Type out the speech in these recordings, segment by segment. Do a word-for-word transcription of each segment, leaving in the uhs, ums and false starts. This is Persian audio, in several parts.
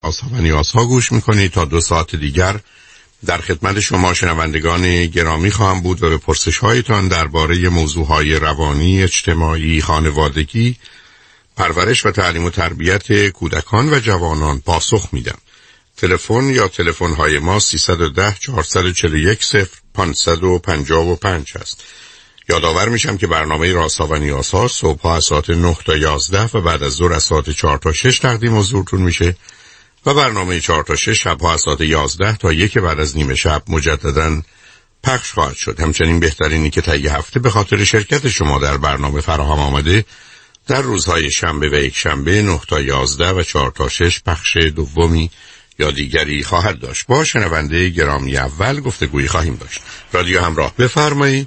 آسها و نیازها گوش میکنید. تا دو ساعت دیگر در خدمت شما شنوندگان گرامی خواهم بود و به پرسش هایتان درباره موضوعهای روانی، اجتماعی، خانوادگی، پرورش و تعلیم و تربیت کودکان و جوانان پاسخ میدم. تلفن یا تلفن های ما سیصد و ده چهارصد و چهل و یک صفر پانصد و پنجاه و پنج است. یادآور میشم که برنامه رازها و نیازها صبح از ساعت نه تا یازده و بعد از ظهر از ساعت چهار تا شش تقدیم حضورتون میشه و برنامه چهار تا شش شبها از ساعت یازده تا یک بعد از نیمه شب مجدداً پخش خواهد شد. همچنین بهترینی که طی هفته به خاطر شرکت شما در برنامه فراهم آمده در روزهای شنبه و یک شنبه نه تا یازده و چهار تا شش پخش دومی یا دیگری خواهد داشت. با شنونده گرامی اول گفتگویی خواهیم داشت. رادیو همراه، بفرمایید.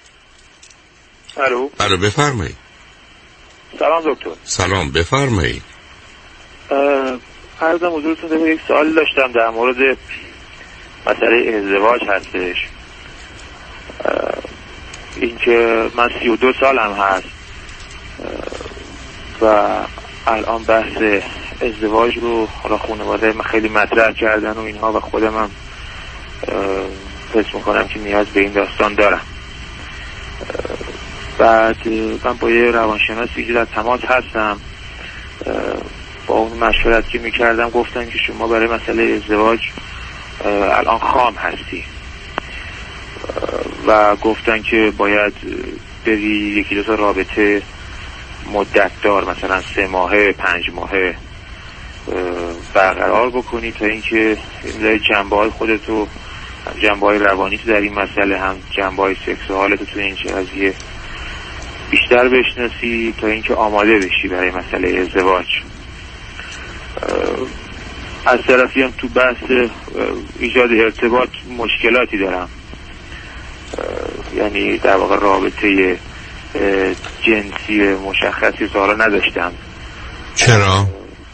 الو. الو بفرمایید. سلام دکتر. سلام بفرمایید. عرضم حضورتون ده یک سوال داشتم در مورد مسئله ازدواج هستش. اینکه من سی و دو سالم هست و الان بحث ازدواج رو حالا خانواده من خیلی مطرح کردن و اینها و خودم هم حس میکنم که نیاز به این داستان دارم. بعد من با یه روانشناسی که در تماس هستم، با اون مشورت که میکردم گفتن که شما برای مسئله ازدواج الان خام هستی و گفتن که باید بری یکی دو تا رابطه مدت دار مثلا سه ماهه پنج ماهه برقرار بکنی تا اینکه جنبه های خودتو، جنبه های روانی تو در این مسئله، هم جنبه های سکسوالتو تو این قضیه بیشتر بشناسی تا اینکه آماده بشی برای مسئله ازدواج. از طرفی هم تو بحث ایجاد ارتباط مشکلاتی دارم، یعنی در واقع رابطه جنسی مشخصی تا حالا نداشتم. چرا؟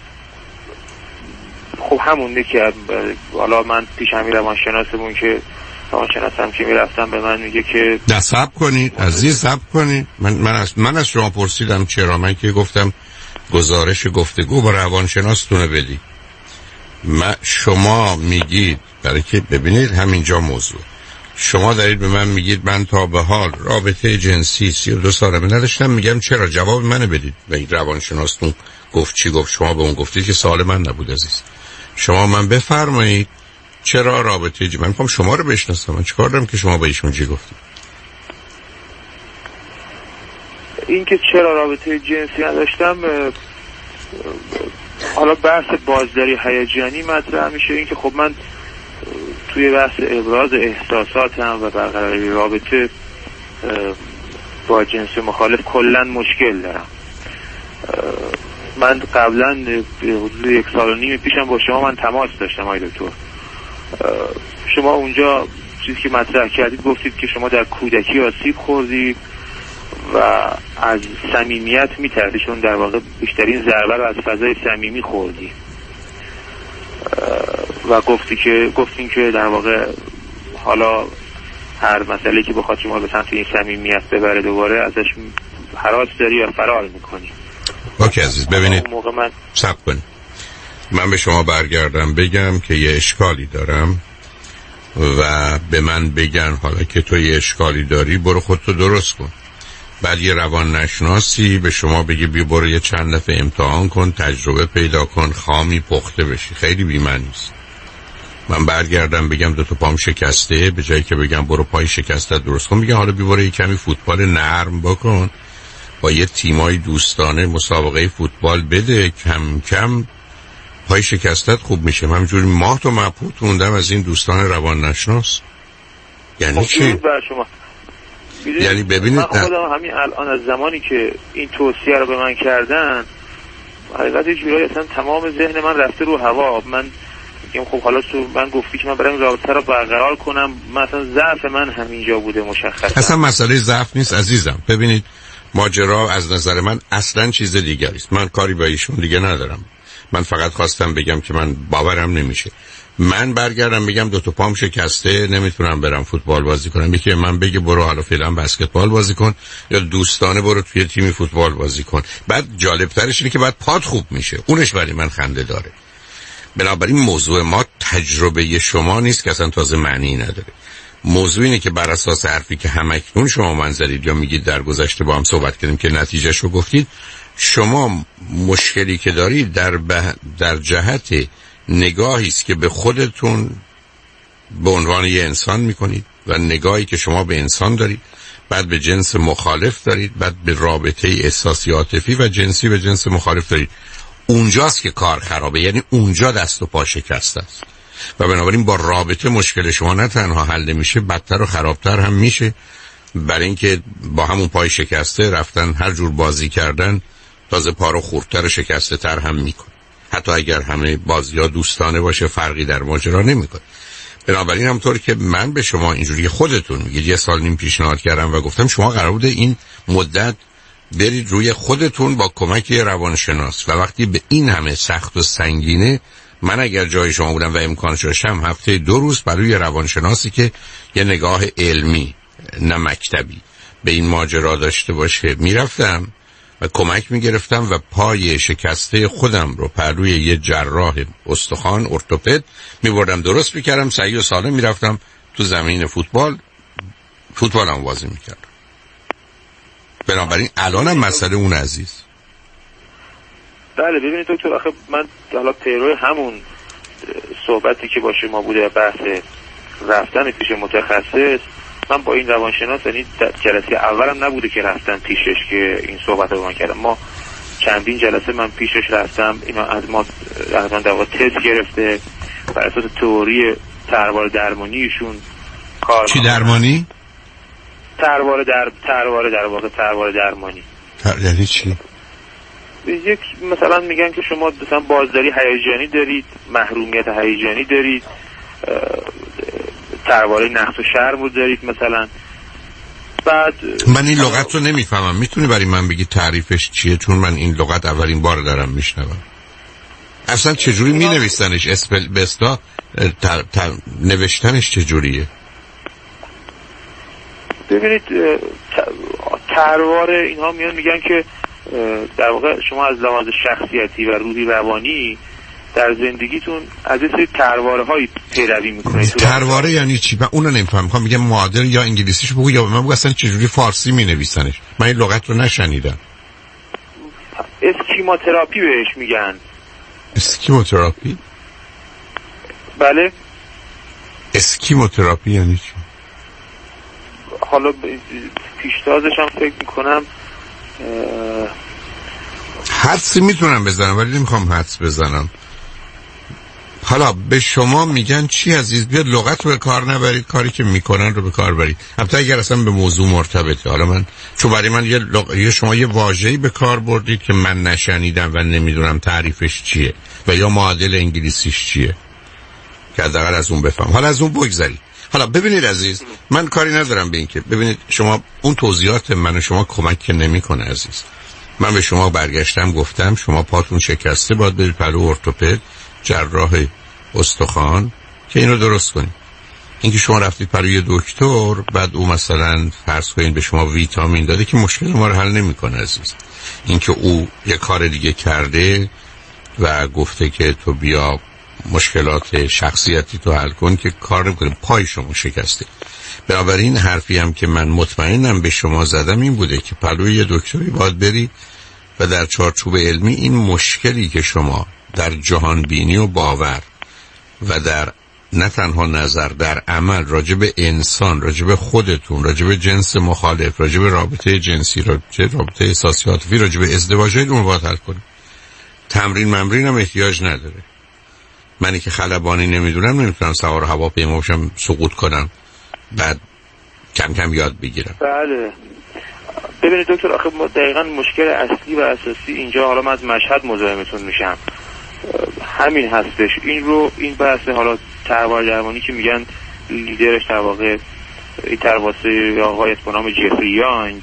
خب همونه که حالا من پیش همی روانشناسمون که روانشناسم که میرفتم به من میگه که نه صبر کنید عزیز، صبر کنید. من من از من از شما پرسیدم چرا، من که گفتم گزارش گفتگو با روانشناستونه بدی. من شما میگید برای که ببینید همینجا موضوع، شما دارید به من میگید من تا به حال رابطه جنسی سی و دو سالمه نداشتم. میگم چرا؟ جواب منو بدید. و این روانشناستون گفت چی گفت؟ شما به اون گفتید که سوال من نبود عزیز. شما من بفرمایید چرا رابطه جنسی؟ من میخوام شما رو بشناسم. من چیکار دارم که شما به ایشون چی گفتید؟ این که چرا رابطه جنسی نداشتم، حالا بحث بازداری هیجانی مطرح میشه. این که خب من توی بحث ابراز احساساتم و برقراری رابطه با جنس مخالف کلا مشکل دارم. من قبلا حدود یک سال و نیم پیشم با شما من تماس داشتم آقای دکتر. شما اونجا چیزی که مطرح کردید گفتید که شما در کودکی آسیب خوردید و از صمیمیت می‌ترسید، چون در واقع بیشترین ضربه رو از فضای صمیمی خوردی و گفتی که گفتین که در واقع حالا هر مسئله که بخواد شما به سمت این صمیمیت ببره دوباره ازش هراس داری و فرار میکنی. اوکی عزیز، ببینید من... صبر کنید. من به شما برگردم بگم که یه اشکالی دارم و به من بگن حالا که تو یه اشکالی داری برو خودتو درست کن. بعد یه روان نشناسی به شما بگی بیا برو یه چند دفعه امتحان کن، تجربه پیدا کن، خامی پخته بشی. خیلی بی‌معنی است. من برگردم بگم دو تا پام شکسته، به جایی که بگم برو پای شکسته درست کن، میگم حالا بیا برو یه کمی فوتبال نرم بکن، با یه تیمای دوستانه مسابقه فوتبال بده، کم کم پای شکستت خوب میشه. من همینجوری ماه تو مبهوت موندم از این دوستان روان نشناس. یعنی چی؟ یعنی ببینید من خودم همین الان از زمانی که این توصیه رو به من کردن حقیقت یه جورایی اصلا تمام ذهن من رفته رو هوا. من میگم خب حالا تو من گفتی که من برام رابطه رو برقرار کنم، مثلا ضعف من همینجا بوده مشخصا. اصلا مسئله ضعف نیست عزیزم. ببینید ماجرا از نظر من اصلا چیز دیگری است. من کاری با ایشون دیگه ندارم. من فقط خواستم بگم که من باورم نمیشه من برگردم بگم دو تا پام شکسته نمیتونم برم فوتبال بازی کنم، یکی من بگه برو حالا فعلا بسکتبال بازی کن یا دوستانه برو توی تیم فوتبال بازی کن. بعد جالب ترش اینه که بعد پات خوب میشه، اونش برای من خنده داره. بنابراین موضوع ما تجربه شما نیست که اصلا تازه معنی نداره. موضوع اینه که بر اساس حرفی که همکنون شما من زدید یا میگید در گذشته با هم صحبت کردیم که نتیجهش رو گفتید، شما مشکلی که دارید در, به... در جهت نگاهی است که به خودتون به عنوان یه انسان میکنید و نگاهی که شما به انسان دارید، بعد به جنس مخالف دارید، بعد به رابطه احساسی عاطفی و جنسی به جنس مخالف دارید. اونجاست که کار خرابه، یعنی اونجا دست و پا شکسته است و بنابراین با رابطه مشکل شما نه تنها حل نمیشه، بدتر و خرابتر هم میشه، برای اینکه با همون پای شکسته رفتن هر جور بازی کردن تازه پا رو خردتر و شکسته تر هم میکنه. حتی اگر همه بازی ها دوستانه باشه فرقی در ماجرا نمیکنه. بنابراین همطور که من به شما اینجوری خودتون میگید یه سال نیم پیشنهاد کردم و گفتم شما قرار بوده این مدت برید روی خودتون با کمک روانشناس و وقتی به این همه سخت و سنگینه، من اگر جای شما بودم و امکانش داشتم هفته دو روز برای روانشناسی که یه نگاه علمی نه مکتبی به این ماجرا داشته باشه میرفتم و کمک میگرفتم و پای شکسته خودم رو پروی یه جراح استخوان ارتوپد میبردم درست میکردم، صحیح و سالم میرفتم تو زمین فوتبال فوتبالم بازی میکردم. بنابراین الانم مسئله اون عزیز. بله ببینید دکتر، آخه من حالا پیرو همون صحبتی که با شما بوده بحث رفتن پیش متخصص، من با این روانشناس یعنی جلسه اولم نبوده که رفتن پیشش که این صحبت رو من کردم. ما چندین جلسه من پیشش رفتم، اینا از ما از من در واقع تست گرفته بر اساس تئوری تروار درمانیشون کار. چی درمانی؟ تروار در تروار در واقع تروار درمانی. یعنی چی؟ یک مثلا میگن که شما مثلا بازداری هیجانی دارید، محرومیت هیجانی دارید، ترواره نقص و شرم رو دارید مثلا. بعد من این لغت رو نمیفهمم، میتونی برای من بگی تعریفش چیه؟ چون من این لغت اولین بار دارم میشنوم. اصلا چجوری می نویسنش؟ اسپل بستا نوشتنش چجوریه؟ ببینید تروار اینها میان میگن که در واقع شما از لحاظ شخصیتی و روحی روانی در زندگیتون از این سری ترواره هایی پیروی میکنید. ترواره یعنی چی؟ من اونو نمیفهمم. میخوام میگم معادل یا انگلیسیش بگو یا من بگو اصلا چجوری فارسی می نویسنش. من این لغت رو نشنیدم. اسکیموتراپی بهش میگن. اسکیموتراپی؟ بله. اسکیموتراپی یعنی چی؟ حالا پیشتازش هم فکر میکنم حدسی میتونم بزنم ولی نمیخوام حدس بزنم. حالا به شما میگن چی عزیز؟ بیاد لغت رو به کار نبرید، کاری که میکنن رو به کار برید، البته اگر اصلا به موضوع مرتبطه. حالا من چون برای من یه, لغ... یه شما یه واژه‌ای به کار بردید که من نشنیدم و نمیدونم تعریفش چیه و یا معادل انگلیسیش چیه که حداقل از اون بفهم. حالا از اون بگذارید. حالا ببینید عزیز، من کاری ندارم به این که ببینید شما اون توضیحات من و شما کمک نمیکنه عزیز. من به شما برگشتم گفتم شما پاتون شکسته، باید برید پلو ارتوپد جراح استخوان که اینو درست کنید. اینکه شما رفتید پلوی دکتر بعد او مثلا فرض کنید به شما ویتامین داده که مشکل ما رو حل نمیکنه عزیز. اینکه او یه کار دیگه کرده و گفته که تو بیا مشکلات شخصیتی تو حل کن که کار نمیکنه، پای شما شکسته. بنابراین حرفی هم که من مطمئنم به شما زدم این بوده که پلوی یه دکتری باید بری و در چارچوب علمی این مشکلی که شما در جهان بینی و باور و در نه تنها نظر در عمل راجع به انسان، راجع به خودتون، راجع به جنس مخالف، راجع به رابطه جنسی، راجع به رابطه احساسی عاطفی، راجع به ازدواج رو باید حل کنید. تمرین ممرین هم احتیاج نداره. منی که خلبانی نمیدونم نمیتونم سوار هواپیما بشم سقوط کنم بعد کم کم یاد بگیرم. بله ببینید دکتر، آخه دقیقاً مشکل اصلی و اساسی اینجا، حالا من از مشهد مزاحمتون میشم، همین هستش. این رو این بحث حالا تروار درمانی که میگن لیدرش در واقع این ترواسه آقای به نام جفری یانگ،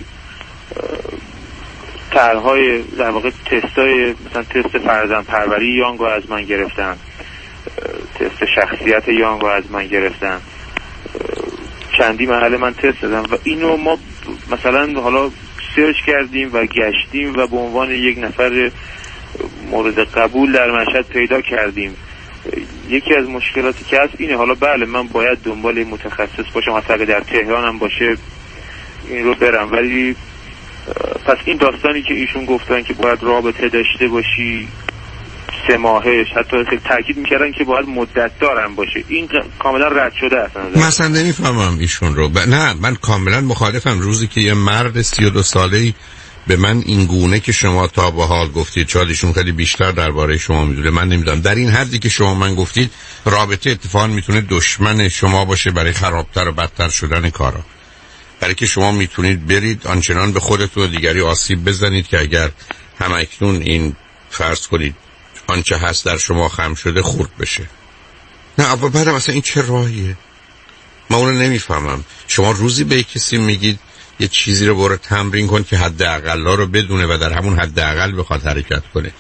طرح‌های در واقع تستای مثلا تست فرزند پروری یانگ رو از من گرفتن، تست شخصیت یانگ رو از من گرفتن، چندی مرحله من تست دادم و اینو ما مثلا حالا سرچ کردیم و گشتیم و به عنوان یک نفر مورد قبول در مشهد پیدا کردیم. یکی از مشکلاتی که هست اینه، حالا بله من باید دنبال متخصص باشم، حتی اگه در تهران هم باشه این رو برم، ولی پس این داستانی که ایشون گفتن که باید رابطه داشته باشی سه ماهش، حتی خیلی تاکید میکردن که باید مدت دارم باشه، این کاملا رد شده اصلا. مثلا نمیفهمم ایشون رو ب... نه من کاملا مخالفم. روزی که یه مرد سی و دو ساله‌ای به من این گونه که شما تا به حال گفتید، شاید ایشون خیلی بیشتر درباره شما میدونه، من نمیدونم، در این حدی که شما من گفتید رابطه اتفاقا میتونه دشمن شما باشه برای خرابتر و بدتر شدن کارا، برای که شما میتونید برید آنچنان به خودتون و دیگری آسیب بزنید که اگر همکنون این فرض کنید آنچه هست در شما خم شده خورد بشه. نه اول بعدم اصلا این چه راهیه؟ من اونو نمیفهمم. شما روزی به کسی میگید یه چیزی رو برو تمرین کن که حداقل‌ها رو بدونه و در همون حداقل بخواد حرکت کنه.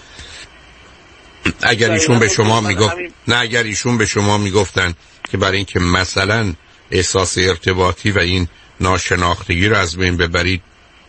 اگر ایشون به شما میگفت نه اگر ایشون به شما میگفتن که برای اینکه مثلا احساس ارتباطی و این ناشناختگی رو از بین ببرید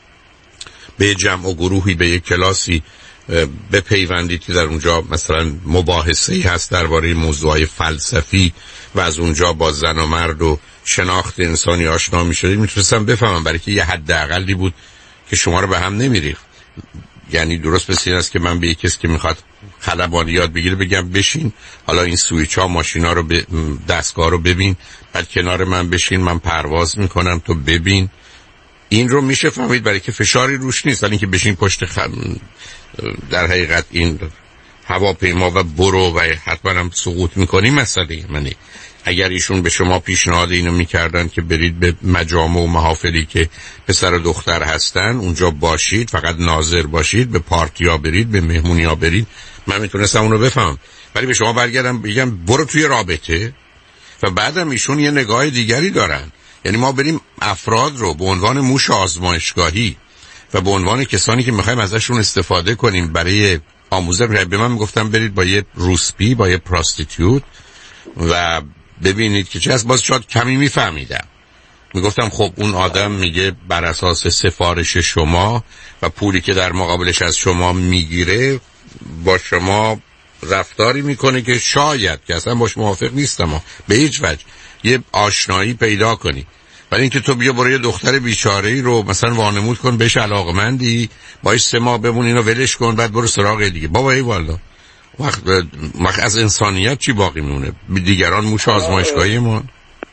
به جمع و گروهی، به یک کلاسی بپیوندید که در اونجا مثلا مباحثه‌ای هست درباره موضوعات فلسفی و از اونجا با زن و مرد و شناخت انسانی آشنا می‌شدید، میتونستم بفهمم، برای که یه حداقلی بود که شما رو به هم نمیریخت. یعنی درست مثل این است که من به یک کسی که میخواد خلبانی یاد بگیره بگم بشین حالا این سویچ ها ماشینا رو ب... دستگاه رو ببین، بعد کنار من بشین من پرواز میکنم تو ببین. این رو میشه فهمید برای که فشاری روش نیست، ولی اینکه بشین پشت خم... در حقیقت این هواپیما و برو و حتما هم سقوط میکنی مسئله منی. اگر ایشون به شما پیشنهاد اینو میکردن که برید به مجامع و محافلی که پسر و دختر هستن اونجا باشید، فقط ناظر باشید، به پارتیا برید، به مهمونیا برید، من میتونستم اونو بفهم. ولی به شما برگردم بگم برو توی رابطه و بعدم ایشون یه نگاه دیگری دارن. یعنی ما بریم افراد رو به عنوان موش آزمایشگاهی و به عنوان کسانی که میخوایم ازشون استفاده کنیم برای آموزش. به من میگفتم برید با یه روسپی، با یه پراستیتیوت و ببینید که چه هست. باز شاید کمی میفهمیدم. میگفتم خب اون آدم میگه بر اساس سفارش شما و پولی که در مقابلش از شما میگیره با شما رفتاری میکنه که شاید که اصلا باش موافق نیستم به هیچ وجه یه آشنایی پیدا کنی. ولی اینکه تو بیا برای دختر بیچاره‌ای رو مثلا وانمود کن بهش علاقمندی، باش سه ماه بمون اینو ولش کن بعد برو سراغ دیگه. بابا ای والا وقت وقت از انسانیت چی باقی میمونه؟ دیگران موش آزمایشگاهی ما.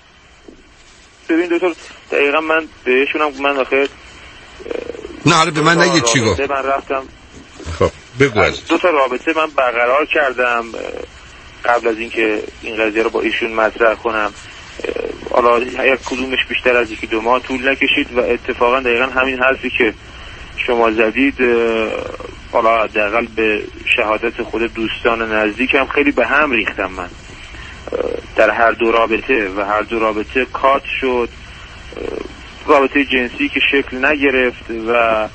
ببین دکتر دقیقا من بهشونم من آخه نه حالا به من نگید چی گفت. من رفتم خب بگو. از دو تا رابطه من برقرار کردم قبل از اینکه این قضیه رو با ایشون مطرح کنم. حالا یک کدومش بیشتر از یکی دو ماه طول نکشید و اتفاقا دقیقا همین حرفی که شما زدید، حالا حداقل به شهادت خود دوستان نزدیکم خیلی به هم ریختم من در هر دو رابطه و هر دو رابطه کات شد، رابطه جنسی که شکل نگرفت و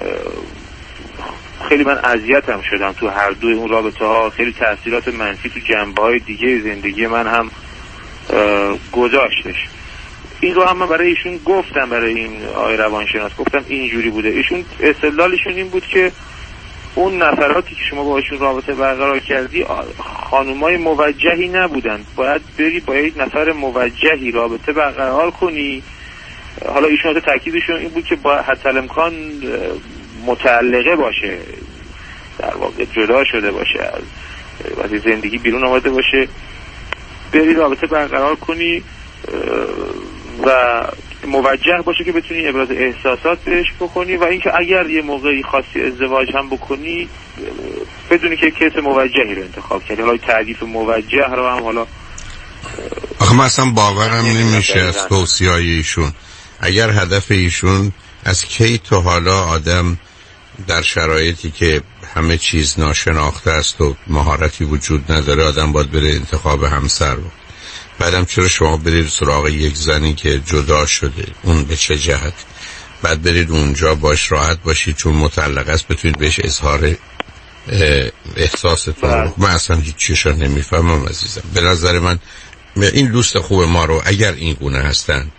خیلی من اذیتم شدم تو هر دو اون رابطه ها. خیلی تاثیرات منفی تو جنبه های دیگه زندگی من هم گذاشتش. این رو هم من برای ایشون گفتم، برای این آقای روانشناس گفتم اینجوری بوده. ایشون استدلالشون این بود که اون نفراتی که شما باشون رابطه برقرار کردی خانومای موجهی نبودن، باید بری با یک نفر موجهی رابطه برقرار کنی. حالا ایشون تا تاکیدشون این بود که با حتی الامکان متعلقه باشه، در واقع جدا شده باشه از از زندگی بیرون آمده باشه، بری رابطه برقرار کنی و موجه باشه که بتونی ابراز احساسات بهش بکنی و اینکه اگر یه موقعی خاصی ازدواج هم بکنی بدونی که کس موجهی رو انتخاب کردی. حالا تعریف موجه رو هم حالا آخه من اصلا باورم نمیشه از توصیه‌های ایشون. اگر هدف ایشون از کی تا حالا آدم در شرایطی که همه چیز ناشناخته است و مهارتی وجود نداره آدم باید بره انتخاب همسر رو، بعدم چرا شما برید سراغ یک زنی که جدا شده، اون به چه جهت؟ بعد برید اونجا باش راحت باشید چون مطلقه است بتونید بهش اظهار احساستون رو. من اصلا هیچ چیشا نمیفهمم عزیزم. به نظر من این دوست خوب ما رو اگر این گونه هستن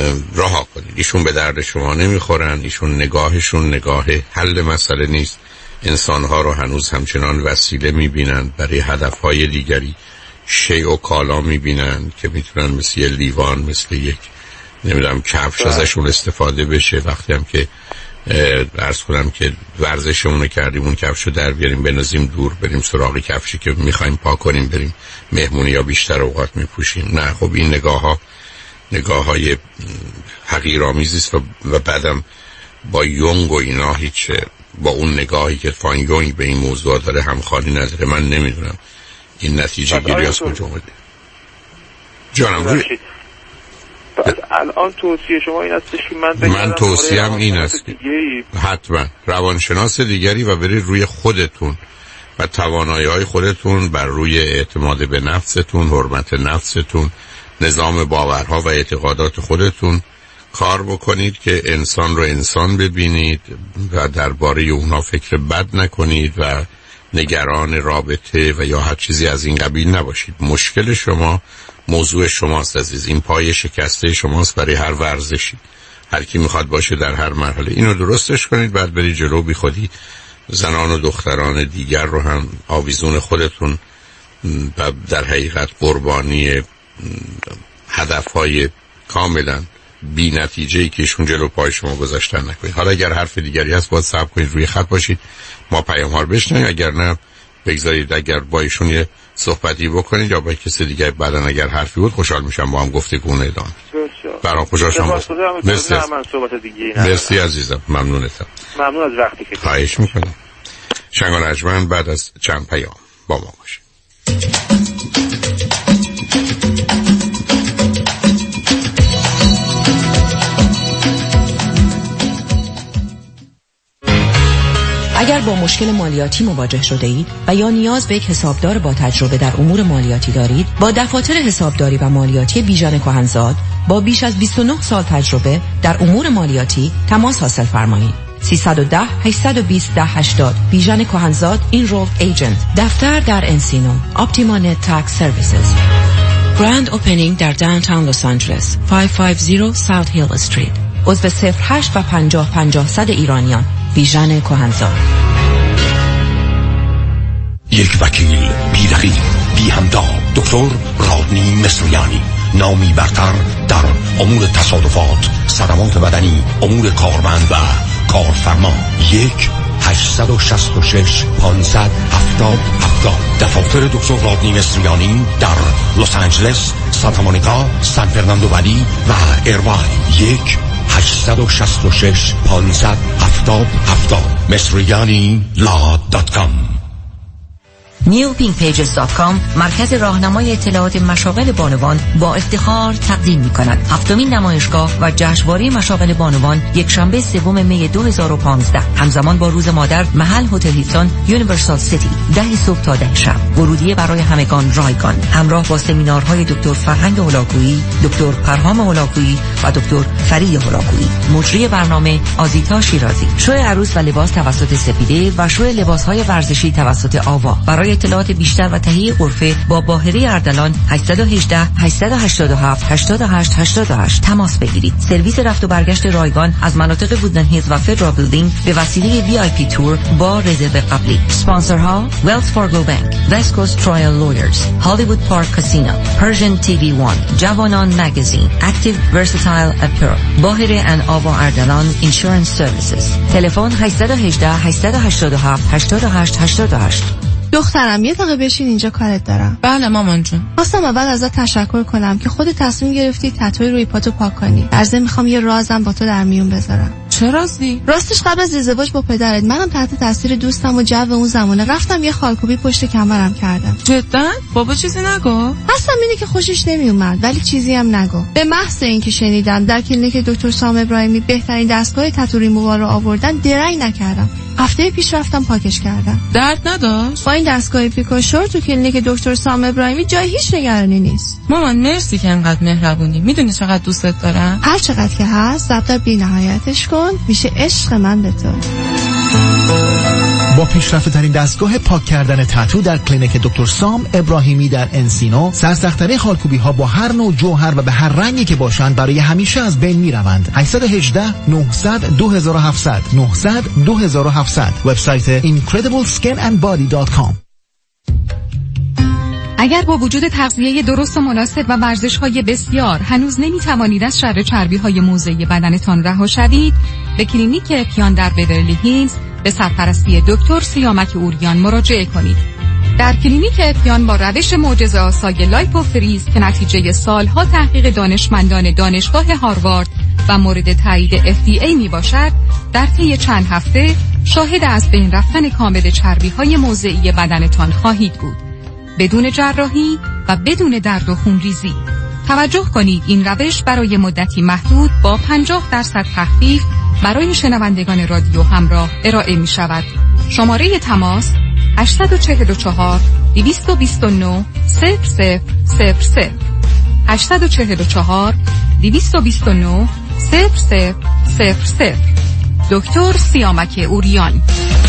رها کنید. ایشون به درد شما نمیخورن، ایشون نگاهشون نگاه حل مسئله نیست انسانها رو هنوز همچنان وسیله میبینند برای هدفهای دیگری، شیء و کالا میبینند که میتونن مثل یه لیوان، مثل یک نمیدونم کفش ازشون استفاده بشه. وقتی هم که عرض کنم که ورزشمون رو کردیم اون کفش رو در بیاریم بنازیم دور، بریم سراغ کفشی که میخوایم پاک کنیم بریم مهمونی یا بیشتر اوقات میپوشیم. نه خب این نگاه ها نگاه های حقیرآمیزی است و بعدم با یونگ و اینا هیچ با اون نگاهی که فان یونگ به این موضوع داره همخوانی نداره. من نمیدونم این نتیجه گیری از کجا اومده. جانم روی الان توصیه شما این است که من من توصیهم این است که حتما روانشناس دیگری و برید روی خودتون و توانایی‌های خودتون، بر روی اعتماد به نفستون، حرمت نفستون، نظام باورها و اعتقادات خودتون کار بکنید که انسان رو انسان ببینید و درباره اونها فکر بد نکنید و نگران رابطه و یا هر چیزی از این قبیل نباشید. مشکل شما موضوع شماست عزیز، این پای شکسته شماست برای هر ورزشی. هر کی میخواد باشه در هر مرحله اینو درستش کنید، بعد برید جلو. بی خودی زنان و دختران دیگر رو هم آویزون خودتون و در حقیقت قربانی هدفهای کاملا بی نتیجه‌ای که ایشون جلو پای شما گذاشتن نکنید. حالا اگر حرف دیگری هست باید صبر کنید، روی خط باشید، ما پیام ها رو بشنویم. اگر نه بگذارید اگر با ایشون یه صحبتی بکنید یا با کسی دیگه بعدن اگر حرفی بود خوشحال میشم با هم گفتگو ادامه. برام خوشحال شدم. مرسی از مرسی عزیزم، ممنونتم. ممنون از وقتی که خواهش میکنم. شنگ و نجمن بعد از چند پیام با ما باشید. اگر با مشکل مالیاتی مواجه شده اید و یا نیاز به یک حسابدار با تجربه در امور مالیاتی دارید، با دفاتر حسابداری و مالیاتی بیژن کهنزاد با بیش از بیست و نه سال تجربه در امور مالیاتی تماس حاصل فرمایید. سیصد و ده هشتصد و بیست ده هشتاد بیژن کهنزاد اینرولد ایجنت. دفتر در انسینو. اپتیمانت تکس سرویسز. گراند اوپنینگ در داونتاون لس آنجلس. پانصد و پنجاه ساوت هیل استریت. عضو صفر هشت و پنجاه پنجاه صد ایرانیان. بیژن کهنزاد. یک وکیل بی رقیب بی همتا، دکتر رادنی مصریانی، نامی برتر در امور تصادفات، صدمات بدنی، امور کارمند و کارفرما. یک هشتصد و شصت و شش پانصد هفتاد هفتاد. دفاتر دکتر رادنی مصریانی در لس آنجلس، سانتا مونیکا، سان فرناندو ولی و ایرواین. یک هشتصد و شصت و شش پانصد هفتاد هفتاد. مصریانی لا دات کام. نیو پینک پیجز دات کام مرکز راهنمای اطلاعات مشاغل بانوان با افتخار تقدیم می‌کند هفتمین نمایشگاه و جشنواره مشاغل بانوان یک شنبه سوم می دو هزار و پانزده همزمان با روز مادر، محل هتل هیلتون یونیورسال سیتی، ده صبح تا ده شب. ورودیه برای همگان رایگان، همراه با سمینارهای دکتر فرهنگ هولاکویی، دکتر پرهام هولاکویی و دکتر فرید هولاکویی. مجری برنامه آزیتا شیرازی. شو عروس و لباس توسط سپیده و شو لباس‌های ورزشی توسط آوا. برای اطلاعات بیشتر و تهیه غرفه با باهره اردلان هشت یک هشت هشت هشت هفت هشت هشت هشت هشت تماس بگیرید. سرویس رفت و برگشت رایگان از مناطق وودلند هیلز و فدرال بیلدینگ به وسیله وی آی پی تور با رزرو قبلی. اسپانسرها ویلز فارگو بانک، وست کوست ترایل لویرز، هالیوود پارک کاسینو، پرژن تی وی وان، جوانان مگزین، اکتیو ورساتایل اپرل، باهره ان آوا اردلان اینشورنس سرویسز. تلفن هشت یک هشت هشت هشت هفت هشت هشت هشت هشت. دخترم یه دقیقه بشین اینجا، کارت دارم. بله مامان جون. خواستم اول ازت تشکر کنم که خودت تصمیم گرفتی تتوی روی پاتو پاک کنی. در ضمن میخوام یه رازم با تو در میون بذارم. چه رازی؟ راستش قبل از ازدواج با پدرت منم تحت تاثیر دوستم و جو اون زمانه رفتم یه خالکوبی پشت کمرم کردم. جدا؟ بابا چیزی نگو؟ اصلا اینه که خوشش نمیومد، ولی چیزی هم نگو. به محض اینکه شنیدم در کلینیک دکتر سام ابراهیمی بهترین دستگاه تتو ریمووال رو آوردن، درنگ نکردم. هفته پیش رفتم پاکش کردم. درد نداشت؟ با این دستگاه پیکوشور تو کلینیک دکتر سام ابراهیمی جای هیچ نگرانی نیست. مامان مرسی که انقدر مهربونی. میدونی چقدر دوستت دارم. هر چقدر که هست ضبط بی نهایتش کن، میشه عشق من به تو. با پیشرفته ترین دستگاه پاک کردن تتو در کلینیک دکتر سام ابراهیمی در انسینو، سرسخت‌ترین خالکوبی ها با هر نوع جوهر و به هر رنگی که باشند برای همیشه از بین میروند. هشت یک هشت نه صفر صفر دو هفت صفر صفر نه صفر صفر دو هفت صفر صفر وبسایت اینکردیبل اسکین اند بادی دات کام. اگر با وجود تغذیه درست و مناسب و ورزش‌های بسیار هنوز نمی‌توانید از شر چربی‌های موضعی بدنتان رها شوید، به کلینیک اپیان در بیورلی هیلز به سرپرستی دکتر سیامک اوریان مراجعه کنید. در کلینیک اپیان با روش معجزه‌آسای لایپوفریز که نتیجه سالها تحقیق دانشمندان دانشگاه هاروارد و مورد تایید اف دی ای میباشد، در طی چند هفته شاهد از بین رفتن کامل چربی‌های موضعی بدنتان خواهید بود، بدون جراحی و بدون درد و خونریزی. توجه کنید این روش برای مدتی محدود با پنجاه درصد تخفیف برای شنوندگان رادیو همراه ارائه می شود. شماره تماس هشت چهار چهار دو دو نه صفر صفر صفر صفر هشت چهار چهار دو دو نه صفر صفر صفر صفر. دکتر سیامک اوریان.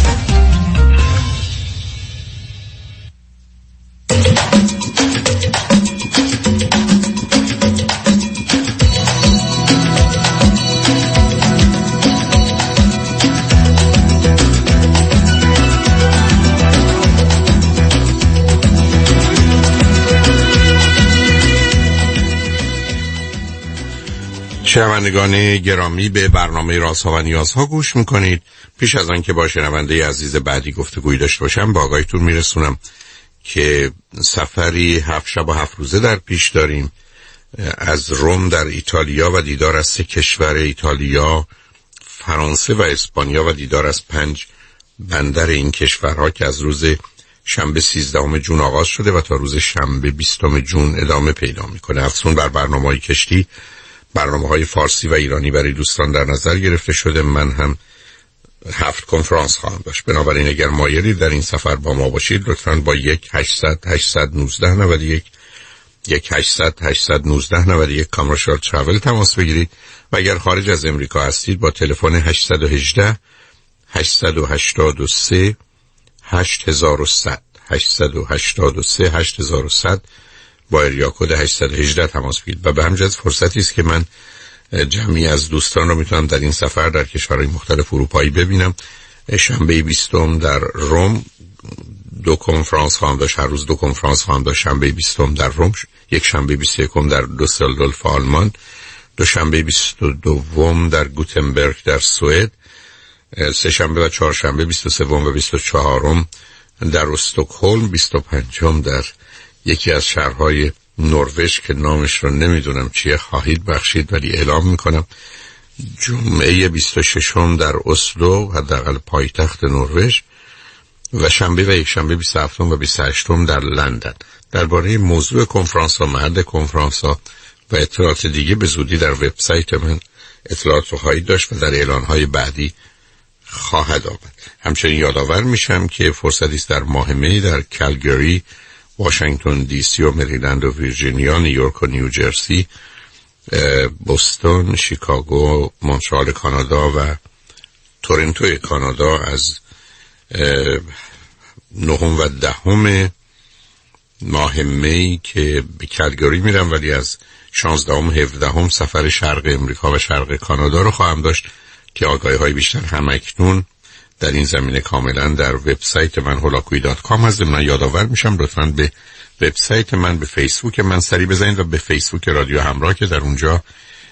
شنوندگان گرامی، به برنامه رازها و نیازها گوش میکنید. پیش از آن که با شنونده عزیز بعدی گفتگویی داشته باشم، با آگاهیتون میرسونم که سفری هفت شب و هفت روزه در پیش داریم از روم در ایتالیا و دیدار از سه کشور ایتالیا، فرانسه و اسپانیا و دیدار از پنج بندر این کشورها که از روز شنبه سیزدهم جون آغاز شده و تا روز شنبه بیستم جون ادامه پیدا میکنه. افزون بر برنامه‌های کشتی، برنامه‌های فارسی و ایرانی برای دوستان در نظر گرفته شده. من هم هفت کنفرانس خواهم داشت. بنابراین اگر مایلید در این سفر با ما باشید، لطفاً با یک هشتصد هشتصد و نوزده نود و یک یک هشتصد هشتصد و نوزده نود و یک کامرشال ترافل تماس بگیرید و اگر خارج از امریکا هستید با تلفن هشت یک هشت هشت هشت سه هشت صفر صفر هشت هشت سه هشت صفر صفر با اریا کد هشت یک هشت تماس بگیرید. و به همین جهت فرصتی است که من جمعی از دوستان رو میتونم در این سفر در کشورهای مختلف اروپایی ببینم. شنبه بیستم در روم دو کنفرانس خواهم داشت، هر روز دو کنفرانس خواهم داشت. شنبه بیستم در روم، یک شنبه بیست و یکم در دوسلدورف آلمان، دو شنبه بیست و دوم در گوتنبرگ در سوئد، سه شنبه و چهار شنبه بیست و سوم و بیست و چهارم در استکهلم، بیست و پنجم در یکی از شهرهای نروژ که نامش رو نمیدونم چیه، خواهید بخشید ولی اعلام میکنم. جمعه بیست و ششم در اسلو، حداقل پایتخت نروژ، و شنبه و یک شنبه بیست و هفتم و بیست و هشتم در لندن. درباره موضوع کنفرانس ها، محل کنفرانس ها و اطلاعات دیگه به زودی در وبسایت من اطلاعات رو خواهید داشت و در اعلان های بعدی خواهد آمد. همچنین یادآور میشم که فرصتی است در ماه می در کالگری، واشنگتن دی سی و مریلند و ویرجینیا، نیویورک و نیوجرسی، بوستون، شیکاگو، مونترال کانادا و تورنتو کانادا از نهم و دهم ماه می که به کالگری میرم، ولی از شانزدهم و هفدهم سفر شرق امریکا و شرق کانادا رو خواهم داشت که آگاهی های بیشتر همکنون در این زمینه کاملا در وبسایت من هولاکویی دات کام هست. من یادآور میشم لطفاً به وبسایت من، به فیسبوک من سری بزنید و به فیسبوک رادیو همراه که در اونجا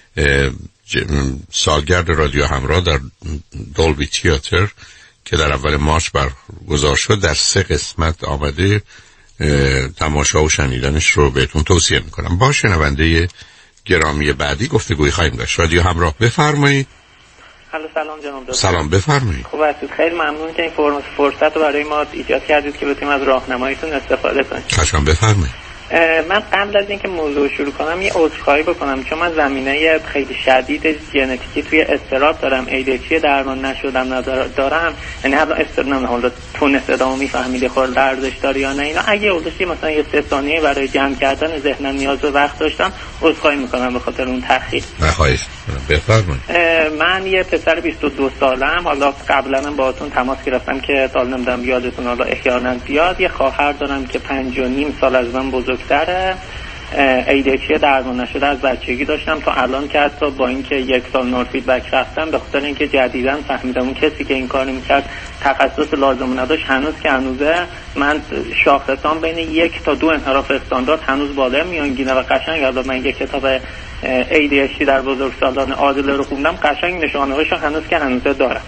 سالگرد رادیو همراه در دولبی تیاتر که در اول مارچ برگزار شد در سه قسمت آمده، تماشا و شنیدنش رو بهتون توصیه میکنم. با شنونده گرامی بعدی گفتگوی خواهیم داشت. رادیو همراه، بفرمایید. سلام جناب دکتر. سلام، بفرمایید. خوب هستید؟ خیلی ممنون که این فرصت رو برای ما ایجاد کردید که بتونیم از راهنماییتون استفاده کنیم. خواهشاً بفرمایید. من قبل از اینکه موضوع شروع کنم یه عذرخواهی بکنم، چون من زمینه خیلی شدید ژنتیکی توی استراب دارم، ای دی اچ دی درمان نشدم دارم، یعنی حالا استراب حالا تون صدامو میفهمیدی خود لرزش داره یا نه اینا. اگه اولش مثلا یه سه ثانیه برای جمع کردن ذهنم نیاز به وقت داشتم، عذرخواهی میکنم به خاطر اون تأخیر. خواهش بفرمایید. من یه پسر بیست و دو سالم، حالا قبلا هم باهاتون تماس گرفتم که سال نمیدونم یادتون حالا احیانا زیاد، یه خواهر دارم که پنج و نیم سال از من بزرگتره. ای دی اچ دی درمان نشده از بچگی داشتم تا الان که حتی با اینکه یک سال نور فیدبک رفتم، به خاطر اینکه جدیداً فهمیدم اون کسی که این کارو میکرد تخصص لازم نداشت، هنوز که هنوزه من شاخصام بین یک تا دو انحراف استاندارد هنوز بالا میانگینه و قشنگ حالا من یک کتاب ای دی اچ دی در بزرگسالان عادل رو خوندم، قشنگ نشانه‌هاشو هنوز که هنوزه دارم.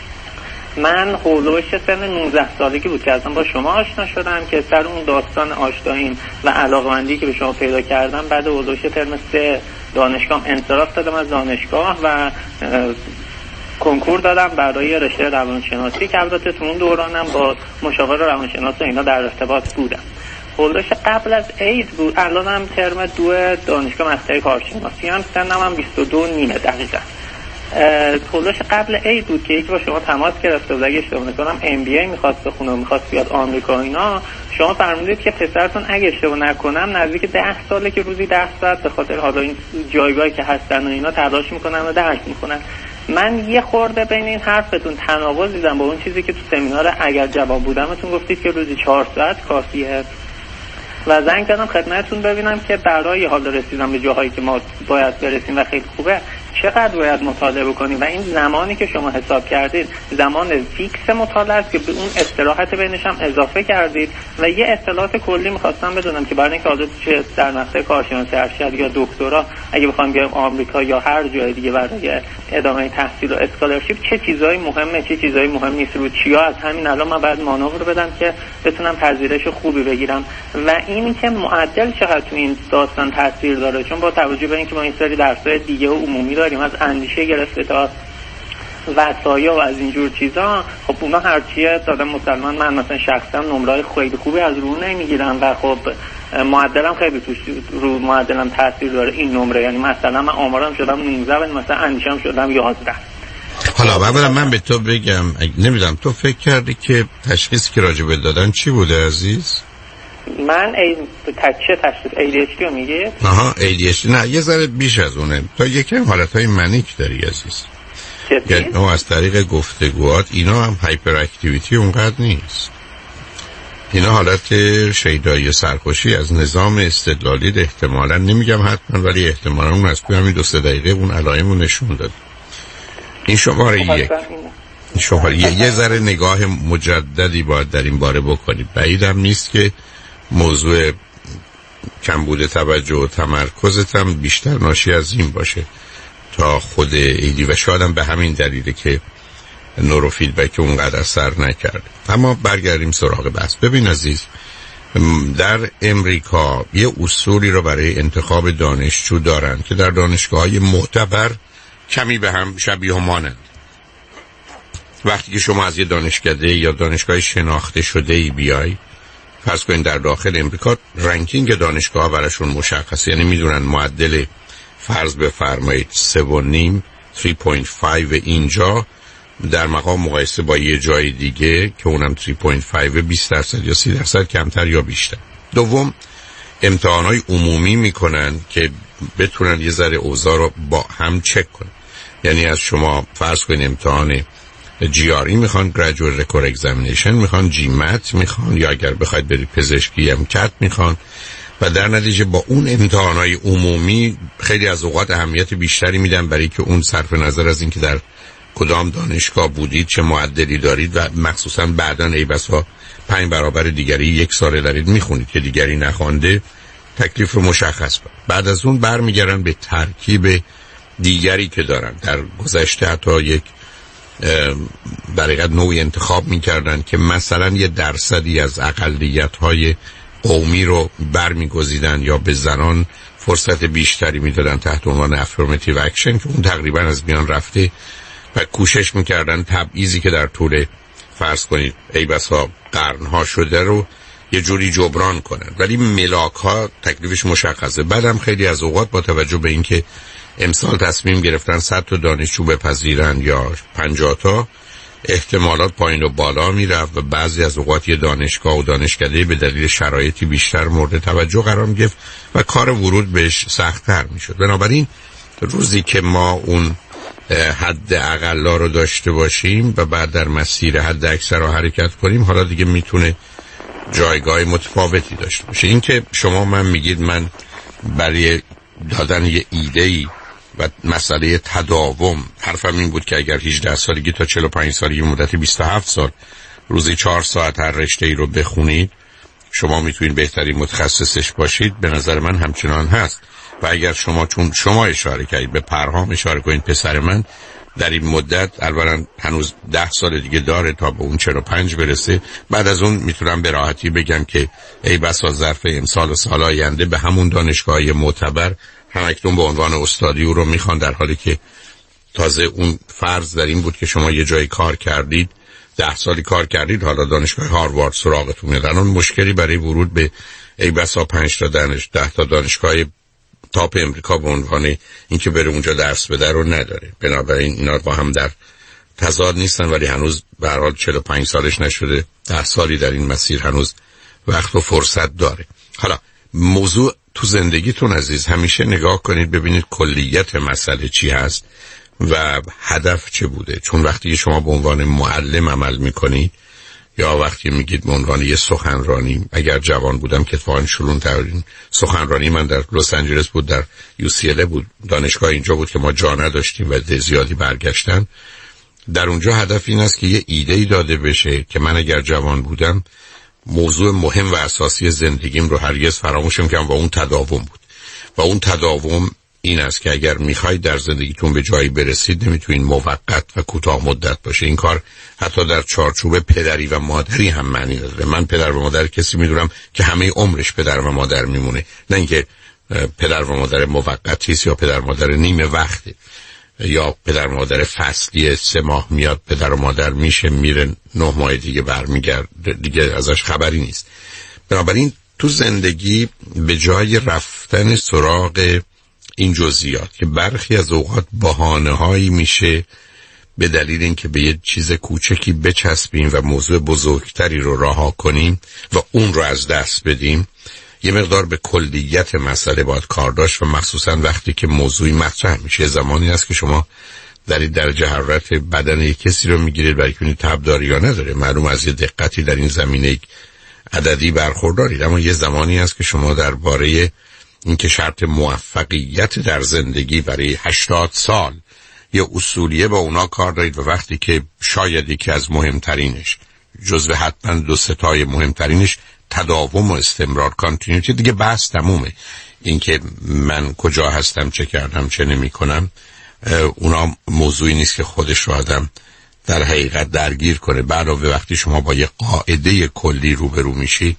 من هولوش سن نوزده سالگی بود که اصلا با شما آشنا شدم که سر اون داستان آشناییم و علاقه‌مندی که به شما پیدا کردم بعد هولوش ترم سه دانشگاه انصراف دادم از دانشگاه و کنکور دادم برای رشته روانشناسی که البته تو اون دورانم با مشاور روانشناس و اینا در ارتباط بودم. هولوش قبل از عید بود، الانم ترم دو دانشگاه مقطع کارشناسی هم، سنم هم بیست و دو نیمه دقیقاً. طولش قبل عید بود که یکی با شما تماس گرفته بود، اگه اشتباه نکنم ام بی ای می‌خواست بخونه و می‌خواست بیاد آمریکا اینا. شما فرمودید که پسرتون اگه اشتباه نکنم نزدیک ده ساله که روزی ده ساعت به خاطر حالا این جایگاهی که هستن و اینا تلاش میکنن و درس میکنن. من یه خورده بین این حرفتون تناقض دیدم با اون چیزی که تو سمینار اگر جواب بودمتون گفتید که روزی چهار ساعت کافیه و زنگ زدم خدمتتون ببینم که برای حالا رسیدن به جاهایی که ما باید برسیم و خیلی خوبه چقدر باید مطالعه بکنیم و این زمانی که شما حساب کردید زمان فیکس مطالعه است که به اون استراحت بینش هم اضافه کردید. و یه اطلاعات کلی می‌خواستم بدونم که برای اینکه حالا چه در مقطع کارشناسی ارشد یا دکترا اگه بخوام بیام آمریکا یا هر جای دیگه برای ادامه تحصیل و اسکالرشیپ چه چیزایی مهمه چه چیزایی مهم نیست، رو چیا از همین الان من بعد مانور بدم که بتونم پذیرش خوبی بگیرم. و این که معدل چقدر تو این داستان تاثیر داره، چون با توجه به اینکه ما این سری درس‌های دیگه و عمومی داریم از اندیشه گرفته تا وصایا و از اینجور چیزا، خب اونا هرچیه دادم مسلمان من مثلا شخصا نمرای خیلی خوبی از رو نمیگیرم و خب معدلم خیلی توش رو معدلم تاثیر داره این نمره، یعنی مثلا من آمارم شدم نوزده ولی مثلا اندیشم شدم یازده. حالا اولا من به تو بگم نمیدونم تو فکر کردی که تشخیصی که راجع به دادن چی بوده عزیز؟ من ای چه تشخیص ای دی اچ دی رو میگه؟ آها ای دی اچ دی نه یه ذره بیش از اونه، تا یکم حالتهای منیک داری عزیز. یعنی او از طریق گفتگوات اینا هم هایپر اکتیویتی اونقدر نیست، اینا حالت شیدایی سرخوشی از نظام استدلالی احتمالا نمیگم حتما ولی احتمالا اون از توی همین دو سه دقیقه اون علائمو نشون داد. این شماره یک شماره یه, یه ذره نگاه مجددی باید در این باره بکنید. بعیدم نیست که موضوع کمبود توجه و تمرکزت هم بیشتر ناشی از این باشه تا خود ایدی و شاید هم به همین دلیله که نورو فیدبک اونقدر اثر نکرده. اما برگردیم سراغ بحث. ببین عزیز، در امریکا یه اصولی رو برای انتخاب دانشجو دارن که در دانشگاه‌های معتبر کمی به هم شبیه و مانند. وقتی که شما از یه دانشکده یا دانشگاه شناخته شده ای بیای، فرض کنید در داخل امریکا رنکینگ دانشگاه براشون مشخصه، یعنی میدونن معدل فرض بفرمایید سه و نیم سه و پنج اینجا در مقام مقایسه با یه جای دیگه که اونم سه و پنج بیست درصد یا سی درصد کمتر یا بیشتر. دوم امتحانات عمومی میکنن که بتونن یه ذره اوضاع رو با هم چک کنن، یعنی از شما فرض کنید امتحان جی آر ای میخوان، گریجویت رکورد اگزامینیشن میخوان، جی مت میخوان، یا اگر بخواید برید پزشکی هم کت میخوان و در نتیجه با اون امتحانات عمومی خیلی از اوقات اهمیت بیشتری میدن برای که اون صرف نظر از اینکه در کدام دانشگاه بودید چه معدلی دارید و مخصوصا بعداً ای بسا پنج برابر دیگری یک ساله دارید میخونید که دیگری نخوانده تکلیف رو مشخص کنید. بعد از اون برمیگردن به ترکیب دیگری که دارن. در گذشته حتی یک در حقیقت نوعی انتخاب میکردن که مثلا یه درصدی از اقلیت‌های قومی رو برمیگزیدن یا به زنان فرصت بیشتری میدادن تحت عنوان افرماتیو اکشن که اون تقریبا از میان رفته و کوشش میکردن تبعیضی که در طول فرض کنید ای بسا قرنها شده رو یه جوری جبران کنن، ولی ملاک ها تکلیفش مشخصه. بعدم خیلی از اوقات با توجه به اینکه امسال تصمیم گرفتن صد تا دانشجو بپذیرن یا پنجاه تا، احتمالات پایین و بالا میرفت و بعضی از اوقات یه دانشگاه و دانشکده به دلیل شرایطی بیشتر مورد توجه قرار می‌گرفت و کار ورود بهش سخت‌تر میشد. بنابراین روزی که ما اون حد اقلا رو داشته باشیم و بعد در مسیر حد اکثر رو حرکت کنیم، حالا دیگه میتونه جایگاه متفاوتی داشته باشه. این که شما من میگید من برای دادن یه ایده‌ای و مسئله تداوم، حرفم این بود که اگر هجده سالگی تا چهل و پنج سالگی مدت بیست و هفت سال روزی چهار ساعت هر رشته ای رو بخونید، شما میتونید بهترین متخصصش باشید. به نظر من همچنان هست. و اگر شما، چون شما اشاره کردید به پرهام اشاره کنید، پسر من در این مدت اولا هنوز ده سال دیگه داره تا به اون چهل و پنج برسه. بعد از اون میتونم به راحتی بگم که ای بسا ظرف امسال و سال آینده به همون دانشگاهی معتبر همکنون به عنوان استادی او رو میخوان، در حالی که تازه اون فرض در این بود که شما یه جایی کار کردید، ده سالی کار کردید، حالا دانشگاه هاروارد سراغتون میاد. الان مشکلی برای ورود به ای بسا پنج تا دانش ده تا دانشگاه تاپ امریکا به عنوان اینکه بره اونجا درس بده رو نداره. بنابراین اینا با هم در تضاد نیستن، ولی هنوز به هر حال چهل و پنج سالش نشده، ده سالی در این مسیر هنوز وقت و فرصت داره. حالا موضوع تو زندگیتون عزیز همیشه نگاه کنید ببینید کلیت مسئله چی هست و هدف چه بوده. چون وقتی شما به عنوان معلم عمل میکنید یا وقتی میگید به عنوان یه سخنرانی، اگر جوان بودم که اتفاقاً شلون ترین سخنرانی من در لس آنجلس بود، در یو سی ال بود، دانشگاه اینجا بود که ما جا نداشتیم و ده زیادی برگشتن. در اونجا هدف این است که یه ایده‌ای داده بشه که من اگر جوان بودم موضوع مهم و اساسی زندگیم رو هرگز فراموش نمی‌کنم و اون تداوم بود. و اون تداوم این است که اگر میخواید در زندگیتون به جایی برسید نمیتونین موقت و کوتاه مدت باشه. این کار حتی در چارچوب پدری و مادری هم معنی نداره. من پدر و مادر کسی میدونم که همه عمرش پدر و مادر میمونه، نه اینکه پدر و مادر موقتی است یا پدر و مادر نیمه وقته یا پدر و مادر فصلی سه ماه میاد پدر و مادر میشه میره نه ماه دیگه برمیگرده دیگه ازش خبری نیست. بنابراین تو زندگی به جای رفتن سراغ این جزئیات که برخی از اوقات بهانه‌هایی میشه به دلیل اینکه به یه چیز کوچکی بچسبیم و موضوع بزرگتری رو رها کنیم و اون رو از دست بدیم، یه مقدار به کلیت مسئله باید کار داشت و مخصوصا وقتی که موضوعی مطرح میشه. زمانی است که شما در این درجه حرارت بدن یک کسی رو میگیرید برای که تب داره یا نداره، معلوم از یه دقتی در این زمینه عددی برخوردارید، اما یه زمانی است که شما درباره اینکه شرط موفقیت در زندگی برای هشتاد سال یه اصولیه با اونا کار دارید و وقتی که شاید یکی از مهمترینش جزو حتما دو ستای مهمترینش تداوم و استمرار کانتینیوتی، دیگه بحث تمومه. اینکه من کجا هستم، چه کردم، چه نمی کنم، اونا موضوعی نیست که خودش رو آدم در حقیقت درگیر کنه. بعد و وقتی شما با یه قاعده کلی روبرو میشی،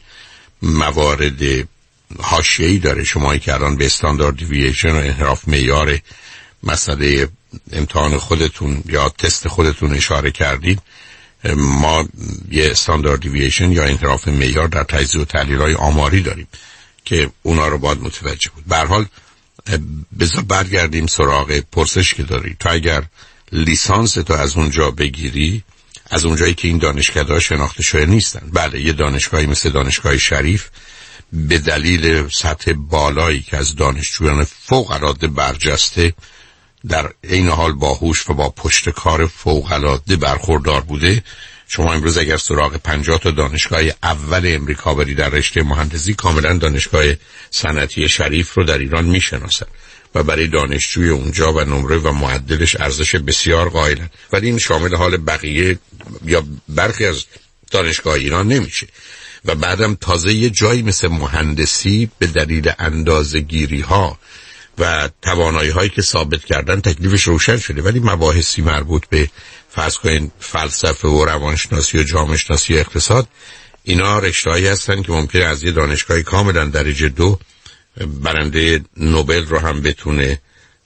موارد حاشیه‌ای داره. شما که الان به استاندارد دیوییشن و انحراف معیار مسئله امتحان خودتون یا تست خودتون اشاره کردید، ما یه استاندارد دیوییشن یا انحراف معیار در تجزیه و تحلیل‌های آماری داریم که اونا رو باید متوجه بود. به هر حال بذار برگردیم سراغ پرسش که داری. تو اگر لیسانس تو از اونجا بگیری، از اونجایی که این دانشگاه‌ها شناخته شده نیستن، بله یه دانشگاهی مثل دانشگاه شریف به دلیل سطح بالایی که از دانشجویان فوق‌العاده برجسته در این حال باهوش و با پشت کار فوق‌العاده برخوردار بوده، شما امروز اگر سراغ پنجاه تا دانشگاه اول امریکا بری در رشته مهندسی، کاملا دانشگاه صنعتی شریف رو در ایران میشناسن و برای دانشجوی اونجا و نمره و معدلش ارزش بسیار قائلن. ولی این شامل حال بقیه یا برخی از دانشگاه ایران نمیشه. و بعدم تازه یه جایی مثل مهندسی به دلیل اندازه‌گیری ها و توانایی هایی که ثابت کردن تکلیفش روشن شده، ولی مباحثی مربوط به فرض کنین فلسفه و روانشناسی و جامعه شناسی و اقتصاد، اینا رشته‌ای هستن که ممکنه از یه دانشگاهی کاملا درجه دو برنده نوبل رو هم بتونه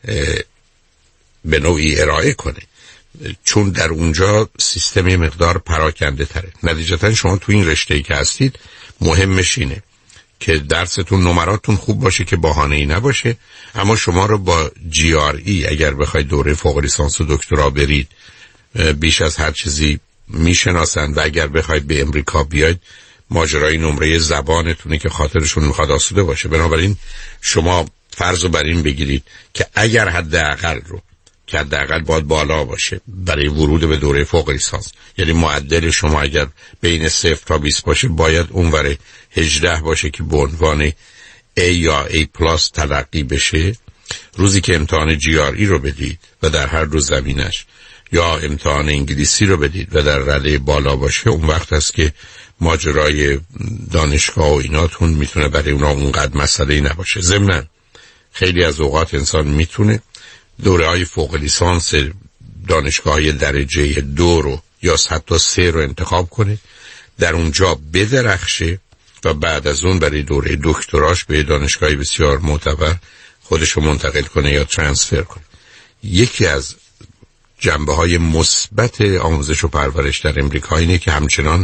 به نوعی ارائه کنه، چون در اونجا سیستم مقدار پراکنده تره. نتیجتا شما تو این رشته‌ای که هستید مهمش اینه که درستون نمراتون خوب باشه که بهانه‌ای نباشه، اما شما رو با جی آر ای اگر بخواید دوره فوق لیسانس و دکترا برید بیش از هر چیزی میشناسن و اگر بخواید به امریکا بیاید ماجرای نمره زبانتونه که خاطرشون میخواد آسوده باشه. بنابراین شما فرض رو بر این بگیرید که اگر حداقل رو که حداقل باید بالا باشه برای ورود به دوره فوق لیسانس، یعنی معدل شما اگر بین صفر تا بیست باشه باید اونور هجده باشه که به عنوان A یا A پلاس تلقی بشه. روزی که امتحان جی آر ای رو بدید و در هر دو زمینش یا امتحان انگلیسی رو بدید و در رده بالا باشه، اون وقت است که ماجرای دانشگاه و ایناتون میتونه برای اونا اونقدر مسئله‌ای نباشه. ضمناً خیلی از اوقات انسان میتونه دوره های فوق لیسانس دانشگاه های درجه دو رو یا حتی سه رو انتخاب کنه، در اونجا بدرخشه و بعد از اون برای دوره دکتراش به دانشگاهی بسیار معتبر خودش رو منتقل کنه یا ترانسفر کنه. یکی از جنبه های مثبت آموزش و پرورش در امریکا اینه که همچنان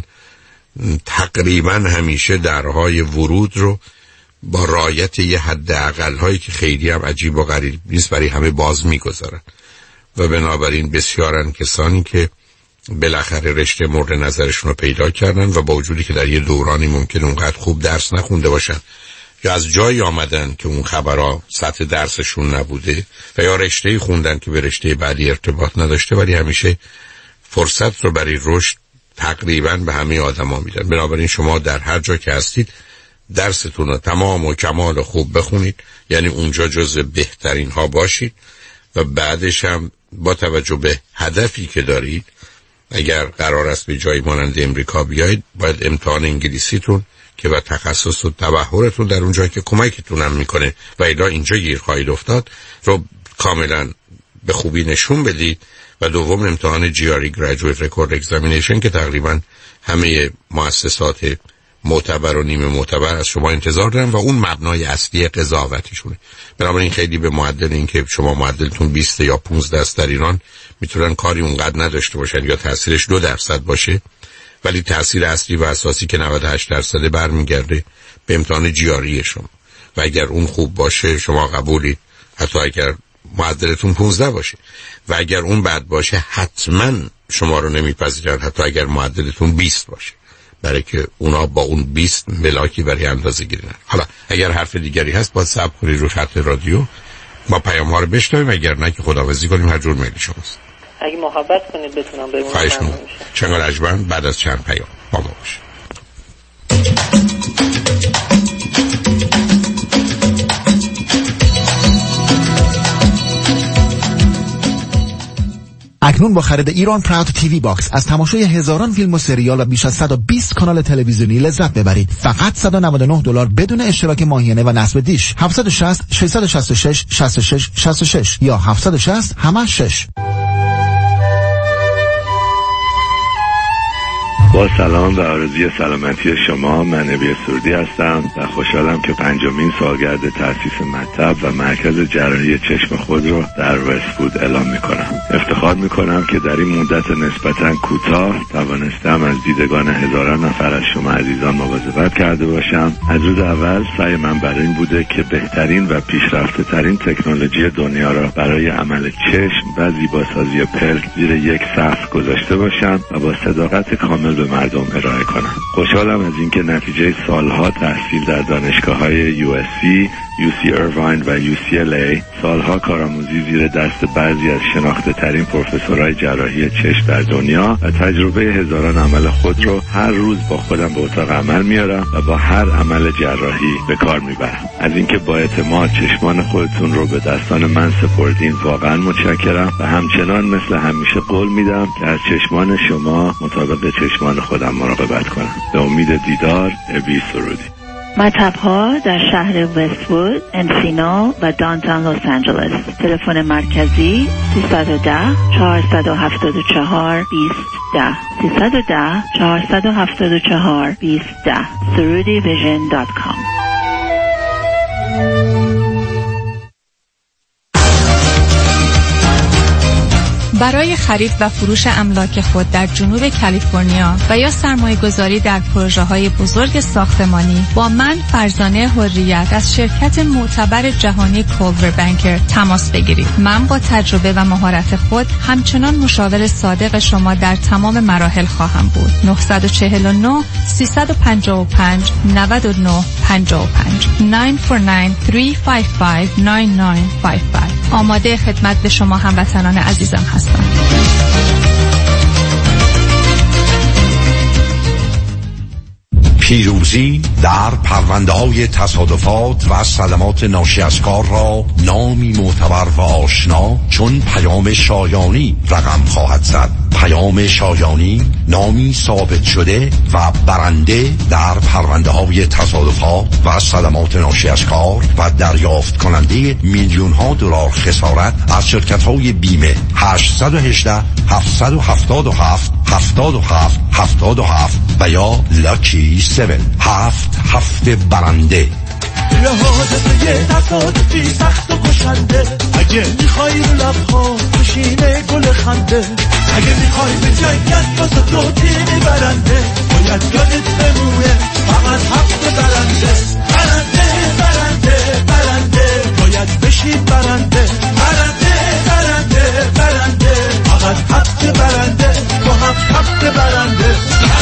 تقریبا همیشه درهای ورود رو با رعایت یه حد اقل هایی که خیلی هم عجیب و غریب نیست برای همه باز میگذارن و بنابراین بسیارن کسانی که بالاخره رشته مورد نظرشون رو پیدا کردن و با وجودی که در یه دورانی ممکن اونقدر خوب درس نخونده باشن یا از جایی آمدن که اون خبرها سطح درسشون نبوده و یا رشته‌ای خوندن که به رشته بعدی ارتباط نداشته، ولی همیشه فرصت رو برای رشد تقریبا به همه آدما میدن. بنابراین شما در هر جا که هستید درستون رو تمام و کمال خوب بخونید، یعنی اونجا جز بهترین ها باشید و بعدش هم با توجه به هدفی که دارید اگر قرار است به جایی مانند امریکا بیایید باید امتحان انگلیسیتون که با تخصص و تبحرتون در اونجا که کمکتون هم میکنه و الا اینجا گیر خواهید افتاد رو کاملا به خوبی نشون بدید. و دوم امتحان جی آر ای Graduate Record Examination که تقریبا همه مؤسسات معتبر و نیمه معتبر از شما انتظار دارن و اون مبنای اصلی قضاوتیشونه. بنابراین خیلی به معدل این که شما معدلتون بیست یا پانزده است در ایران میتونن کاری اونقدر نداشته باشن یا تاثیرش دو درصد باشه، ولی تاثیر اصلی و اساسی که نود و هشت درصد برمیگرده به امتحان جی آر ای شما و اگر اون خوب باشه شما قبولید، حتی اگر معدلتون پانزده باشه، و اگر اون بد باشه حتما شما رو نمیپذیرن حتی اگر معدلتون بیست باشه، برای که اونا با اون بیست ملاکی برای اندازه گیرن. حالا اگر حرف دیگری هست باید صبر کنید رو خط رادیو ما پیام ها رو بشنویم، اگر نه که خداحافظی کنیم. هر جور میلی شماست. اگه محبت کنید بتونم بمونم. خواهش می‌کنم. چنگال اجبن بعد از چند پیام با ما باشید. اکنون با خرید ایران پراود تیوی باکس از تماشای هزاران فیلم و سریال و بیش از صد و بیست کانال تلویزیونی لذت ببرید. فقط صد و نود و نه دلار بدون اشتراک ماهیانه و نصب دیش. هفت شش صفر شش شش شش شش شش شش شش یا هفت شش صفر همه شش. با سلام و آرزوی سلامتی شما، من نبی سردی هستم و خوشحالم که پنجمین سالگرد تأسیس مطب و مرکز جراحی چشم خود رو در وست‌وود اعلام میکنم. افتخار میکنم که در این مدت نسبتاً کوتاه توانستم از دیدگان هزاران نفر از شما عزیزان مواظبت کرده باشم. از روز اول سعی من برای این بوده که بهترین و پیشرفته ترین تکنولوژی دنیا را برای عمل چشم و زیباسازی پلک زیر یک سقف گذاشته باشم و با صداقت کامل به مردم ارائه کنم. خوشحالم از اینکه نتیجه سالها تحصیل در دانشگاه‌های یو اس سی، یو سی ایرواین و یو سی ال ای، سالها کارآموزی زیر دست بعضی از شناخته ترین پروفسورهای جراحی چشم در دنیا و تجربه هزاران عمل خود رو هر روز با خودم به اتاق عمل میارم و با هر عمل جراحی به کار میبرم. از اینکه با اعتماد چشمان خودتون رو به دستان من سپردین واقعا متشکرم و همچنان مثل همیشه قول میدم که از چشمان شما مطابق چشمان خودم مراقبت کنم. به امید دیدار. ابی سرودی. مطب‌ها در شهر وست‌وود، انسینو و دانتون لس آنجلس. تلفن مرکزی سیصد و ده چهارصد و هفتاد و چهار بیست ده سیصد و ده چهارصد و هفتاد و چهار بیست ده سرودی ویژن دات کام. برای خرید و فروش املاک خود در جنوب کالیفرنیا و یا سرمایه گذاری در پروژه های بزرگ ساختمانی با من فرزانه حریت از شرکت معتبر جهانی کولور بانکر تماس بگیرید. من با تجربه و مهارت خود همچنان مشاور صادق شما در تمام مراحل خواهم بود. نه چهار نه سه پنج پنج نه نه پنج پنج نه چهار نه سه پنج پنج نه نه پنج پنج. آماده خدمت به شما هموطنان عزیزم هستم. پیروزی در پرونده‌های تصادفات و صدمات ناشی از کار را نامی معتبر و آشنا چون پیام شایانی رقم خواهد زد. پیام شایانی نامی ثابت شده و برنده در پرونده‌های تصادفات و صدمات ناشی از کار و دریافت کننده میلیون‌ها دلار خسارت از شرکت‌های بیمه. هشت یک هشت هفت هفت هفت هفتاد و هفت هفتاد و هفت و یا لاکی سیون. هفت هفت برنده. حادثه یه تصادفی سخت و کشنده، اگه میخوای رو لبها بشینه گل خنده، اگه میخوای به جنگت واسه تو تیمی برنده، باید یادت بمونه فقط هفت برنده. برنده برنده برنده باید بشین برنده. برنده برنده برنده فقط هفت برنده با هفت هفت برنده.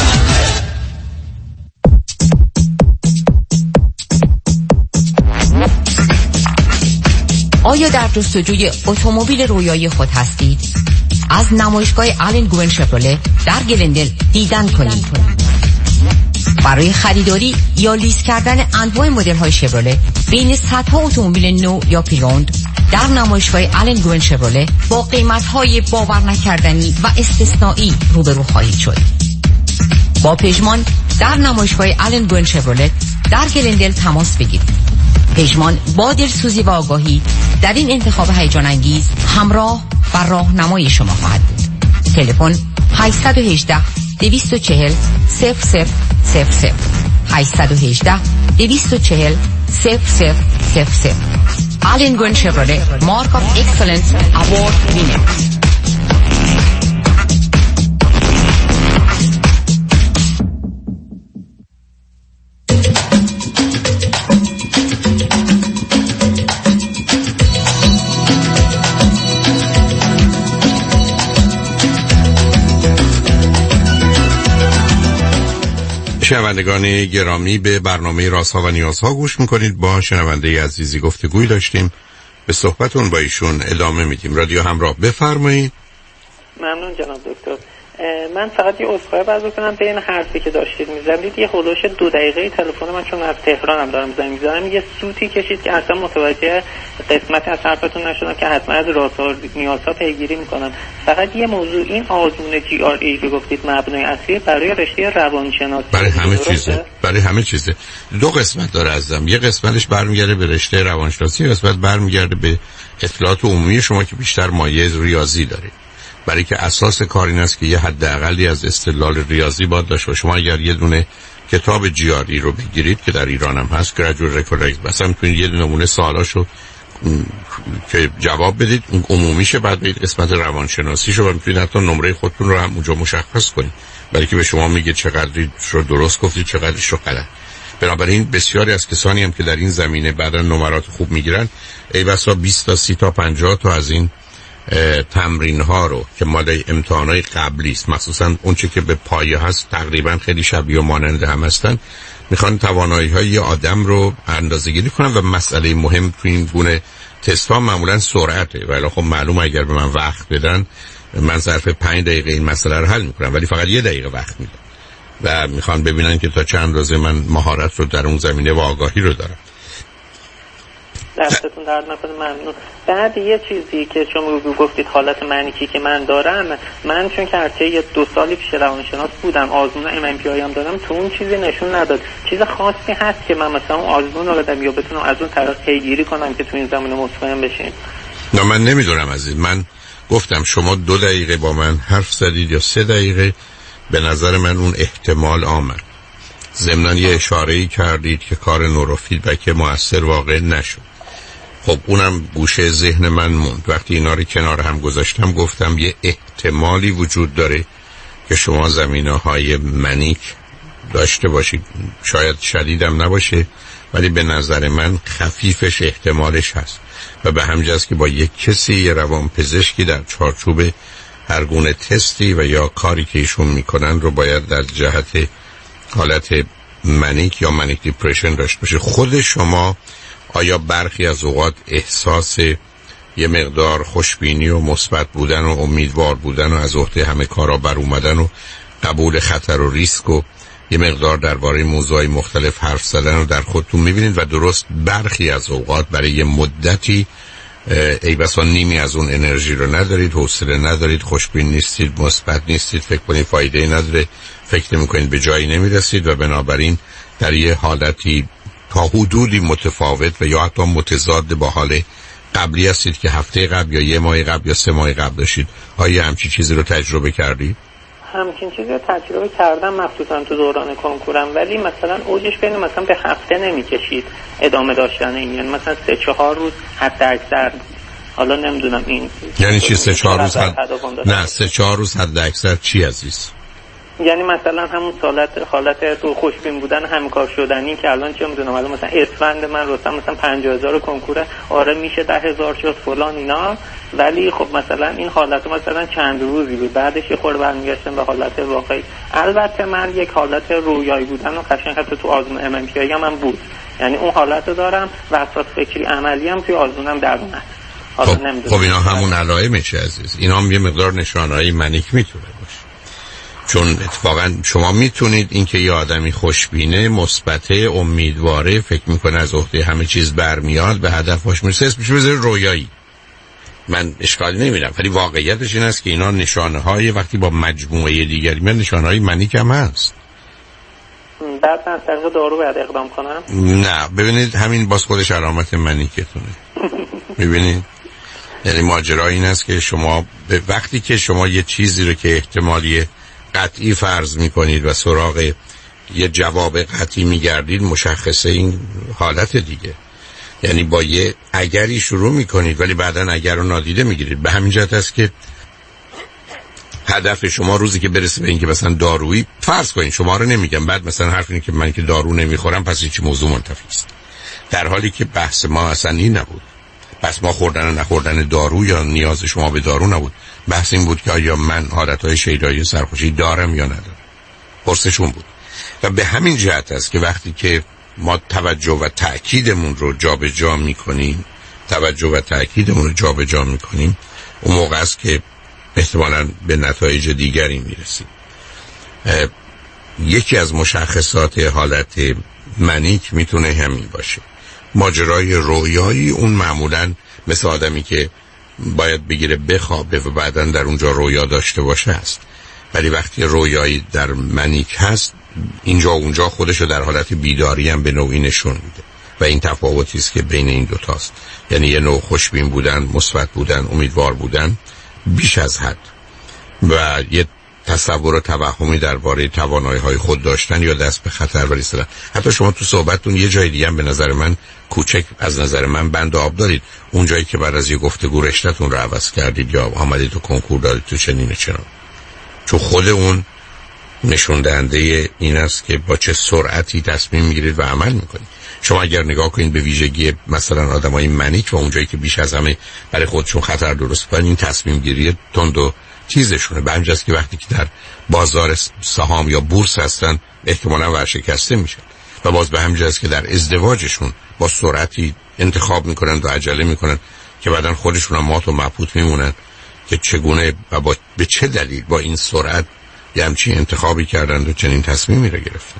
آیا در جستجوی اتومبیل رویایی خود هستید؟ از نمایشگاه آلن گوین شفرله در گلندل دیدن کنید. برای خریداری یا لیز کردن انواع مدل‌های شفرله بین صدها اتومبیل نو یا پریوند در نمایشگاه آلن گوین شفرله با قیمت‌های باور نکردنی و استثنایی روبرو خواهید شد. با پژمان در نمایشگاه آلن گوین شفرله در گلندل تماس بگیرید. پژمان با دلسوزی و آگاهی در این انتخاب هیجان انگیز همراه و راهنمای شما خواهد بود. تلفن هشت یک هشت دو چهار صفر صفر صفر صفر هشت یک هشت دو چهار صفر صفر صفر صفر. آلن گوین شفرله مارک آف اکسلنس اوارد وینر. شنوندگان گرامی، به برنامه رازها و نیازها گوش میکنید. با شنونده عزیزی گفتگوی داشتیم، به صحبتون با ایشون ادامه میدیم. رادیو همراه، بفرمایید. ممنون جناب دکتر. من فقط یه عذرخواهی باید بکنم به این حرفی که داشتید می‌زدید. یه هولوش دو دقیقه تلفن من، چون از تهرانم دارم زنگ می‌زنم، یه سوتی کشید که اصلا متوجه قسمت از حرفتون نشدم که حتما از رازها نیازها پیگیری می‌کنم. فقط یه موضوع، این آزمون جی آر ای که گفتید مبنای اصلی برای رشته روانشناسی برای همه چیزه، برای همه چیزه. دو قسمت داره عزیزم. یه قسمتش برمیگرده به رشته روانشناسی، قسمت برمیگرده به اطلاعات عمومی شما که بیشتر مایه ریاضی داره. برای که اساس کار این است که یه حداقلی از استدلال ریاضی باید داشته باشه. شما اگر یه دونه کتاب جی آر ای رو بگیرید که در ایران هم هست، گریجویت رکورد، مثلا میتونید یه نمونه سوالاشو که جواب بدید، اون عمومیشه، بعد برید قسمت روانشناسیشو و میتونید حتی نمره خودتون رو هم اونجا مشخص کنید، برای که به شما میگه چقدر رو درست گفتید، چقدرش رو غلط. بنابراین بسیاری از کسانی هم که در این زمینه بعدا نمرات خوب میگیرن، ای بسا بیست تا سی تا پنجاه تا از این تمرین ها رو که مال امتحانات قبلی است، مخصوصا اون چه که به پایه هست، تقریبا خیلی شبیه و مانند هم هستن، میخوان توانایی های آدم رو اندازه‌گیری کنن و مسئله مهم تو این گونه تست ها معمولا سرعته. ولی خب معلومه اگر به من وقت بدن، من ظرف پنج دقیقه این مسئله رو حل میکنم، ولی فقط یه دقیقه وقت میدم و میخوان ببینن که تا چند اندازه من مهارت رو در اون زمینه و آگاهی رو دارم. دستتون درد نکنه، ممنون. بعد یه چیزی که شما گفتید حالت منیکی که من دارم، من چون که هرچه یه دو سالی پیش روانشناس بودم، آزمون ام ام پی آی هم دادم، تو اون چیزی نشون نداد. چیز خاصی هست که من مثلا اون آزمون رو بدم یا بتونم از اون طرف پیگیری کنم که تو این زمینه مطمئن بشین؟ نه من نمیدونم عزیز. من گفتم شما دو دقیقه با من حرف زدید یا سه دقیقه، به نظر من اون احتمال آمد. ضمناً یه اشاره‌ای کردید که کار نورو فیدبک مؤثر واقع نشد. خب اونم گوشه ذهن من موند. وقتی اینا رو کنار هم گذاشتم گفتم یه احتمالی وجود داره که شما زمینه‌های منیک داشته باشید، شاید شدیدم نباشه ولی به نظر من خفیفش احتمالش هست و به همجاست که با یک کسی، یه روان پزشکی در چارچوب هر گونه تستی و یا کاری که ایشون میکنن رو باید در جهت حالت منیک یا منیک دیپرشن داشته باشه. خود شما آیا برخی از اوقات احساس یه مقدار خوشبینی و مثبت بودن و امیدوار بودن و از عهده همه کارا بر اومدن و قبول خطر و ریسک و یه مقدار درباره موضوعی مختلف حرف زدن رو در خودتون میبینید و درست برخی از اوقات برای یه مدتی ای بسا نیمی از اون انرژی رو ندارید، حوصله ندارید، خوشبین نیستید، مثبت نیستید، فکر کنید فایده ای نداره، فکر نمی‌کنید به جایی نمیرسید و بنابراین در یه حالتی تا حدودی متفاوت و یا حتی متضاد با حال قبلی هستید که هفته قبل یا یه ماه قبل یا سه ماه قبل داشتید. آیا همچین چیزی رو تجربه کردید؟ همچین چیزی رو تجربه کردم مخصوصا تو دوران کنکورم، ولی مثلا اوجش بین مثلا به هفته نمیکشید ادامه داشتن این، یعنی مثلا سه چهار روز حد اکثر. حالا نمیدونم این یعنی چی سه چهار روز حد... نه سه چهار روز حد اکثر چی عزیز؟ یعنی مثلا همون حالت حالت تو خوشبین بودن همکار شدنی که الان چه میدونم الان مثلا اسفند من رستم مثلا پنجاه هزار کنکور آره میشه ده هزار شد فلان اینا، ولی خب مثلا این حالت مثلا چند روزی بود، بعدش یه خورده برمیگشتم به حالت واقعی. البته من یک حالت رویایی بودن و قشنگ حتی تو آزمون ام ام پی آی هم بود، یعنی اون حالت رو دارم و اساس فکری عملی هم توی آزمونم در اومد. خب, خب اینا همون علائم چه عزیز؟ اینا هم یه مقدار نشانه‌های منیک میتونه باشه، چون اتفاقا شما میتونید اینکه یه آدمی خوشبینه، مثبته، امیدواره، فکر میکنه از عهده همه چیز برمیاد، به هدفش میرسه، اسمش بذاره رویایی. من اشکالی نمیدم، ولی واقعیتش این است که اینا نشانه‌های وقتی با مجموعه دیگری من نشانه‌های منیک هم هست. بعد من طریق دارو باید اقدام کنم؟ نه ببینید همین باز خودش علامت منیکتونه. میبینید یعنی ماجرا این است که شما به وقتی که شما یه چیزی رو که احتمالی قطعی فرض میکنید و سراغ یه جواب قطعی میگردید، مشخصه این حالت دیگه. یعنی با یه اگری شروع میکنید ولی بعداً اگر رو نادیده میگیرید. به همین جهت است که هدف شما روزی که برسه به این که مثلا دارویی فرض کنید، شما رو نمیگم، بعد مثلا حرف اینه که من که دارو نمیخورم پس هیچ موضوع منتفی است، در حالی که بحث ما اصلا این نبود. پس ما خوردن و نخوردن دارو یا نیاز شما به دارو نبود، بحث این بود که آیا من حالتهای شیدایی سرخوشی دارم یا ندارم. پرسشون بود. و به همین جهت است که وقتی که ما توجه و تأکیدمون رو جابجا میکنیم توجه و تأکیدمون رو جابجا میکنیم اون موقع است که احتمالاً به نتایج دیگری میرسیم. یکی از مشخصات حالت منیک میتونه همین باشه. ماجرای رویایی، اون معمولاً مثل آدمی که باید بگیره بخوابه و بعداً در اونجا رویا داشته باشه است. ولی وقتی رویایی در منیک هست، اینجا اونجا خودشو در حالت بیداری هم به نوعی نشون میده و این تفاوتی است که بین این دوتاست. یعنی یه نوع خوشبین بودن، مثبت بودن، امیدوار بودن بیش از حد و یه تصور و توهمی درباره توانایی‌های خود داشتن یا دست به خطر برسیدن. حتی شما تو صحبتتون یه جای دیگه هم به نظر من کوچک از نظر من بند آب دارید، اون جایی که بعد از یه گفتگو رشته‌تون رو عوض کردید یا آمدید تو کنکور دادید تو چنین و چنان. چون خود اون نشون دهنده این است که با چه سرعتی تصمیم میگیرید و عمل میکنید. شما اگر نگاه کنید به ویژگی مثلا آدمای منیک و اونجایی که بیش از همه برای خودشون خطر درست کنن، این تصمیم گیری تند و چیزشونه. به همین جاست که وقتی که در بازار سهام یا بورس هستن احتمالاً ورشکسته میشن و باز به همین جاست که در ازدواجشون با سرعتی انتخاب میکنن و عجله میکنن که بعدن خودشون هم مات و مبهوت میمونن که چگونه و با به چه دلیل با این سرعت یه همچین انتخابی کردن و چنین تصمیمی رو گرفتن.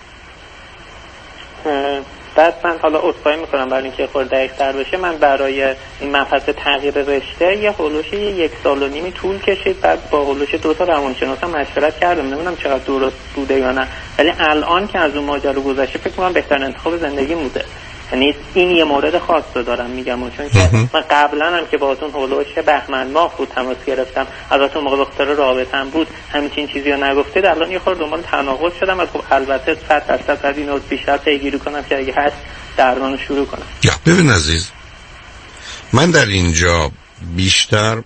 بعد من حالا عذرخواهی میکنم برای اینکه خورده دقیق‌تر بشه، من برای این مبحث تغییر رشته یه هولوش یک سال و نیمی طول کشید. بعد با هولوش دو تا روانشناس هم مشورت کردم، نمیدونم چقدر درست بوده یا نه، ولی الان که از اون ماجرا گذشته فکر کنم بهترین انتخاب زندگی بوده. یعنی این یه مورد خاص رو دارم میگم، چون که من قبلا هم که باهاتون هولوش بهمن ماه بود تماس گرفتم، البته موقع دختر رابطه‌ام بود، همین چیزی رو نگفتید. الان یه خورده دنبال تناقض شدم و خب البته صد درصد از اینو بیشتر پیگیری کنم که اگه هست درمان شروع کنم. یا ببین عزیز، من در اینجا بیشتر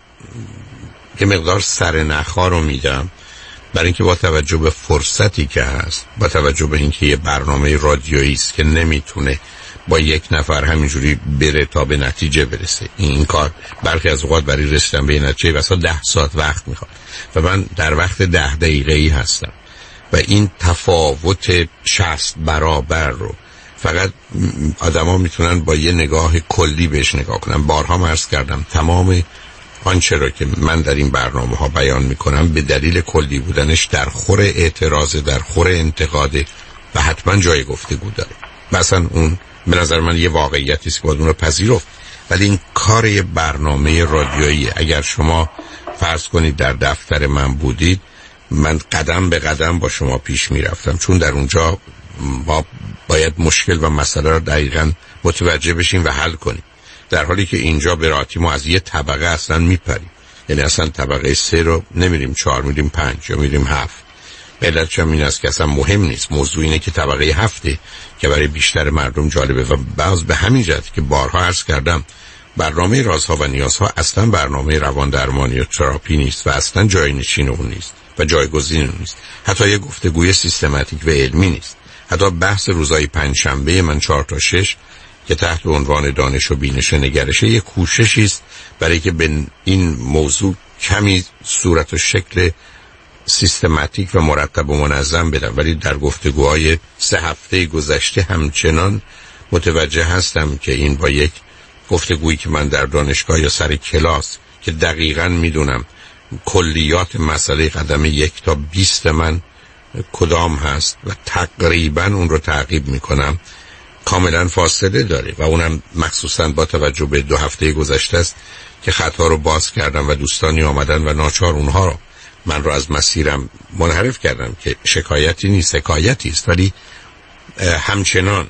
یه مقدار سر نخا رو میدم برای اینکه با توجه به فرصتی که هست، با توجه به اینکه یه برنامه رادیویی است که نمیتونه با یک نفر همینجوری بره تا به نتیجه برسه، این کار برخی از اوقات برای رسیدن به نتیجه واسه ده ساعت وقت میخواد و من در وقت ده دقیقه‌ای هستم و این تفاوت شصت برابر رو فقط آدما میتونن با یه نگاه کلی بهش نگاه کنن. بارها عرض کردم تمام آنچه را که من در این برنامه ها بیان میکنم به دلیل کلی بودنش در خور اعتراض، در خور انتقاد و حتما جای گفتگو داره. مثلا اون به نظر من یه واقعیتی است که باید اون رو پذیرفت، ولی این کار یه برنامه رادیویی. اگر شما فرض کنید در دفتر من بودید، من قدم به قدم با شما پیش میرفتم، چون در اونجا ما باید مشکل و مسئله را دقیقاً متوجه بشیم و حل کنیم، در حالی که اینجا به راحتی ما از یه طبقه اصلا میپریم، یعنی اصلا طبقه سه رو نمیریم چهار، میریم پنج یا میریم هفت. علتش هم این است که اصلا مهم نیست. موضوع اینه که طبقه هفته که برای بیشتر مردم جالبه و باز به همین جهت که بارها عرض کردم برنامه رازها و نیازها اصلا برنامه روان درمانی و تراپی نیست و اصلا جاینشین اون نیست و جایگزین اون نیست. حتی یه گفتگوی سیستماتیک و علمی نیست. حتی بحث روزهای پنجشنبه من چهار تا شش که تحت عنوان دانش و بینش نگرشه یک کوششی است برای که به این موضوع کمی صورت و شکل سیستماتیک و مرتب و منظم بدم، ولی در گفتگوهای سه هفته گذشته همچنان متوجه هستم که این با یک گفتگویی که من در دانشگاه یا سر کلاس که دقیقاً میدونم کلیات مسئله قدم یک تا بیست من کدام هست و تقریباً اون رو تعقیب میکنم، کاملا فاصله داره و اونم مخصوصاً با توجه به دو هفته گذشته است که خطا رو باز کردم و دوستانی آمدن و ناچار اونها رو من رو از مسیرم منحرف کردم که شکایتی نیست، حکایتی است، ولی همچنان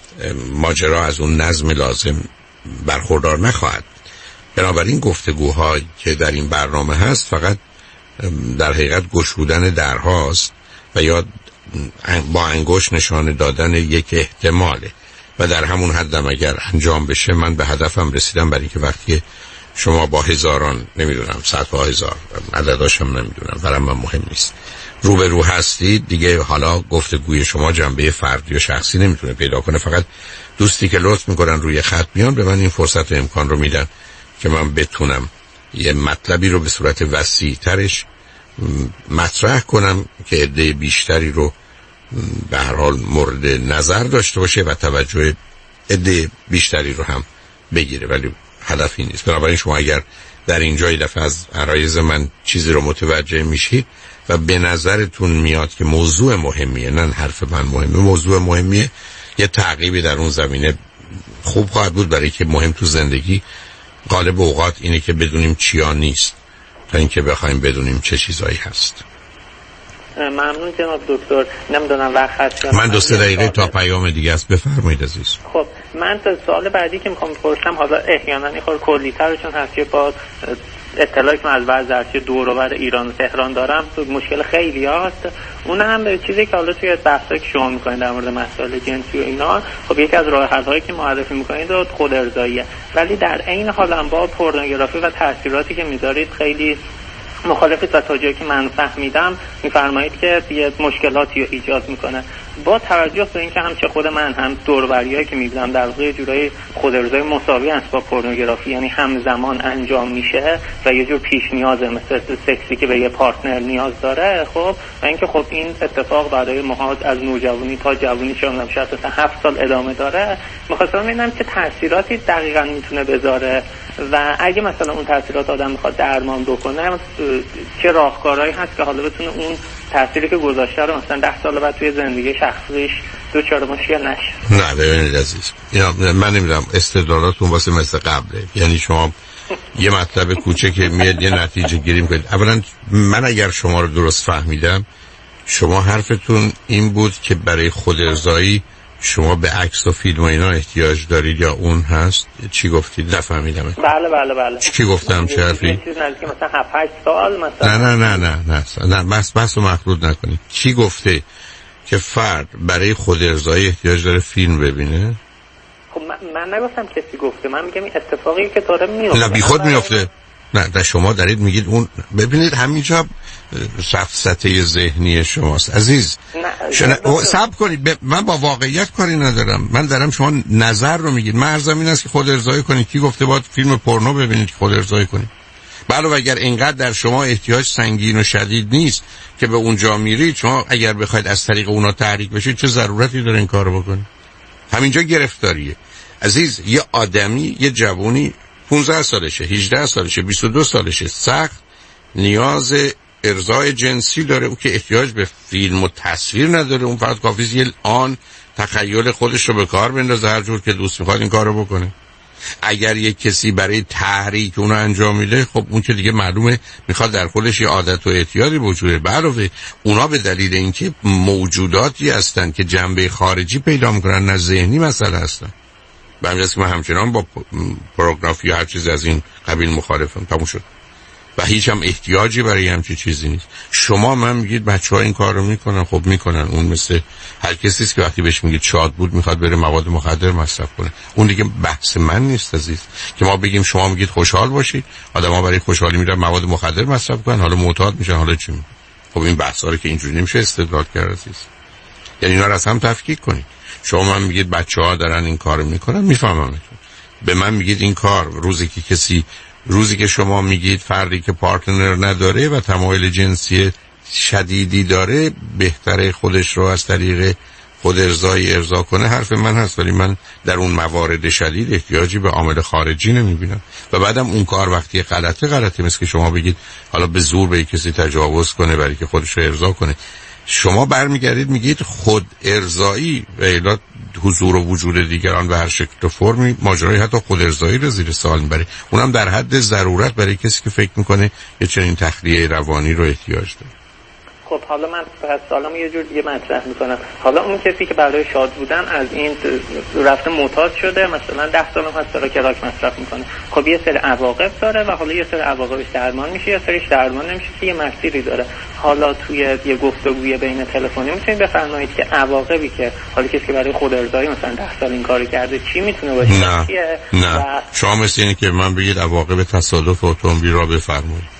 ماجرا از اون نظم لازم برخوردار نخواهد. بنابراین گفتگوها که در این برنامه هست فقط در حقیقت گشودن درهاست و یا با انگشت نشانه دادن یک احتماله و در همون حدم اگر انجام بشه من به هدفم رسیدم، برای که وقتی شما با هزاران نمیدونم صدها هزار عدداشم نمیدونم برام من مهم نیست رو به رو هستید دیگه، حالا گفتگوی شما جنبه فردی و شخصی نمیتونه پیدا کنه. فقط دوستی که لطف میکنن روی خط میان به من این فرصت و امکان رو میدن که من بتونم یه مطلبی رو به صورت وسیع ترش مطرح کنم که عده بیشتری رو به هر حال مورد نظر داشته باشه و توجه عده بیشتری رو هم بگیره، ولی هدفی نیست. بنابراین شما اگر در اینجا یه دفعه از عرایض من چیزی رو متوجه میشید و به نظرتون میاد که موضوع مهمیه، نه حرف من مهمه، موضوع مهمیه، یه تعقیبی در اون زمینه خوب خواهد بود، برای که مهم تو زندگی غالب اوقات اینه که بدونیم چیا نیست تا اینکه بخوایم بدونیم چه چیزایی هست. ممنون جناب دکتر. نمیدونم وقت هست یا من دو سه دقیقه تا پیام دیگه است، بفرمایید عزیز. خب من تا سوال بعدی که میخوام بپرسم حالا احیانا این خور کلی‌تر چون هست که با اطلاعی که من از وضعیت دور و بر ایران و تهران دارم تو مشکل خیلی هست. اون هم به چیزی که حالا توی بحثایی که شما میکنید در مورد مسائل جنسی و اینا، خب یکی از راه حل‌هایی که معرفی میکنید خود ارضاییه، ولی در عین حال هم با پورنوگرافی و تاثیراتی که میذارید خیلی مخالفت و تا جایی که من فهمیدم میفرمایید که یه مشکلاتی رو ایجاد میکنه. با توجه به اینکه هم چه خود من هم دور و بریایی که میبینم در واقع جورایی خود ارضای مساوی است با پورنوگرافی، یعنی همزمان انجام میشه و یه جور پیش نیازه مثل سکسی که به یه پارتنر نیاز داره. خب و اینکه خب این اتفاق برای ماها از نوجوانی تا جوانی شاید شاید تا هفت سال ادامه داره. می‌خواستم ببینم چه تاثیراتی دقیقاً میتونه بذاره و اگه مثلا اون تاثیرات آدم میخواد درمان بکنه چه راهکارهایی هست که حالا بتونه اون تأثیری که گذاشته رو مثلا ده سال بعد توی زندگی شخصیش دوچار مشکل نشه. نه ببینید عزیز، اینا من نمیدونم استدلالاتون واسه مثل قبله، یعنی شما یه مطلب کوچه که میاد یه نتیجه گیری میکنید. اولا من اگر شما رو درست فهمیدم شما حرفتون این بود که برای خود ارضایی شما به عکس و فیلم و اینا احتیاج دارید یا اون هست؟ چی گفتید؟ نفهمیدم. بله بله بله. چی گفتم؟ چه حرفی؟ چیز نزدیک مثلا هفت هشت سال مثلا. نه نه نه نه نه نه بس بس رو مخلوط نکنید. کی گفته که فرد برای خود ارضایی احتیاج داره فیلم ببینه؟ خب من, من نگفتم کسی گفته، من میگم این اتفاقی که داره میفته. نه بی خود میفته. نه در شما دارید میگید اون، ببینید همینجا سفسطه ذهنی شماست عزیز. شنا... صبر کنید ب... من با واقعیت کاری ندارم، من دارم شما نظر رو میگید. من عرضم این است که خود ارضایی کنید. کی گفته باید فیلم پورنو ببینید که خود ارضایی کنید؟ بله، و اگر اینقدر در شما احتیاج سنگین و شدید نیست که به اونجا میرید، شما اگر بخواید از طریق اونا تحریک بشید چه ضرورتی داره این کارو بکنید؟ همینجا گرفتاریه عزیز. یه آدمی، یه جوونی پانزده سالشه، هجده سالشه، بیست و دو سالشه، سخت نیاز ارضای جنسی داره. او که احتیاج به فیلم و تصویر نداره، اون فقط کافیه یه آن تخیل خودش رو به کار بندازه، هر جور که دوست میخواد این کارو بکنه. اگر یک کسی برای تحریک اونو انجام میده، خب اون که دیگه معلومه میخواد در خودش یه عادت و اعتیادی وجوده. علاوه اونا به دلیل اینکه موجوداتی هستن که جنبه خارجی پیدا میکنن، نه ذهنی مسئله هستن. به همین جاست که من همچنان با پروگرافی هر چیز از این قبیل مخالفم. تموم شد. و هیچ هم احتیاجی برای همچین چیزی نیست. شما من میگید بچه‌ها این کارو میکنن، خب میکنن. اون مثل هر کسی است که وقتی بهش میگید شاد بود میخواد بره مواد مخدر مصرف کنه. اون دیگه بحث من نیست عزیز که ما بگیم شما میگید خوشحال باشید، آدم‌ها برای خوشحالی میرن مواد مخدر مصرف کنن، حالا معتاد میشن، حالا چی میشه؟ خب این بحثا رو که اینجوری نمیشه استدلال کرد عزیز. یعنی اینا رو از هم تفکیک کنید. شما من میگید بچه‌ها دارن این کارو میکنن، میفهمم. به من میگید این کار روزی که کسی روزی که شما میگید فردی که پارتنر نداره و تمایل جنسی شدیدی داره، بهتره خودش رو از طریق خود ارضای ارضا کنه، حرف من هست. ولی من در اون موارد شدید احتیاجی به عامل خارجی نمیبینم. و بعدم اون کار وقتی غلطه غلطه، مثل که شما بگید حالا به زور به کسی تجاوز کنه برای که خودش رو ارضا کنه. شما برمیگردید میگید خود ارضایی و الا حضور و وجود دیگران به هر شکل و فرمی ماجرای حتی خود ارضایی رو زیر سوال میبره. اونم در حد ضرورت برای کسی که فکر میکنه یه چنین تخلیه روانی رو احتیاج داره. خب حالا من پس سوالم یه جور دیگه مطرح میکنم. حالا اون کسی که برای شاد بودن از این رفته معتاد شده، مثلا ده سال هم هست داره که راک مصرف میکنه، خب یه سری عواقب داره و حالا یه سری عواقبش درمان میشه، یه سریش درمان نمیشه که یه مسیری داره. حالا توی یه گفتگوی بین تلفنی میتونید بفرمایید که عواقبی که حالا کسی که برای خود ارضایی مثلا ده سال این کارو کرده چی میتونه باشه؟ نه نه و... شما مثل اینه که من بگید عواقب تصادف اتومبیل را بفرمایید.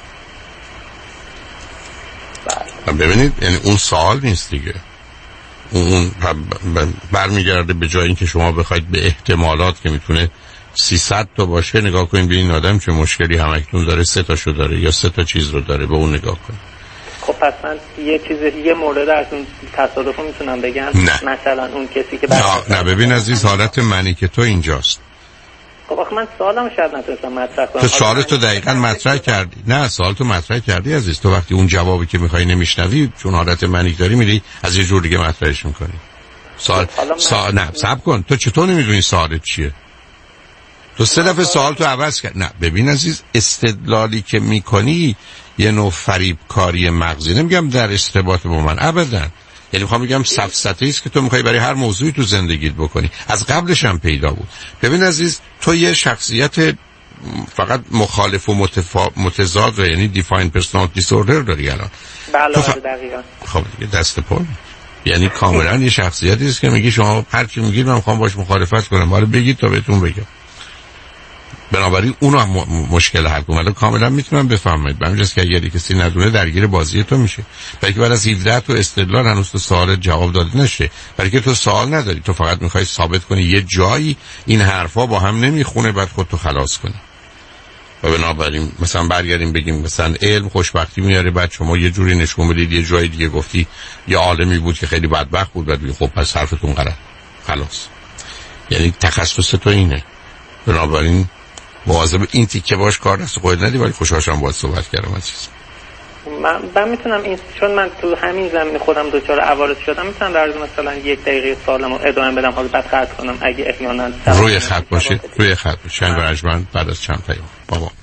ببینید یعنی اون سوال نیست دیگه. اون برمیگرده به جای اینکه شما بخواید به احتمالات که میتونه سیصد تا باشه نگاه کنید به این آدم چه مشکلی همکنون داره، سه تاشو داره یا سه تا چیز رو داره، به اون نگاه کنید. خب پس من یه چیز یه مورد از اون تصادف رو میتونم بگم؟ نه. مثلا اون کسی که نه, نه ببین عزیز، حالت منی که تو اینجاست. خب آخه من سوالم شاید نتونستم مطرح کنم. تو سوالتو دقیقاً مطرح کردی. نه سوالتو مطرح کردی عزیز. تو وقتی اون جوابی که میخوای نمیشنوی چون حالت منیک داری میری از یه جور دیگه مطرحش میکنی. سوال سوال نه صبر کن. تو چطور نمیدونی سوالت چیه؟ تو سه دفعه سوال تو عوض کرد. نه ببین عزیز، استدلالی که میکنی یه نوع فریبکاری مغزی. نمیگم در ارتباط با من ابداً، یعنی میخوام بگم سفسطه‌ای است که تو میخوای برای هر موضوعی تو زندگیت بکنی. از قبلش هم پیدا بود. ببین عزیز، تو یه شخصیت فقط مخالف و متفا... متضاد و یعنی دیفاین پرسونالیتی دیسوردر داری الان. بله ف... دقیقاً. خب دیگه دست پر. یعنی کاملا یه شخصیتی است که میگی شما هر چی میگید من میخوام باش مخالفت کنم. حالا بگید تا بهتون بگم. بنابراین اون هم مشکل حل کنم. کاملا میتونم بفهمید. به همین جاست که اگه کسی ندونه درگیر بازی تو میشه. برای که بعد از هفده تو استدلال هنوز تو سوال جواب داده نشه. برای که تو سوال نداری، تو فقط میخوای ثابت کنی یه جایی این حرفا با هم نمیخونه، بعد خودتو خلاص کنی. و بنابراین مثلا برگردیم بگیم مثلا علم خوشبختی میاره، بعد شما یه جوری نشون بدید یه جای دیگه گفتی یه عالمی بود که خیلی بدبخت بود، بعد خب پس حرفتون غلط. خلاص. یعنی تخصص تو اینه. بنابراین مواظب این تیکه باش، کار دست خودت ندی. ولی خوشحالم باهات صحبت کردم عزیز. من من میتونم این چون من تو همین زمینه خودم دچار عوارض شدم، میتونم در مثلا یک دقیقه سوالمو ادامه بدم، حالا بعد قطع کنم اگه احیانا روی خط باشید. روی خط باشید. چند برجمن بعد از چند پیام بابا.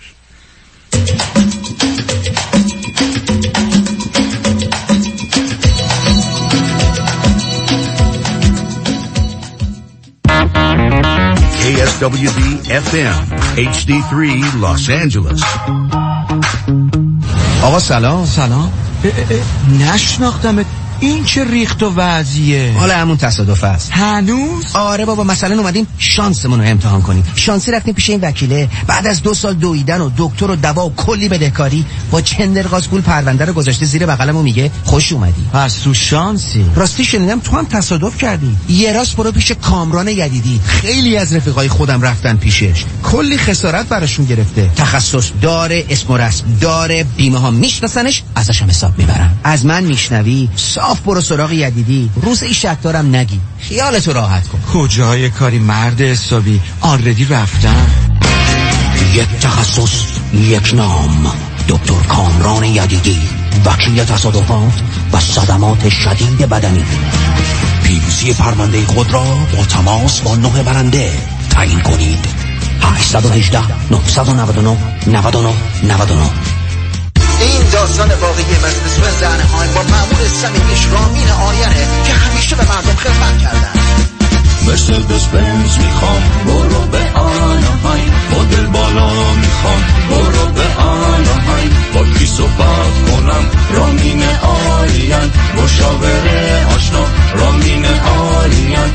کی اس دبلیو دی اف ام اچ دی سه Los Angeles. آقا سلام. سلام. نشناختمت. این چه ریخت و وضعیه؟ حالا همون تصادف است. هنوز؟ آره بابا، مثلا اومدیم شانسمون رو امتحان کنیم. شانسی رفتیم پیش این وکیله، بعد از دو سال دویدن و دکتر و دوا و کلی بدهکاری با چندرغاز گول پرونده رو گذاشته زیر بغلمو میگه خوش اومدی. پس تو شانسی. راستی شنیدم تو هم تصادف کردی. یه راست برو پیش کامران یدیدی، خیلی از رفیقای خودم رفتن پیشش، کلی خسارت براشون گرفته. تخصص داره، اسم و رسم داره، بیمه ها میشناسنش، ازش هم حساب میبرن. از من میشنوی صاف برو سراغ یدیدی، روز ای شک دارم نگی، خیالتو راحت کن. کجای کاری مرد حسابی، آلردی رفتم. یک تخصص، یک نام، دکتر کامران یدیدی، وکیل تصادفات و صدمات شدید بدنی. پیروزی پرونده خود را با تماس با نه برنده تعیین کنید. هشت یک هشت نه نه نه نه نه نه نه. این داستان واقعی مرسدس بنز آنهایم با مأمور صمیمیش رامین آریانه که همیشه به مردم خدمت کردن. مرسدس بنز میخوام برو به آنهایم، مدل بالا میخوام برو به آنهایم، با کی صحبت کنم رامین آریان، مشاوره آشنا رامین آریان.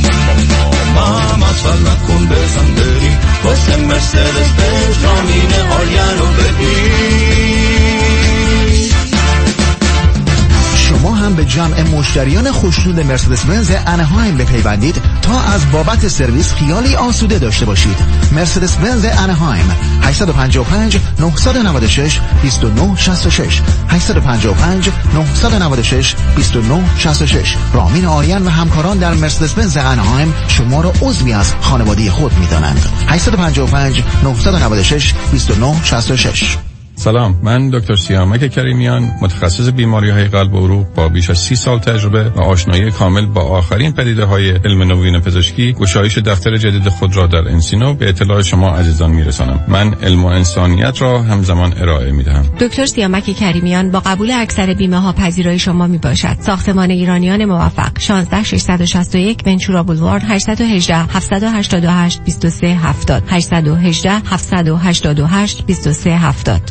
محمد نکن بزن بریم واسه مرسدس بنز رامین آریان رو ببین. شما هم به جمع مشتریان خوشنود مرسدس بنز آنهایم بپیوندید تا از بابت سرویس خیالی آسوده داشته باشید. مرسدس بنز آنهایم هشت پنج پنج نه نه شش دو نه شش شش هشت پنج پنج نه نه شش دو نه شش شش. رامین آریان و همکاران در مرسدس بنز آنهایم شما را عضوی از خانواده خود می‌دانند. هشت پنج پنج نه نه شش دو نه شش شش. سلام، من دکتر سیامک کریمیان، متخصص بیماری‌های قلب و عروق با بیش از سی سال تجربه و آشنایی کامل با آخرین پدیده‌های علم نوین پزشکی، گشایش دفتر جدید خود را در انسینو به اطلاع شما عزیزان میرسانم. من علم و انسانیت را همزمان ارائه میدهم. دکتر سیامک کریمیان با قبول اکثر بیمه‌ها پذیرای شما میباشد. ساختمان ایرانیان موفق، شانزده ششصد و شصت و یک ونچورا بولوارد، هشت یک هشت هفت هشت هشت دو سه هفت صفر هشت یک هشت هفت هشت هشت دو سه هفت صفر.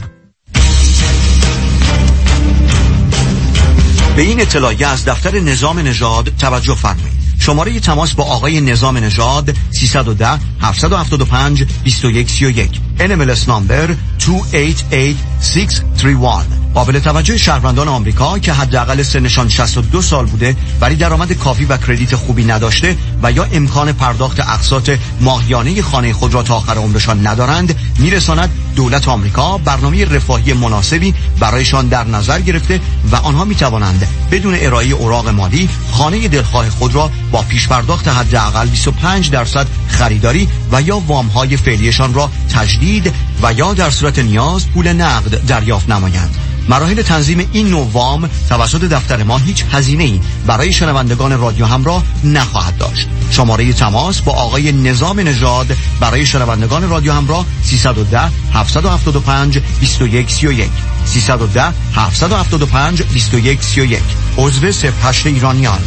به این اطلاعیه از دفتر نظام نژاد توجه فرمایید. شماره تماس با آقای نظام نژاد سیصد و ده هفتصد و هفتاد و پنج بیست و یک سی و یک. ان ام ال اس نمبر دو هشت هشت شش سه یک. قابل توجه شهروندان آمریکا که حداقل سنشان شصت و دو سال بوده ولی درآمد کافی و کردیت خوبی نداشته و یا امکان پرداخت اقساط ماهیانه خانه خود را تا آخر عمرشان ندارند، میرساند دولت آمریکا برنامه رفاهی مناسبی برایشان در نظر گرفته و آنها میتوانند بدون ارائه اوراق مالی خانه دلخواه خود را با پیش پرداخت حداقل بیست و پنج درصد خریداری و یا وام‌های فعلیشان را تجدید و یا در صورت نیاز پول نقد دریافت نمایند. مراحل تنظیم این نوع وام توسط دفتر ما هیچ هزینه‌ای برای شنوندگان رادیو همراه نخواهد داشت. شماره تماس با آقای نظام نژاد برای شنوندگان رادیو همراه سیصد و ده هفتصد و هفتاد و پنج بیست و یک سی و یک سیصد و ده هفتصد و هفتاد و پنج بیست و یک سی و یک. عضو صف هشت ایرانیان.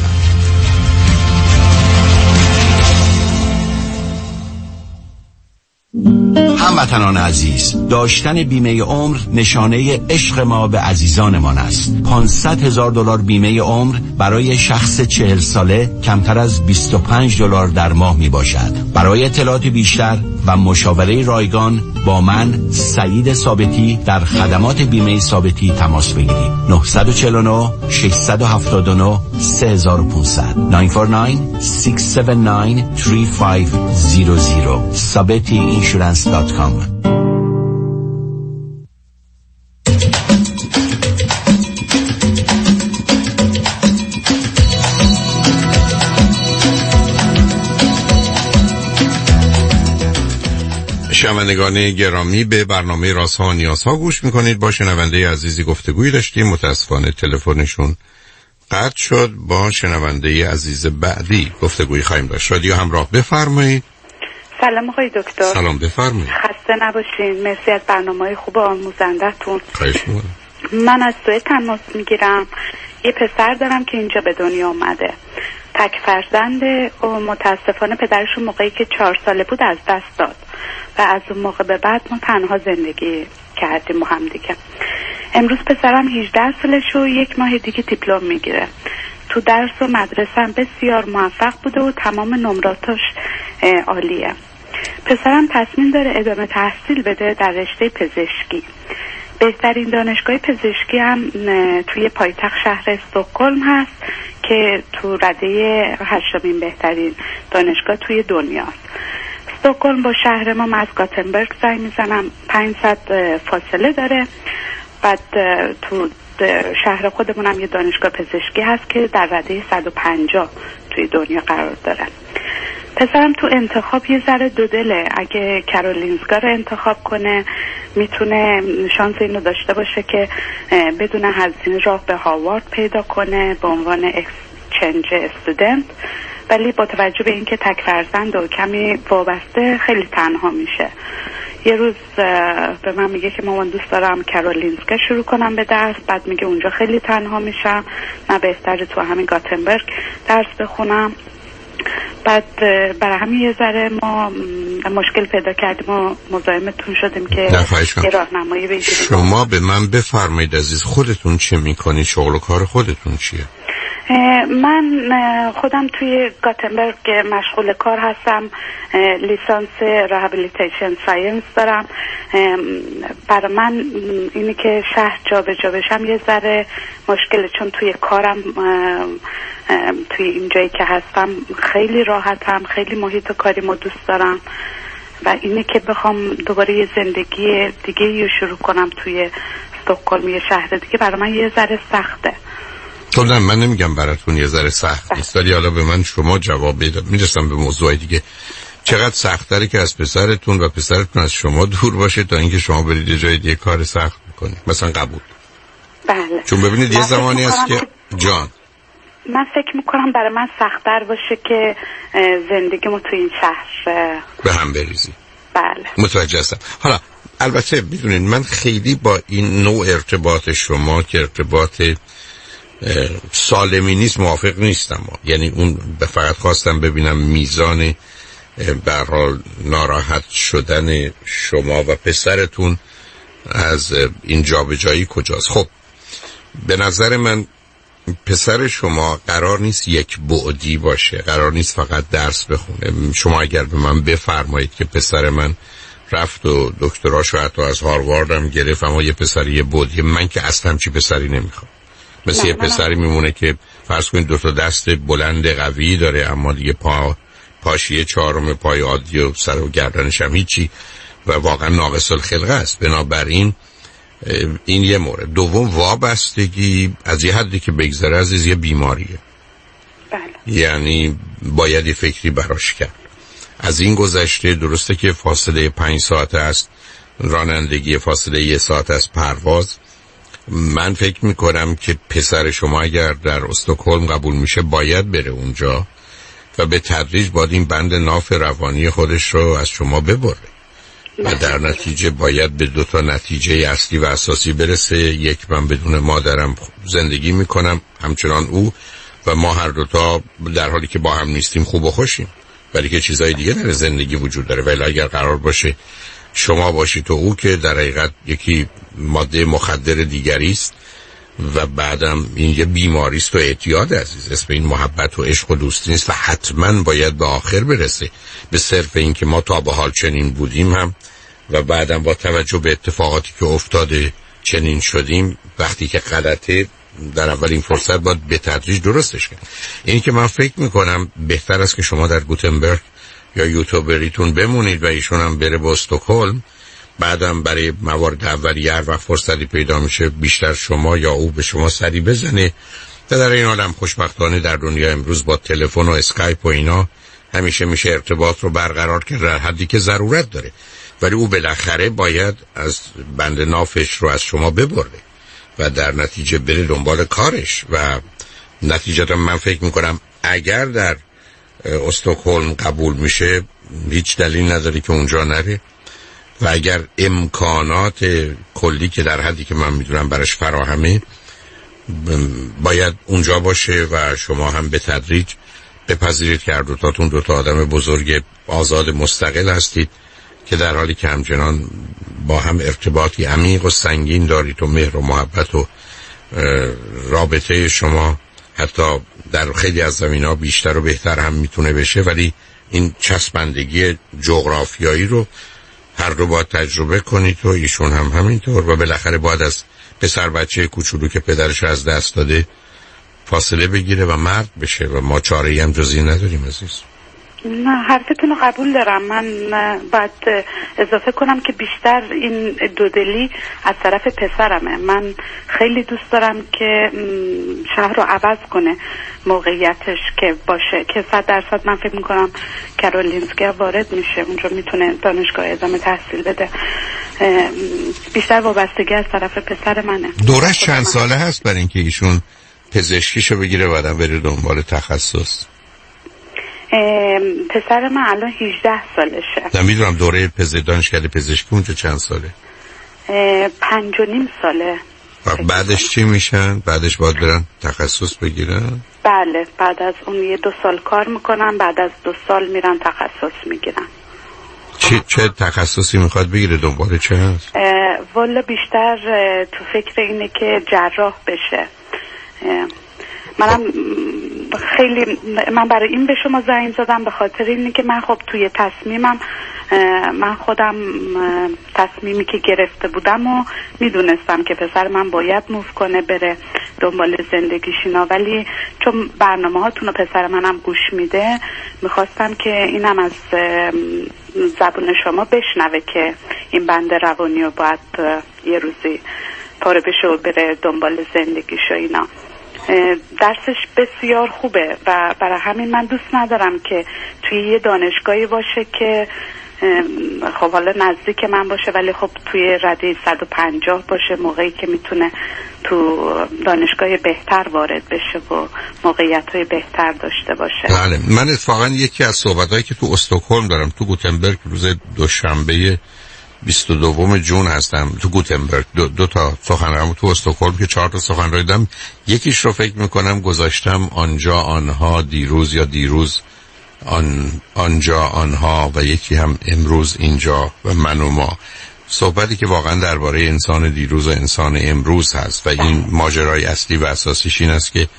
هموطنان عزیز، داشتن بیمه عمر نشانه عشق ما به عزیزانمان است. پانصد هزار دلار بیمه عمر برای شخص چهل ساله کمتر از بیست و پنج دلار در ماه می باشد. برای اطلاعات بیشتر و مشاوره رایگان با من سعید ثابتی در خدمات بیمه ثابتی تماس بگیرید. نه چهار نه شش هفت نه سه پانصد نه چهار نه شش هفت نه سه پنج صفر صفر sabeti insurance dot com. شنوندگان گرامی، به برنامه رازها و نیازها گوش میکنید. با شنونده عزیزی گفتگویی داشتیم، متاسفانه تلفنشون قطع شد. با شنونده عزیز بعدی گفتگویی خواهیم داشت. رادیو همراه، بفرمایید. سلام آقای دکتر. سلام، بفرمایید. خسته نباشین. مرسی از برنامه‌های خوب آموزنده‌تون. خواهش می‌کنم. من از سوئد تماس میگیرم. یه پسر دارم که اینجا به دنیا اومده. تک فرزنده و متاسفانه پدرشون موقعی که چهار ساله بود از دست داد و از اون موقع به بعد ما تنها زندگی کردیم با هم دیگه. امروز پسرم هجده سالش و یک ماه دیگه دیپلم میگیره. تو درس و مدرسه هم بسیار موفق بوده و تمام نمراتش عالیه. پسرم تصمیم داره ادامه تحصیل بده در رشته پزشکی. بهترین دانشگاه پزشکی هم توی پایتخت شهر استکهلم هست که تو رده هشتمین بهترین دانشگاه توی دنیاست. استکهلم با شهر ما از گاتنبرگ زنگ میزنم پانصد فاصله داره. بعد تو شهر خودمون هم یه دانشگاه پزشکی هست که در رده صد و پنجاه توی دنیا قرار داره. پسرم تو انتخاب یه ذره دو دله. اگه کرولینسکا رو انتخاب کنه میتونه شانس اینو داشته باشه که بدون هزینه راه به هاوارد پیدا کنه به عنوان اکسچنج استودنت، ولی با توجه به اینکه تک فرزند و کمی وابسته خیلی تنها میشه. یه روز به من میگه که مامان دوست دارم کرولینسکا شروع کنم به درس، بعد میگه اونجا خیلی تنها میشم، نه بهتره تو همین گاتنبرگ درس بخونم. بعد برای همین یه ذره ما مشکل پیدا کردیم و مزاحمتون شدیم که یه راهنمایی بگیریم. شما به من بفرمایید عزیز، خودتون چه میکنی؟ شغل و کار خودتون چیه؟ من خودم توی گاتنبرگ مشغول کار هستم، لیسانس ریهابیلیتیشن ساینس دارم. برای من اینی که شهر جا به جا بشم یه ذره مشکله، چون توی کارم توی این جایی که هستم خیلی راحتم، خیلی محیط کاریمو دوست دارم و اینه که بخوام دوباره یه زندگی دیگه رو شروع کنم توی استکهلم، یه شهر دیگه، برای من یه ذره سخته. تو نه، من نمیگم براتون یه ذره سخت نیست، ولی حالا به من شما جواب بده. میرسم به موضوع دیگه. چقدر سخت‌تره که از پسرتون و پسرتون از شما دور باشه تا اینکه شما برید یه جای دیگه کار سخت بکنید. مثلا قبول. بله. چون ببینید یه زمانی هست که جان من فکر میکنم برای من سخت‌تر باشه که زندگیمو تو این شهر به هم بریزی. بله. متوجه هستم. حالا البته میدونید من خیلی با این نوع ارتباط شما که ارتباط سالمی نیست موافق نیستم. یعنی اون فقط خواستم ببینم میزان به هر حال ناراحت شدن شما و پسرتون از این جابجایی کجاست. خب به نظر من پسر شما قرار نیست یک بعدی باشه، قرار نیست فقط درس بخونه. شما اگر به من بفرمایید که پسر من رفت و دکتراشو حتی از هاروارد هم گرفت، اما یه پسری یه بعدی، من که اصلا چی پسری نمیخوام. مثل یه پسری میمونه که فرض کنید دو تا دست بلند قوی داره اما دیگه پا پاشیه چهارم پای عادی و سر و گردنش هم هیچی و واقعا ناقص الخلقه است. بنابراین این یه مورد. دوم، وابستگی از یه حدی که بگذره از یه بیماریه. بله. یعنی باید یه فکری براش کرد. از این گذشته درسته که فاصله پنج ساعت است رانندگی، فاصله یه ساعت است پرواز. من فکر میکنم که پسر شما اگر در استکهلم قبول میشه باید بره اونجا و به تدریج باید این بند ناف روانی خودش رو از شما ببره و در نتیجه باید به دو تا نتیجه اصلی و اساسی برسه. یک، من بدون مادرم زندگی میکنم همچنان او و ما هر دوتا در حالی که با هم نیستیم خوب و خوشیم، ولی که چیزای دیگه در زندگی وجود داره. ولی اگر قرار باشه شما باشید تو او که در حقیقت یکی ماده مخدر دیگری است و بعدم این یه بیماری است و اعتیاد عزیز، اسم این محبت و عشق و دوستی نیست و حتما باید به آخر برسه. به صرف این که ما تا به حال چنین بودیم هم و بعدم با توجه به اتفاقاتی که افتاده چنین شدیم، وقتی که غلطه در اولین فرصت باید به تدریج درستش کنیم. این که من فکر میکنم بهتر است که شما در گوتنبرگ یا یوتوبریتون بمونید و ایشون هم بره با استکهلم، بعدم برای موارد اولیه هر وقت فرصتی پیدا میشه بیشتر شما یا او به شما سری بزنه. و در این حالم خوشبختانه در دنیا امروز با تلفن و اسکایپ و اینا همیشه میشه ارتباط رو برقرار کرد در حدی که ضرورت داره، ولی او بالاخره باید از بند نافش رو از شما ببره و در نتیجه بره دنبال کارش. و نتیجتا من فکر میکنم اگر در استکهلم قبول میشه هیچ دلیل نداره که اونجا نره و اگر امکانات کلی که در حدی که من میدونم براش فراهمه باید اونجا باشه و شما هم به تدریج بپذیرید که هر دوتاتون دوتا آدم بزرگ آزاد مستقل هستید که در حالی که همچنان با هم ارتباطی عمیق و سنگین دارید و مهر و محبت و رابطه شما حتی در خیلی از زمینه‌ها بیشتر و بهتر هم میتونه بشه، ولی این چسبندگی جغرافیایی رو هر دو باید تجربه کنید و ایشون هم همینطور، و بالاخره باید از پسر بچه کوچولو که پدرش از دست داده فاصله بگیره و مرد بشه و ما چاره‌ای هم جز این نداریم عزیز. نه حرفتون رو قبول دارم. من باید اضافه کنم که بیشتر این دودلی از طرف پسرمه. من خیلی دوست دارم که شهر رو عوض کنه موقعیتش که باشه، که صد درصد من فکر میکنم کرولینسکی وارد میشه اونجا، میتونه دانشگاه ادامه تحصیل بده. بیشتر وابستگی از طرف پسر منه. دورش چند ساله هست برای اینکه ایشون پزشکیشو بگیره بعدم بره دنبال تخصص؟ پسر من الان هجده سالشه. نمیدونم دوره پزشکی دانشکده پزشکی اونجا چند ساله؟ پنج و نیم ساله. بعدش چی میشن؟ بعدش باید برن تخصص بگیرن؟ بله بعد از اون یه دو سال کار میکنن، بعد از دو سال میرن تخصص میگیرن. چه, چه تخصصی میخواد بگیره؟ دنبال چه هست؟ والا بیشتر تو فکر اینه که جراح بشه. منم خیلی من برای این به شما زنگ زدم به خاطر اینه که من خب توی تصمیمم من خودم تصمیمی که گرفته بودم و میدونستم که پسر من باید موو کنه بره دنبال زندگیش اینا، ولی چون برنامه هاتون رو پسر منم گوش میده میخواستم که اینم از زبون شما بشنوه که این بنده روانی رو باید یه روزی پاره بشه و بره دنبال زندگیش و اینا. درسش بسیار خوبه و برای همین من دوست ندارم که توی یه دانشگاهی باشه که خب حالا نزدیک من باشه ولی خب توی رده صد و پنجاه باشه، موقعی که میتونه تو دانشگاه بهتر وارد بشه و موقعیت‌های بهتر داشته باشه. بله من اتفاقا یکی از صحبت‌هایی که تو استکهلم دارم تو گوتنبرگ روز دوشنبه بیست و دوم جون هستم تو گوتنبرگ، دو, دو تا سخنرانی تو استکهلم که چهار تا سخنرانی دادم، یکیش رو فکر میکنم گذاشتم آنجا آنها دیروز یا دیروز آن آنجا آنها و یکی هم امروز اینجا و من و ما، صحبتی که واقعا درباره انسان دیروز و انسان امروز هست و این ماجرای اصلی و اساسیش این است که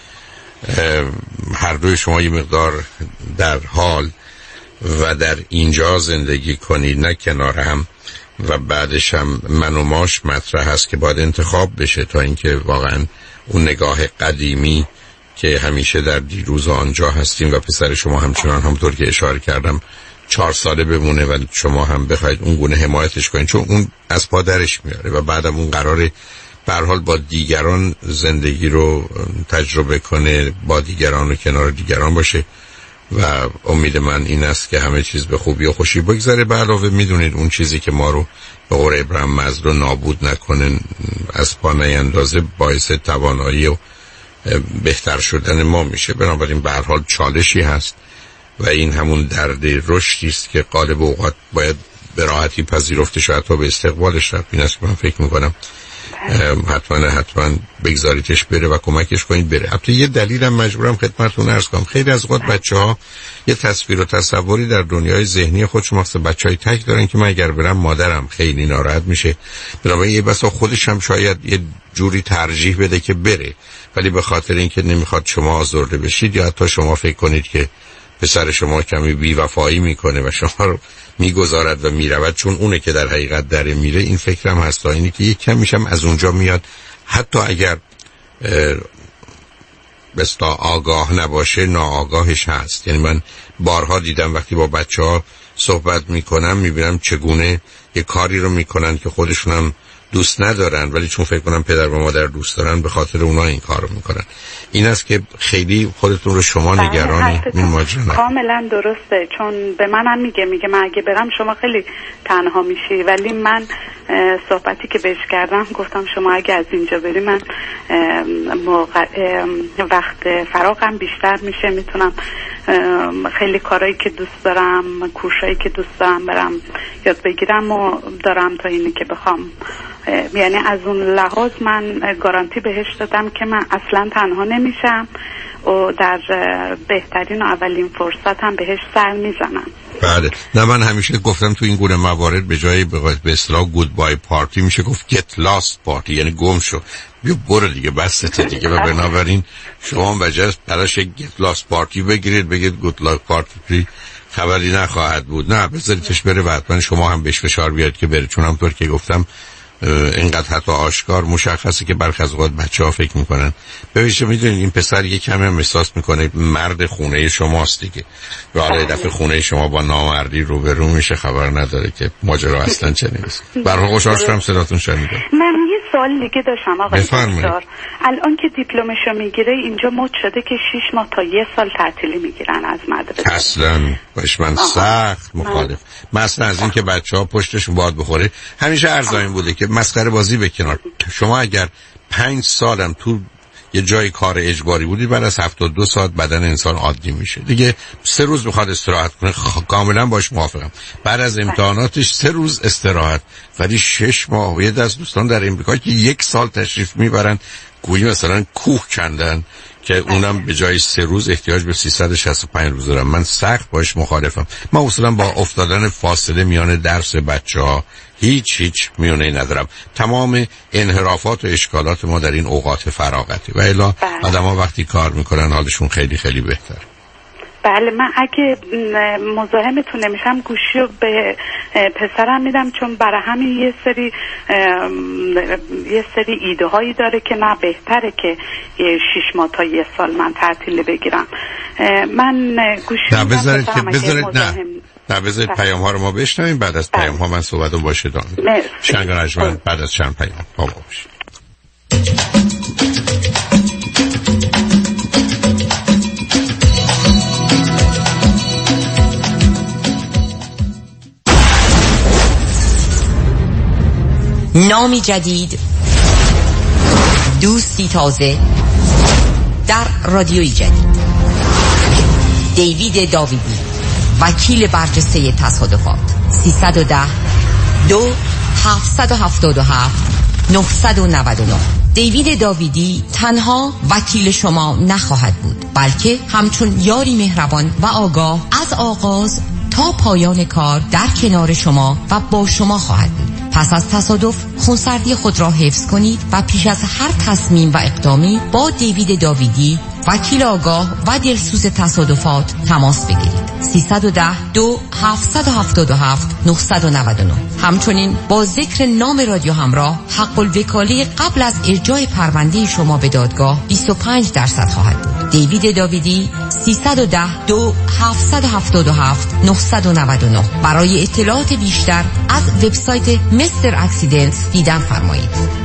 هر دوی شما یه مقدار در حال و در اینجا زندگی کنید نه کنار هم، و بعدش هم من و ماش مطرح هست که باید انتخاب بشه تا اینکه واقعا اون نگاه قدیمی که همیشه در دیروز و آنجا هستیم و پسر شما همچنان همونطور که اشاره کردم چهار ساله بمونه و شما هم بخواید اون گونه حمایتش کنید چون اون از پادرش میاره و بعدم اون قراره به هر حال با دیگران زندگی رو تجربه کنه، با دیگران و کنار دیگران باشه و امید من این است که همه چیز به خوبی و خوشی بگذره. به علاوه میدونید اون چیزی که ما رو به قول ابراهیم مزلو نابود نکنه از پا نیندازه باعث توانایی و بهتر شدن ما میشه. بنابراین به هر حال چالشی هست و این همون درد رشدی است که غالب اوقات باید به راحتی پذیرفته شد تا به استقبالش رفت. این است که من فکر میکنم حتما حتما بگذاریدش بره و کمکش کنید بره. البته یه دلیلم مجبورم خدمتتون عرض کنم، خیلی از اوقات بچه‌ها یه تصویر و تصوری در دنیای ذهنی خودشون واسه بچهای تک دارن که من اگر برم مادرم خیلی ناراحت میشه، بنابراین یه بسا خودش هم شاید یه جوری ترجیح بده که بره، ولی به خاطر اینکه نمیخواد شما آزرده بشید یا حتی شما فکر کنید که پسر شما کمی بی‌وفایی میکنه و شما رو میگذارد و میرود چون اونه که در حقیقت داره میره، این فکرم هست. اینی که یک کم میشم از اونجا میاد حتی اگر بستا آگاه نباشه ناآگاهش هست. یعنی من بارها دیدم وقتی با بچه ها صحبت میکنم میبینم چگونه یه کاری رو میکنن که خودشونم دوست ندارن ولی چون فکر کنم پدر و مادر دوست دارن به خاطر اونا این کار رو میکنن. این است که خیلی خودتون رو شما نگرانی این ماجرا نه. کاملا درسته، چون به منم میگه میگه من اگه برم شما خیلی تنها میشی، ولی من صحبتی که بهش کردم گفتم شما اگه از اینجا بری من موقع وقت فراغم بیشتر میشه، میتونم خیلی کارهایی که دوست دارم کورسایی که دوست دارم برم یاد بگیرم و دارم تا اینی که بخوام. یعنی از اون لحاظ من گارانتی بهش دادم که من اصلا تنها نمیشم و در بهترین و اولین فرصت هم بهش سر میزنم. بله. نه من همیشه گفتم تو این گونه موارد به جای به اصطلاح گود بای پارتی میشه گفت گت لاست پارتی، یعنی گم شو بیا برو دیگه بسته دیگه. و بنابراین شما وجه براش یک گت لاست پارتی بگیرید بگید گود لاک پارتی خبری نخواهد بود. نه بذاریدش بره و حتما شما هم بهش فشار بیارید که بره، چون همطور که گفتم اینقدر حتی آشکار مشخصه که برخی از اوقات بچه‌ها فکر میکنن ببینید میدونید این پسر یه کمی هم احساس میکنه مرد خونه شماست دیگه و حالا دفعه خونه شما با نامردی روبرو میشه خبر نداره که ماجرا اصلا چه نیست. برای خوشحال شدم صداتون شنیدم. من یه سوال دیگه داشتم آقای دکتر. الان که دیپلمشو میگیره اینجا مد شده که شش ماه تا یه سال تعطیلی میگیرن از مدرسه. اصلا باش من سخت مخالف. مثلا از این که بچه‌ها پشتشون باد بخوره همیشه عرضایم بوده که مسخره بازی به کنار. شما اگر پنج سالم تو یه جای کار اجباری بودی بعد از هفتاد و دو ساعت بدن انسان عادی میشه دیگه. سه روز میخواد استراحت کنه خ... کاملا باش موافقم. بعد از امتحاناتش سه روز استراحت، ولی شش ماه. یه دست دوستان در امریکا که یک سال تشریف میبرن گویی مثلا کوه کندن که اونم به جای سه روز احتیاج به سیصد و شصت و پنج روز دارم. من سخت باش مخالفم. من اصولا با افتادن فاصله میان درس بچه‌ها هیچ هیچ میونه ندارم. تمام انحرافات و اشکالات ما در این اوقات فراغته و الا آدم‌ها وقتی کار میکنن حالشون خیلی خیلی بهتره. بله من اگه مزاحمتون نمیشم گوشی رو به پسرم میدم، چون برای همین یه سری یه سری ایده هایی داره که نه بهتره که یه شش ماه تا یه سال من تعطیل بگیرم. من گوشی نه بذارید که بذارید نه نه بذارید پیام ها رو ما بشنویم، بعد از پیام ها من صحبتو باشه دارم. چند گرجمن بعد از چند پیام با ما باشید. نامی جدید، دوستی تازه در رادیوی جدید. دیوید داویدی، وکیل برجسته تصادفات. سیصد و ده دو هفتصد و هفتاد و هفت نهصد و نود و نه. دیوید داویدی تنها وکیل شما نخواهد بود، بلکه همچون یاری مهربان و آگاه از آغاز تا پایان کار در کنار شما و با شما خواهد بود. پس از تصادف خونسردی خود را حفظ کنید و پیش از هر تصمیم و اقدامی با دیوید داویدی، وکیل آگاه و دلسوز تصادفات تماس بگیرید. سیصد و ده دو هفتصد و هفتاد و هفت نهصد و نود و نه. همچنین با ذکر نام رادیو همراه حق الوکاله قبل از ارجاع پرونده شما به دادگاه بیست و پنج درصد خواهد بود. دیوید داویدی سیصد و ده دو هفتصد و هفتاد و هفت نهصد و نود و نه. برای اطلاعات بیشتر از وبسایت مستر اکسیدنت دیدن فرمایید.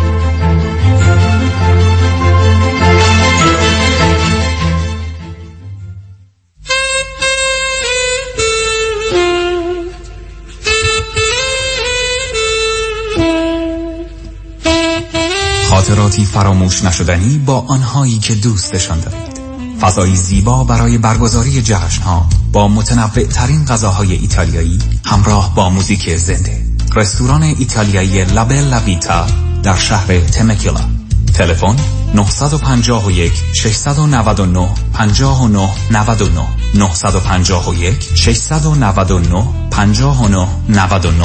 خاطراتی فراموش نشدنی با آنهایی که دوستشان دارید. فضایی زیبا برای برگزاری جشن‌ها با متنوع ترین غذاهای ایتالیایی همراه با موزیک زنده. رستوران ایتالیایی لابلا ویتا در شهر تمکیلا. تلفن نه پنج یک شش نه نه پنج نه نه نه نه پنج یک شش نه نه پنج نه نه نه.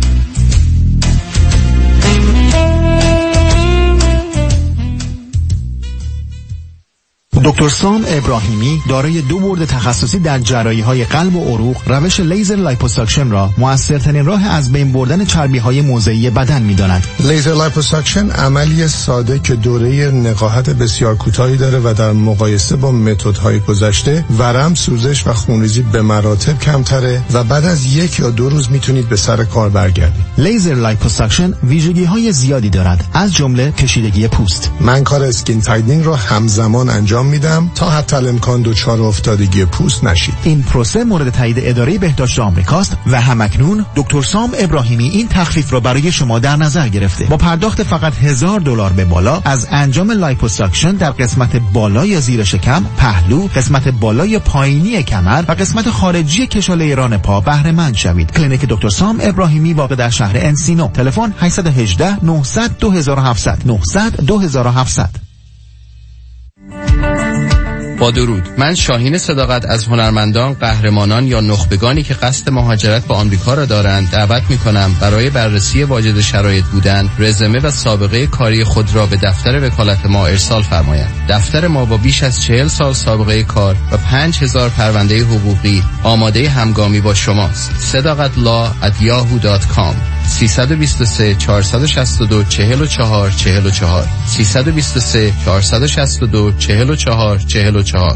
دکتر سام ابراهیمی دارای دو بورد تخصصی در جراحی‌های قلب و عروق، روش لیزر لایپوساکشن را موثرترین راه از بین بردن چربی‌های موضعی بدن می‌داند. لیزر لایپوساکشن عملی ساده که دوره نقاهت بسیار کوتاهی داره و در مقایسه با متدهای گذشته ورم، سوزش و خونریزی به مراتب کمتره و بعد از یک یا دو روز میتونید به سر کار برگردید. لیزر لایپوساکشن ویژگی‌های زیادی دارد، از جمله کشیدگی پوست. من کار اسکین تایدنینگ رو همزمان انجام میدم تا حتی الامکان دچار افتادگی پوست نشید. این پروسه مورد تایید اداره بهداشت آمریکاست و همکنون دکتر سام ابراهیمی این تخفیف را برای شما در نظر گرفته. با پرداخت فقط هزار دلار به بالا از انجام لایپوساکشن در قسمت بالا یا زیر شکم، پهلو، قسمت بالای پایینی کمر و قسمت خارجی کشاله ران پا بهره مند شوید. کلینیک دکتر سام ابراهیمی واقع در شهر انسینو. تلفن هشت یک هشت نه صفر صفر دو هفت صفر صفر نه صفر صفر دو هفت صفر صفر. با درود، من شاهین صداقت از هنرمندان، قهرمانان یا نخبگانی که قصد مهاجرت به آمریکا را دارند دعوت می‌کنم برای بررسی واجد شرایط بودن، رزومه و سابقه کاری خود را به دفتر وکالت ما ارسال فرمایند. دفتر ما با بیش از چهل سال سابقه کار و پنج هزار پرونده حقوقی آماده همگامی با شماست. صداقت لا ات یاهو دات کام سه دو سه چهار شش دو چهار چهار چهار چهار سه دو سه چهار شش دو چهار چهار چهار چهار.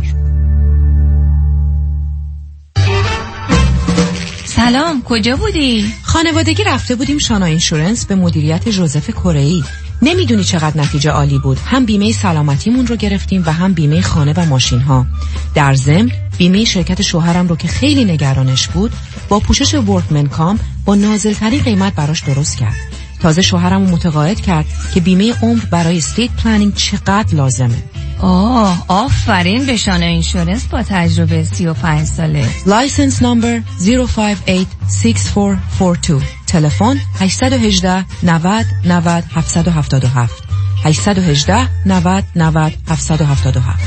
سلام، کجا بودی؟ خانوادگی رفته بودیم شانا اینشورنس به مدیریت ژوزف کره‌ای. نمیدونی چقدر نتیجه عالی بود. هم بیمه سلامتیمون رو گرفتیم و هم بیمه خانه و ماشین ها. در ضمن بیمه شرکت شوهرم رو که خیلی نگرانش بود با پوشش ورکمن کام با نازل‌ترین قیمت براش درست کرد. تازه شوهرم رو متقاعد کرد که بیمه عمر برای استیت پلنینگ چقدر لازمه. آه، آفرین به شانا اینشورنس با تجربه سی و پنج ساله. لایسنس نمبر صفر پنج هشت شش چهار چهار دو. تلفن هشت یک هشت نود نود هفت هفت هفت هشت یک هشت نود نود هفت هفت هفت.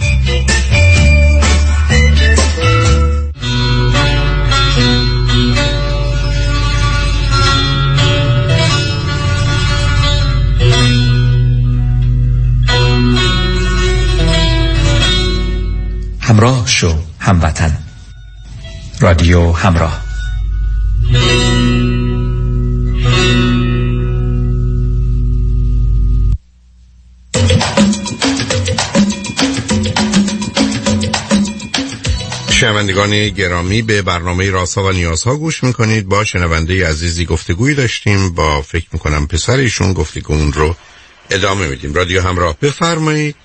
همراه شو هموطن. رادیو همراه. شنوندگان گرامی، به برنامه رازها و نیازها گوش میکنید. با شنونده عزیزی گفتگویی داشتیم، با فکر میکنم پسر ایشون گفتگو اون رو ادامه میدیم. رادیو همراه، بفرمایید.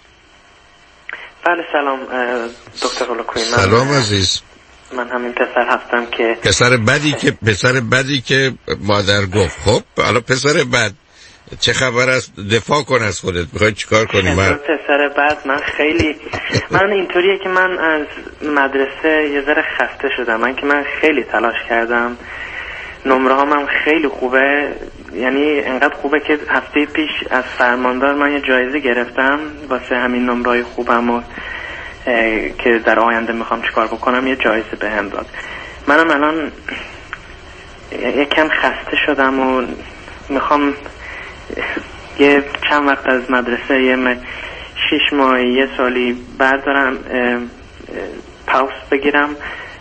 بله سلام دکتر هولوکوی. سلام عزیز. من همین پسر هستم که پسر بدی که پسر بدی که مادر گفت. خب حالا پسر بد چه خبر است؟ دفاع کن از خودت. میخوای چیکار کنی؟ من پسر بد من خیلی من اینطوریه که من از مدرسه یه ذره خسته شدم. من که من خیلی تلاش کردم، نمره ها من خیلی خوبه، یعنی انقدر خوبه که هفته پیش از فرماندار من یه جایزه گرفتم واسه همین نمره‌های خوبم و که در آینده میخوام چیکار بکنم یه جایزه بهم داد. منم الان یکم خسته شدم و میخوام یه چند وقت از مدرسه یه شش ماه یه سالی بردارم پاوس بگیرم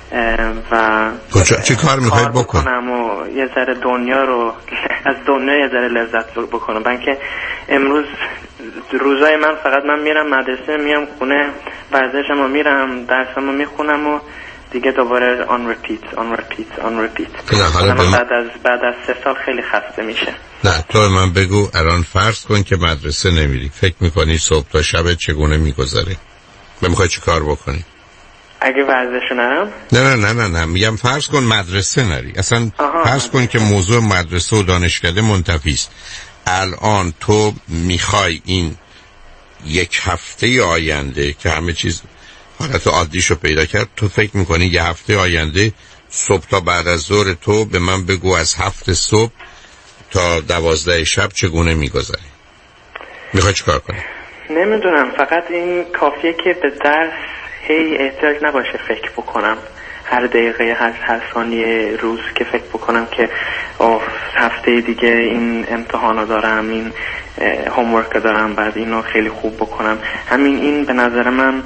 و چه کار میخوای بکنم و یه ذره دنیا رو از دنیا یه ذره لذت بکنم. من که امروز روزای من فقط من میرم مدرسه، میام خونه، ورزشمو میرم، درسمو میخونم و دیگه دوباره on repeat on repeat on repeat. من بعد از بعد از سه سال خیلی خسته میشه. نه تو من بگو الان فرض کن که مدرسه نمیری، فکر میکنی صبح تا شب چگونه میگذره؟ من میخوای چی کار بکنی؟ اگه ورزشو نرم؟ نه نه نه نه نه میگم فرض کن مدرسه نری اصلا. فرض کن که موضوع مدرسه و دانشکده منتفی است. الان تو میخوای این یک هفته آینده که همه چیز حالت عادیشو پیدا کرد، تو فکر میکنی یه هفته آینده صبح تا بعد از ظهر تو به من بگو از هفت صبح تا دوازده شب چگونه میگذره؟ میخوای چی کار کنی؟ نمیدونم، فقط این کافیه که به درس هی احتیاج نباشه فکر بکنم هر دقیقه هر هر ثانیه روز که فکر بکنم که اوه هفته دیگه این امتحانو دارم، این هومورک دارم، بعد اینو خیلی خوب بکنم. همین این به نظر من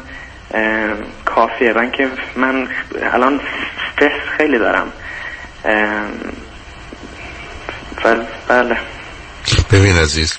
کافیه. من که من الان استرس خیلی دارم. بله ببین عزیز،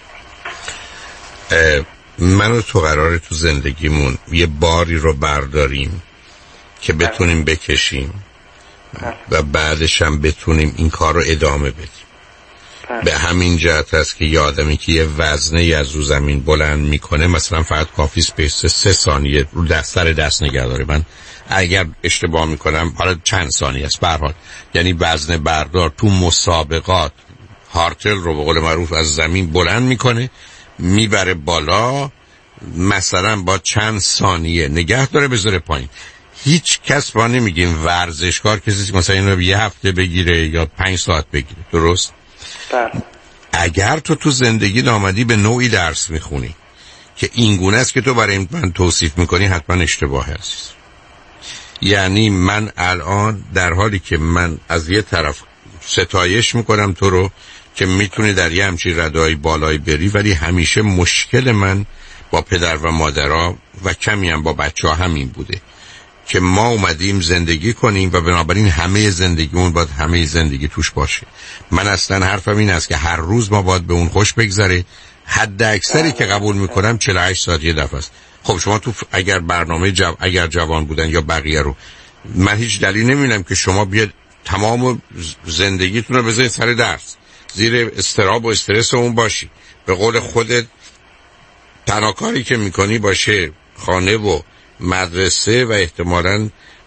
من و تو قراره تو زندگیمون یه باری رو برداریم که بتونیم بکشیم و بعدش هم بتونیم این کار رو ادامه بدیم. به همین جهت هست که یه آدمی که یه وزنه از رو زمین بلند میکنه مثلا فقط کافی اسپیس سه ثانیه رو دست سر دست نگه داره. من اگر اشتباه میکنم حالا چند ثانیه است به هر حال، یعنی وزنه بردار تو مسابقات هارتل رو به قول معروف از زمین بلند میکنه میبره بالا، مثلا با چند ثانیه نگه داره بذاره پایین. هیچ کس با نمیگیم ورزشکار کسی که مثلا اینو یه هفته بگیره یا پنج ساعت بگیره، درست؟ بله. اگر تو تو زندگی آمدی به نوعی درس میخونی که این گونه است که تو برای من توصیف میکنی حتما اشتباه است. یعنی من الان در حالی که من از یه طرف ستایش میکنم تو رو که میتونی در یه همچین ردای بالایی بری، ولی همیشه مشکل من با پدر و مادرها و کمی هم با بچه ها همین بوده که ما اومدیم زندگی کنیم و بنابراین همه زندگیمون باید همه زندگی توش باشه. من اصلا حرفم این است که هر روز ما باید به اون خوش بگذره. حد اکثری که قبول میکنم چهل و هشت ساعت یه دفعه است. خب شما تو اگر برنامه جو... اگر جوان بودن یا بقیه رو، من هیچ دلیل نمیبینم که شما بیاد تمام زندگیتون رو بذارید سر درس، زیر استراب و استرس اون باشی. به قول خودت تنها کاری که میکنی باشه خانه و مدرسه و احتمالاً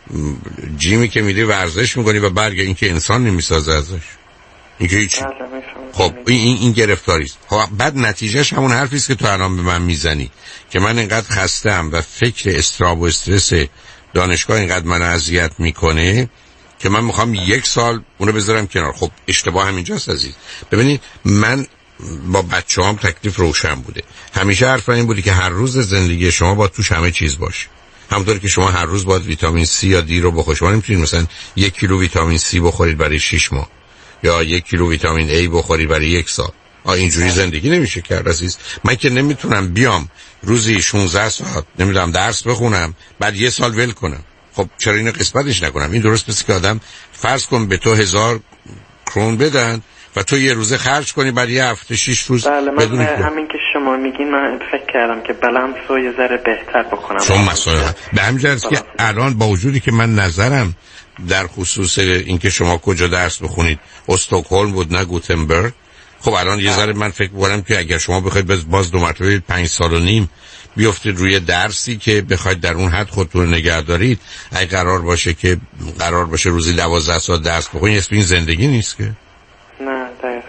جیمی که میری ورزش میکنی و برگ این که انسان نمیسازه ازش. این که هیچی. خب این این گرفتاری است. خب بعد نتیجهش همون حرفی است که تو الان به من میزنی که من اینقدر خسته‌ام و فکر استراب و استرس دانشگاه اینقدر من اذیت میکنه که من میخوام یک سال اونو بذارم کنار. خب اشتباه همینجاست عزیز. ببینید من با بچه‌هام تکلیف روشن بوده. همیشه حرف این بودی که هر روز زندگی شما با توش همه چیز باشه. همونطور که شما هر روز باید ویتامین سی یا دی رو بخورید. شما نمیتونید مثلا یک کیلو ویتامین سی بخورید برای شش ماه یا یک کیلو ویتامین ای بخورید برای یک سال. آ اینجوری زندگی نمیشه کرد عزیز. من که نمیتونم بیام روزی شانزده ساعت نمیدونم درس بخونم بعد یه سال ول کنم. خب چرا اینو قسمتش نکنم؟ این درست پس که آدم فرض کن به تو هزار کرون بدن و تو یه روزه خرج کنی بعد یه هفته شش روز بله من بدون همین که شما میگین من فکر کردم که بالانس رو یه ذره بهتر بکنم. چون مسئله به همین جهت که الان با وجودی که من نظرم در خصوص اینکه شما کجا درس بخونید استکهلم بود نه گوتنبرگ، خب الان یه ذره من فکر می‌کنم که اگر شما بخواید باز دو مرتبه پنج سال و نیم بیافتید روی درسی که بخواید در اون حد خودتون نگه دارید، اگه قرار باشه که قرار باشه روزی دوازده ساعت درس بخونید، اسم این زندگی نیست که. نه دقیقاً.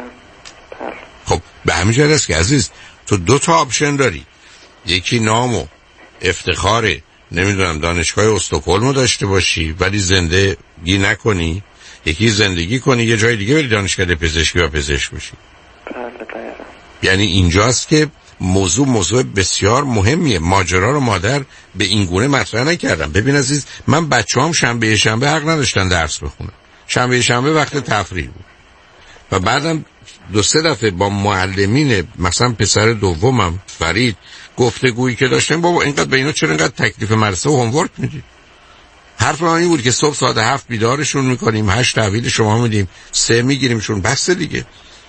خب به همین جهت است که عزیز تو دو تا آپشن داری. یکی نام و افتخار نمیدونم دانشگاه استکهلم داشته باشی ولی زندگی نکنی، یکی زندگی کنی یه جای دیگه بری دانشکده پزشکی و پزشک بشی. بله دقیقاً. یعنی اینجاست که موضوع موضوع بسیار مهمیه. ماجرا رو مادر به این گونه مطرح نکردم. ببین عزیز من بچه‌هام شنبه شنبه حق نداشتن درس بخونن. شنبه شنبه وقت تفریح بود. و بعدم دو سه دفعه با معلمین مثلا پسر دومم فرید گفتگویی که داشتیم بابا اینقدر به اینا چرا اینقدر تکلیف مدرسه و هومورک میدید؟ حرف من این بود که صبح ساعت هفت بیدارشون میکنیم، هشت تحویل شما میدیم، سه میگیریمشون، بس دیگه.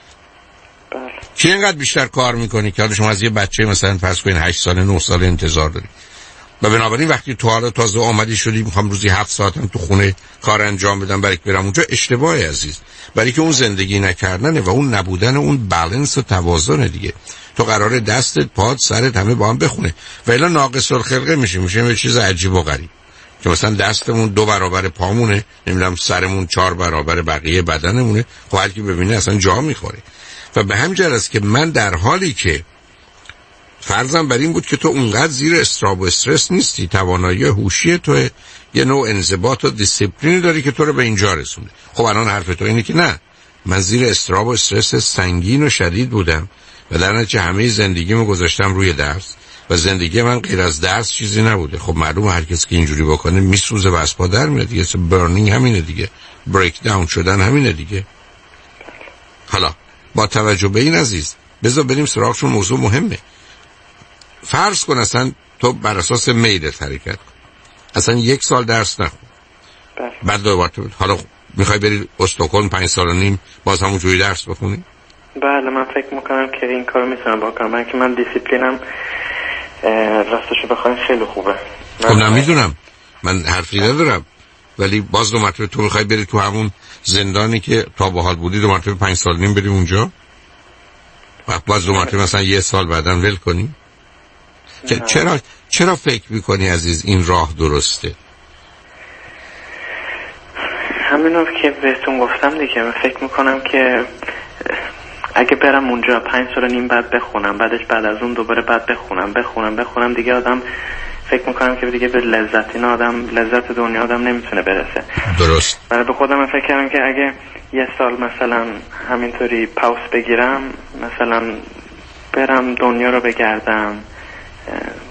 بله. کی اینقدر بیشتر کار میکنی که حالا شما از یه بچه مثلا فرض کنین هشت ساله نه ساله انتظار داری؟ و بنابراین وقتی تو حالا تازه آمدی شدی میخوام روزی هفت ساعتم تو خونه کار انجام بدم برای که برم اونجا، اشتباهی عزیز. برای که اون زندگی نکردنه و اون نبودن اون بالانس و توازن دیگه. تو قراره دستت پاد سرت همه با هم بخونه و الا ناقص الخلقه میشه میشه یه چیز عجیب و غریب که مثلا دستمون دو برابر پامونه، نمیدونم سرمون چهار برابر بقیه بدنمونه. خب هر کی ببینه اصلا جا میخوره. و به همین جهت است که من در حالی که فرضم بر این بود که تو اونقدر زیر استراب و استرس نیستی، توانایی هوشی تو یه نوع انضباط و دیسیپلین داری که تو رو به اینجا رسونده. خب الان حرف تو اینه که نه، من زیر استراب و استرس سنگین و شدید بودم و در نتیجه همه زندگیمو گذاشتم روی درس و زندگی من غیر از درس چیزی نبوده. خب معلومه هر کسی که اینجوری بکنه میسوزه و از پا در میاد دیگه. برنینگ همینه دیگه، بریک داون شدن همینه دیگه. حالا با توجه به این عزیز بذار بریم سراغ، چون موضوع مهمه. فرض کن اصلا تو بر اساس میلت حرکت کن، اصلا یک سال درس نخون، بعد دوباره حالا میخوای بری استکهلم پنج سال و نیم باز همون جوری درس بخونی؟ بله من فکر میکنم که این کارو میتونم بکنم، برای که من دیسیپلینم راستشو بخواین خیلی خوبه. خب نمیدونم، من حرفی ندارم، ولی باز دو مرتبه تو میخوای بری تو همون زندانی که تا به حال بودی دو مرتبه پنج سال نیم بری اونجا و باز دو مرتبه مثلا یه سال بعدن ول کنی؟ چرا چرا فکر میکنی عزیز این راه درسته؟ همینو که بهتون گفتم دیگه، من فکر میکنم که اگه برم اونجا پنج سال نیم بعد بخونم، بعدش بعد از اون دوباره بعد بخونم بخونم بخونم دیگه آدم فکر میکنم که دیگه به لذت این آدم لذت دنیا آدم نمیتونه برسه. درست. برای به خودم فکر کردم که اگه یه سال مثلا همینطوری پاوس بگیرم، مثلا برم دنیا رو بگردم،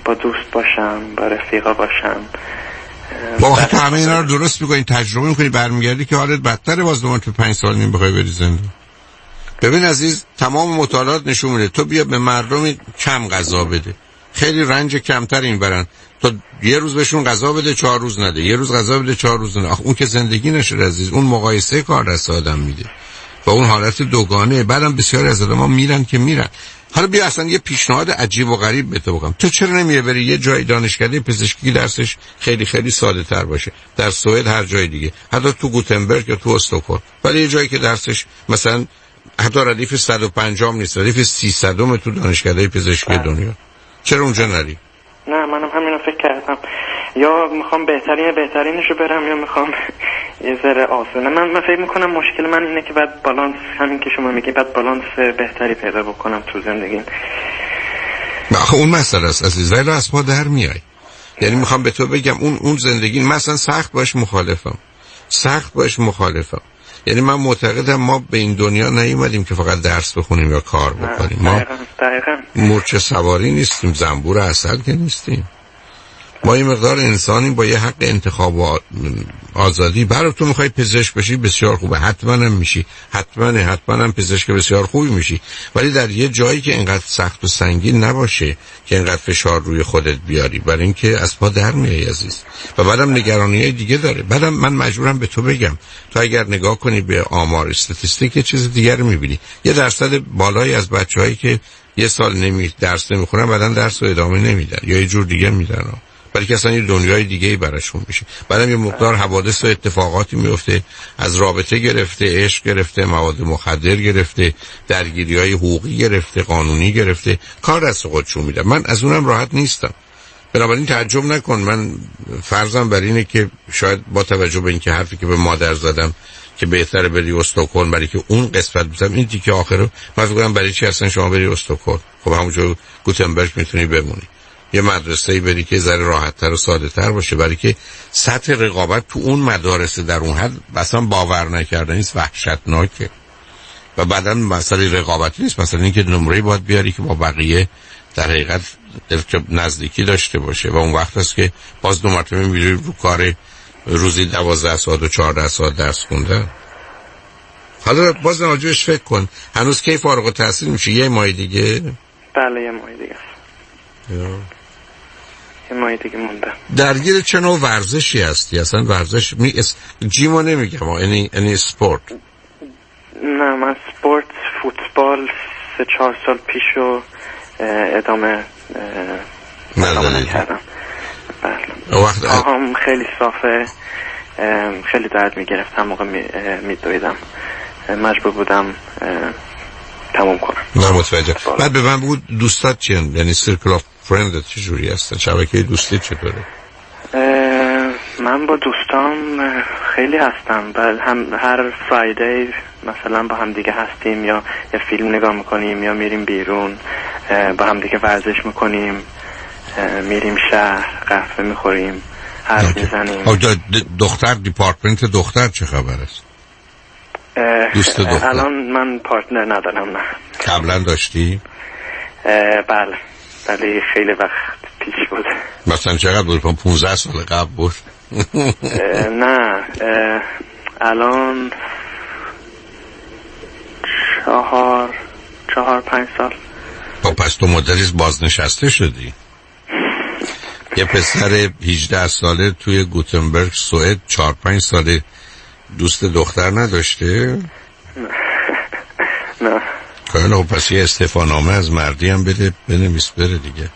با دوست باشم، با رفیقا باشم. با وقت همه اینا رو درست میکنی، تجربه میکنی، برمیگردی که حالت بدتره، باز دوباره تو پنج سال نیم بخوای بری زنده. ببین عزیز، تمام مطالعات نشون میده تو بیا به مردم کم غذا بده، خیلی رنج کمتر این برن. تو یه روز بهشون غذا بده، چهار روز نده، یه روز غذا بده، چهار روز نده. آخه اون که زندگی نشه عزیز، اون مقایسه کار دست آدم میده و اون حالت دوگانه. بعدم بسیاری از آدم‌ها میرن که میرن. حالا بیا اصلا یه پیشنهاد عجیب و غریب به تو بگم، تو چرا نمیای بری یه جای دانشکده پزشکی درسش خیلی خیلی ساده تر باشه، در سوئد، هر جای دیگه، حتی تو گوتنبرگ یا تو استکهلم، ولی یه جایی که درسش مثلا حتی ردیف صد و پنجاه نیست، ردیف سیصد تو دانشکده پزشکی دنیا، چرا اونجا نری؟ نه منم همینو فکر کردم، یا میخوام بهترین بهترینشو برم یا میخوام یه ذره آسونه. من من فکر میکنم مشکل من اینه که بعد بالانس، همین که شما میگی، بعد بالانس بهتری پیدا بکنم تو زندگیم. نه اون مسئله است عزیز، ولی از پا در میای. یعنی میخوام به تو بگم اون اون زندگی مثلا سخت باش مخالفم، سخت باش مخالفم. یعنی من معتقدم ما به این دنیا نیومدیم که فقط درس بخونیم یا کار بکنیم. ما دقیقاً مورچه سواری نیستیم، زنبور عسل که نیستیم. ما این مقدار انسانیم با یه حق انتخاب و آزادی. برای تو میخوای پزشک بشی بسیار خوبه، حتما هم میشی، حتما حتما هم پزشک بسیار خوبی میشی، ولی در یه جایی که اینقدر سخت و سنگین نباشه که اینقدر فشار روی خودت بیاری، برای اینکه از پا در میای عزیز. و بعدم نگرانی‌های دیگه داره. بعدم من مجبورم به تو بگم، تو اگر نگاه کنی به آمار استاتستیک یه چیز دیگر رو میبینی. یه درصد بالایی از بچه‌هایی که یه سال نمی درس نمیخونن بعدن درس رو ادامه نمیدن یا یه جور دیگه میدن، بلکه اصلا یه دنیای دیگه‌ای براشون میشه. بعدم یه مقدار حوادث و اتفاقاتی میفته، از رابطه گرفته، عشق گرفته، مواد مخدر گرفته، درگیری‌های حقوقی گرفته، قانونی گرفته، کار دست خودشون میدن. من از اونم راحت نیستم. بنابراین تعجب نکن، من فرضم بر اینه که شاید با توجه به اینکه حرفی که به مادر زدم که بهتره بری استکهلم، برای که اون قسمت بزنم این تیکه آخره من فکر کنم برای چی اصلا شما بری استکهلم؟ خب همونجا گوتنبرگ میتونی بمونی، یه مدرسه‌ای بری که ذره راحت‌تر و ساده‌تر باشه، برای که سطح رقابت تو اون مدارس در اون حد اصلا باور نکردنی است، وحشتناکه. و بعداً مسئله رقابتی نیست، مثلا اینکه نمره‌ای باید بیاری که با بقیه در حقیقت نزدیکی داشته باشه و اون وقت است که باز دو مرتبه می‌ری رو کار روزی دوازده ساعت و چهارده ساعت درس خونده. حالا باز ناجوش فکر کن، هنوز کی فارغ التحصیل میشه؟ یه ماه دیگه؟ بله یه ماه دیگه. یه ماه دیگه مونده. درگیر چه نوع ورزشی هستی؟ اصلا ورزش می اس... جیمو نمیگم، یعنی یعنی سپورت. نه من سپورت فوتبال سه چهار سال پیشو ادامه ادامه نکردم. بله. وقت آهام خیلی صافه، خیلی درد میگرفت هم موقع میدویدم، مجبور بودم تموم کنم. نه متوجه. بعد به من بود دوستات چیه؟ یعنی سرکل آف فرندت چجوری هستن؟ شبکه دوستی چطوره؟ من با دوستام خیلی هستم، بل هم هر فرایدی مثلا با هم دیگه هستیم، یا یه فیلم نگاه میکنیم، یا میریم بیرون با هم دیگه ورزش میکنیم، میریم شهر قهوه میخوریم، حرف میزنیم. دختر دیپارتمنت دختر چه خبر است؟ دوست دختر؟ الان من پارتنر ندارم. نه. قبلا داشتی؟ بله ولی خیلی وقت پیش بود. مثلا چقدر بود؟ پونزده سال قبل بود؟ نه الان چهار چهار پنج سال. با پس تو مدتی بازنشسته شدی؟ یه پسر هجده ساله توی گوتنبرگ سوئد چهار پنج ساله دوست دختر نداشته؟ نه. خیلی پس یه استعفانامه از مردی هم بده بنویس بره دیگه.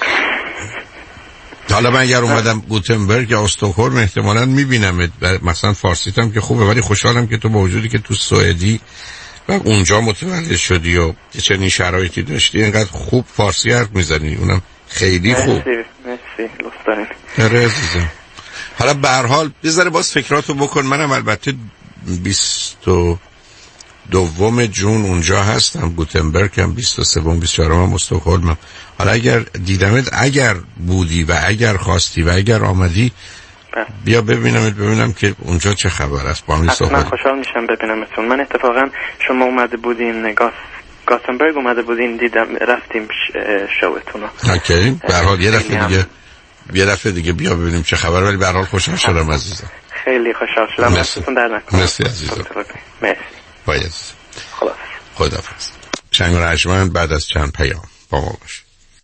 حالا من اگر اومدم گوتنبرگ یا استکهلم احتمالاً میبینم، مثلا فارسیتم که خوبه، ولی خوشحالم که تو با وجودی که تو سوئدی و اونجا متولد شدی و چنین شرایطی داشتی اینقدر خوب فارسی حرف میزنی، اونم خیلی خوب. مرسی مرسی لطف دارین. آره عزیزم. حالا به هر حال بذاره باز فکراتو بکن. منم البته بیست و دوم جون اونجا هستم، گوتنبرگ هم بیست و سوم بیست و چهارم استکهلم. حالا اگر دیدمت، اگر بودی و اگر خواستی و اگر آمدی بیا ببینمت، ببینم که اونجا چه خبر است. با هم صحبت. من خوشحال میشم ببینمتون. من اتفاقا شما اومده بودین نگاه گاتنبرگ اومده بودین دیدم رفتیم شوتون رو. اوکی به هر حال یه دفعه دیگه یه دفعه دیگه بیا ببینیم چه خبر. ولی به هر حال خوشحال شدم عزیزم. خیلی خوشحال شدم. دستتون در نکنه. مرسی عزیزم. مرسی. باید خدا خداحافظ. شنگ و رجمن بعد از چند پیام با ما باش.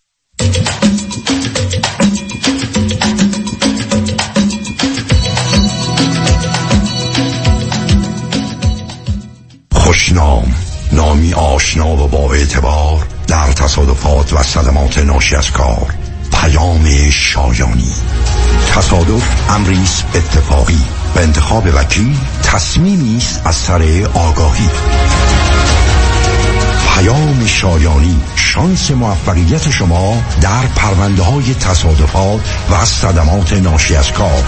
خوشنام، نامی آشنا و با اعتبار در تصادفات و صدمات ناشی از کار. پیام شایانی. تصادف امریست اتفاقی و انتخاب وکیل تصمیمی است از سر آگاهی. پیام شایانی، شانس موفقیت شما در پرونده های تصادفات و صدمات ناشی از کار.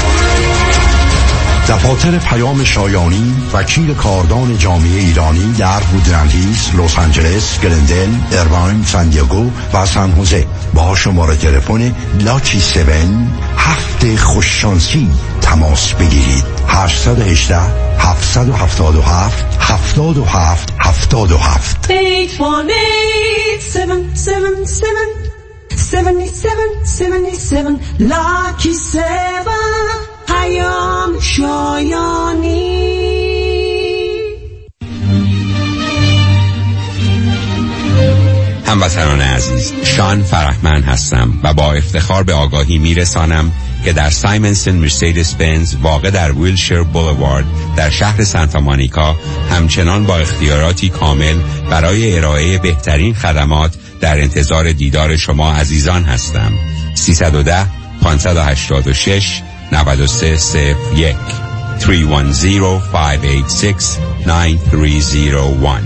دفاتر پیام شایانی وکیل کاردان جامعه ایرانی در وودلند هیلز، لس آنجلس، گلندل، ایرواین، سان دیگو و سان خوزه با شماره تلفن لاکی هفت هفت خوششانسی تماس بگیرید. هشت یک هشت هفت هفت هفت هفت هفت هفت هفت هشت یک هشت هفت هفت هفت هفت هفت لاکی هفت پیام شایانی. هموطنان عزیز، شان فرحمند هستم و با افتخار به آگاهی میرسانم که در سایمنسن مرسیدس بنز واقع در ویلشیر بولوارد در شهر سانتا مونیکا همچنان با اختیاراتی کامل برای ارائه بهترین خدمات در انتظار دیدار شما عزیزان هستم. سیصد و ده پانصد و هشتاد و شش نود و سه صفر یک سه یک صفر پنج هشت شش نه سه صفر یک.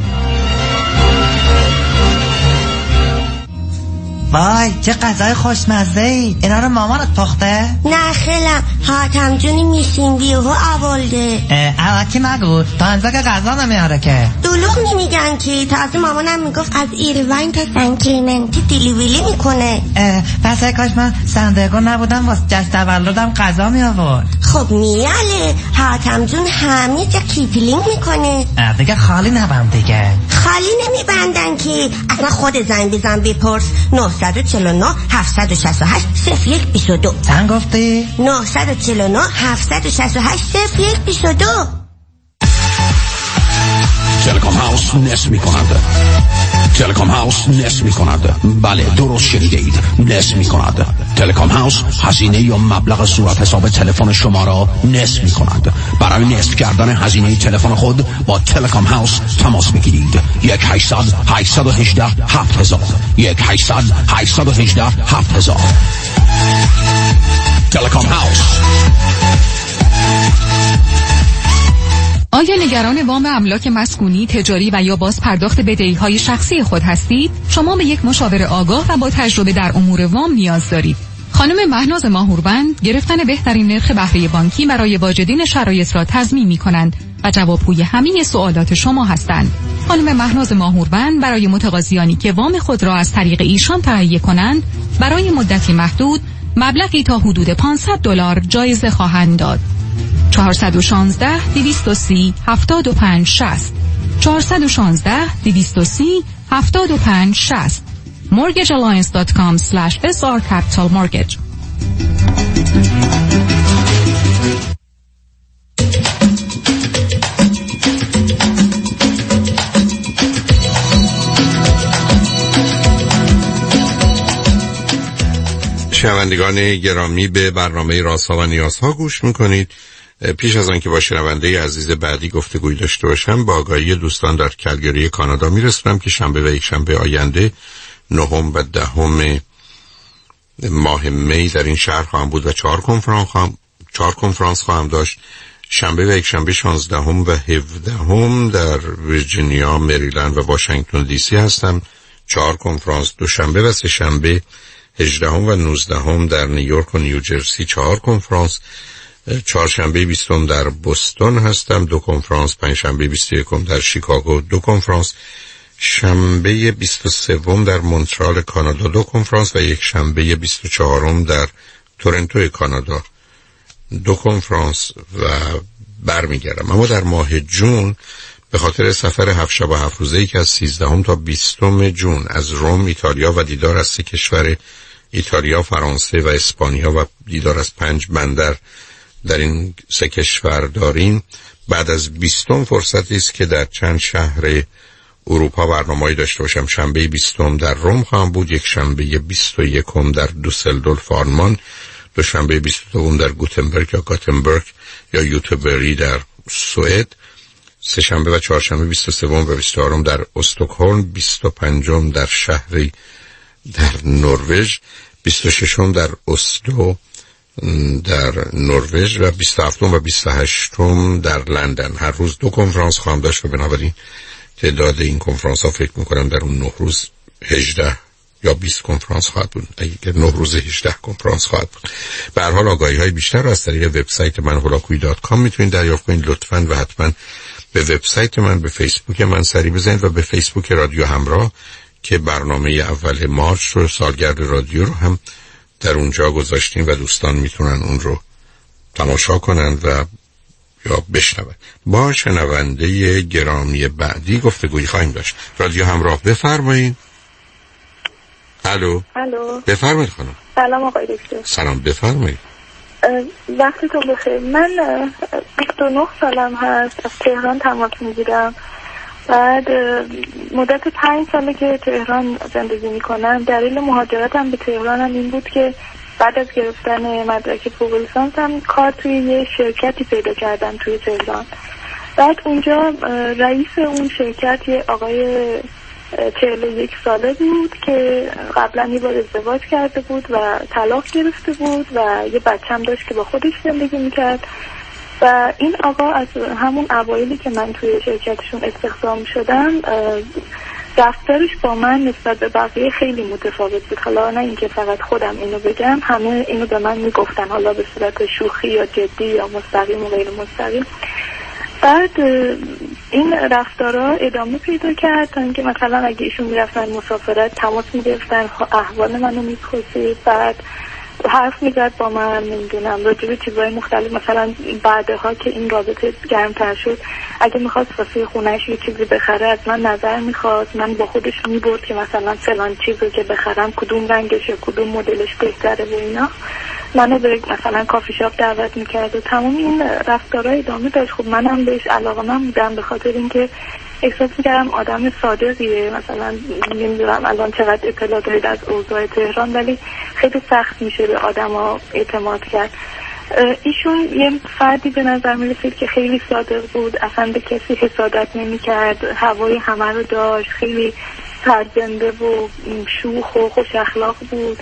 وای چه غذای خوشمزه ای. اینا رو مامانت پخته؟ نه خیلم حاتم جونی میشین بیهو اولده. اواکی مگو تا انزا که غذا نمیاره که دلوغ نمیگن که تازه مامانم میگفت از ایروین تا سن کلیمنتی دیلیویلی میکنه. پس ای کاش من سندگو نبودم واسه جشن تولدم غذا می آورد. خب میاله حاتم جون همه جا کیپلینگ میکنه. دیگه خالی نبم دیگه. خالی نمیبندن که اصلا خود زنگ بزن بپرس. نه چهار نه هفت شش هشت صفر یک دو دو. چند گفتی؟ نه چهار نه هفت شش هشت صفر یک دو دو. تلکام هاوس نصف می کند. تلکام هاوس نصف می کند. بله درست شنیده اید، نصف می کند. تلکام هاوس هزینه یا مبلغ صورت حساب تلفن شما را نصف می کند. برای نصف کردن هزینه تلفن خود با تلکام هاوس تماس بگیرید. یک هشتصد هشتصد و هجده هفت هزار یک هشتصد هشتصد و هجده هفت هزار. تلکام هاوس. آیا نگران وام املاک مسکونی، تجاری و یا باز پرداخت بدهی‌های شخصی خود هستید؟ شما به یک مشاور آگاه و با تجربه در امور وام نیاز دارید. خانم مهناز ماهوربند گرفتن بهترین نرخ بهره بانکی برای واجدین شرایط را تضمین می‌کنند و جوابگوی همه سوالات شما هستند. خانم مهناز ماهوربند برای متقاضیانی که وام خود را از طریق ایشان تهیه کنند، برای مدتی محدود مبلغی تا حدود پانصد دلار جایزه خواهند داد. چهار یک شش دویست و سی هفتاد و پنج شصت چهار یک شش دویست و سی هفتاد و پنج شصت mortgage alliance dot com slash s r capital mortgage. شنوندگان گرامی به برنامه رازها و نیازها گوش میکنید. پیش از آنکه با شنونده عزیز بعدی گفتگوی داشته باشم، با آگاهی دوستان در کلگری کانادا میرسونم که شنبه و یک شنبه آینده نهم و دهم ماه می در این شهر خواهم بود و چهار کنفرانس خواهم چهار کنفرانس خواهم داشت. شنبه و یک شنبه شانزدهم و هفدهم در ویرجینیا، مریلند و واشنگتن دی سی هستم. چهار کنفرانس. دوشنبه و سه شنبه هجدهم و نوزدهم در نیویورک و نیوجرسی چهار کنفرانس. چهارشنبه بیستم در بوستون هستم، دو کنفرانس. پنجشنبه بیست و یکم در شیکاگو، دو کنفرانس. شنبه بیست و سوم در مونترال کانادا، دو کنفرانس و یک شنبه بیست و چهارم در تورنتو کانادا، دو کنفرانس و برمیگردم. اما در ماه جون به خاطر سفر هفت شب و هفت روزه‌ای که از سیزدهم تا بیستم جون از روم ایتالیا و دیدار از سه کشور ایتالیا، فرانسه و اسپانیا و دیدار از پنج بندر در این سه کشور داریم. بعد از بیستم فرصتی است که در چند شهر اروپا برنامه‌ای داشته باشم. شنبه بیستم در روم خواهم بود، یک شنبه بیست و یکم در دوسلدورف آلمان، دو شنبه بیست و دوم در گوتنبرگ یا گاتنبرگ یا یوتبری در سوئد، سه شنبه و چهارشنبه بیست و سوم و بیست و چهارم در استکهلم، بیست و پنجم در شهری در نروژ، بیست و ششم در اسلو در نروژ و بیست و هفتم و بیست و هشتم در لندن. هر روز دو کنفرانس خواهم داشت و بنابراین تعداد این کنفرانس ها فکر میکنم در اون نه روز هجده یا بیست کنفرانس خواهد بود. اگه نه روز هجده کنفرانس خواهد بود. به هر حال آگاهی های بیشتر رو از طریق وبسایت من هولاکویی دات کام میتونید دریافت کنید. لطفاً و حتما به وبسایت من، به فیسبوک من سری بزنید و به فیسبوک رادیو همراه که برنامه اول مارچ رو، سالگرد رادیو رو هم در اونجا گذاشتیم و دوستان میتونن اون رو تماشا کنن و یا بشنون. با شنونده گرامی بعدی گفتگویی خواهیم داشت. رادیو همراه، بفرمایید. الو. الو. بفرمایید خانم. سلام آقای دکتر. سلام، بفرمایید. وقتتون بخیر. من بیست و نه سالم هست، از تهران تماس میگیرم. بعد مدت پنج ساله که تهران زندگی میکنم. دلیل مهاجرتم به تهرانم این بود که بعد از گرفتن مدرک فوق لیسانسم کار توی یه شرکتی پیدا کردم توی تهران. بعد اونجا رئیس اون شرکت یه آقای چهل و یک ساله بود که قبلا یه بار ازدواج کرده بود و طلاق گرفته بود و یه بچه‌م داشت که با خودش زندگی میکرد. و این آقا از همون اوایلی که من توی شرکتشون استخدام شدم رفتارش با من نسبت به بقیه خیلی متفاوت بود. حالا نه اینکه فقط خودم اینو بگم، همه اینو به من میگفتن، حالا به صورت شوخی یا جدی یا مستقیم و غیر مستقیم. بعد این رفتارها ادامه پیدا کرد تا اینکه مثلا اگه ایشون میرفتن مسافرت تماس میگرفتن، احوال منو میپرسید، بعد حرف میزد با من، نمیدونم راجع به چیزهای مختلف. مثلا بعدها که این رابطه گرمتر شد اگه میخواست واسه خونهش یه چیزی بخره از من نظر میخواست، من با خودش میبرد که مثلا فلان چیزو که بخرم کدوم رنگش یا کدوم مدلش بهتره و اینا. منو به مثلا کافی شاپ دعوت میکرد و تمام این رفتارها ادامه داشت. خب منم بهش علاقه‌مند بودم به خاطر اینکه احساس میکردم آدم صادقیه. مثلا نمیدونم الان چقدر اطلاع دارید از اوضاع تهران، ولی خیلی سخت میشه به آدما اعتماد کرد. ایشون یه فردی به نظر میرسید که خیلی صادق بود، اصلا به کسی حسادت نمیکرد، هوای همه رو داشت، خیلی سرزنده و شوخ و خوش اخلاق بود.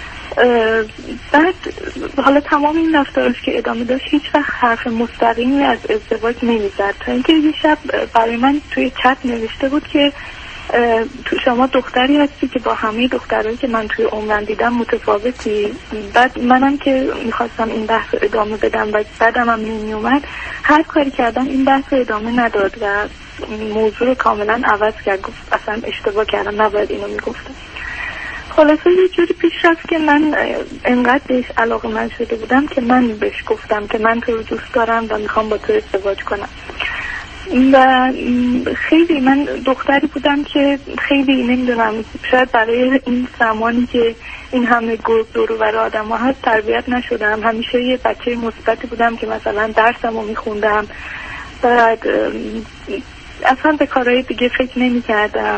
بعد حالا تمام این رفتارش که ادامه داشت هیچ وقت حرف مستقیمی از ازدواج نمیزد، تا اینکه یه شب برای من توی چت نوشته بود که تو شما دختری هستی که با همه دخترایی که من توی عمرم دیدم متفاوتی. بعد منم که میخواستم این بحث رو ادامه بدم و بعدم هم نمی اومد، هر کاری کردم این بحث رو ادامه نداد و موضوع رو کاملا عوض کرد. گفت اصلا اشتباه کردم، نباید اینو میگفتم. خلاصه یه جوری پیش رفت که من انقدر بهش علاقه‌مند شده بودم که من بهش گفتم که من تو رو دوست دارم و میخوام با تو ازدواج کنم. و خیلی من دختری بودم که خیلی نمیدونم، شاید برای این زمانی که این همه گروه دور و بر آدم ها هست تربیت نشدم. همیشه یه بچه مثبتی بودم که مثلا درسم رو میخوندم، بعد اصلا به کارهای دیگه فکر نمی کردم.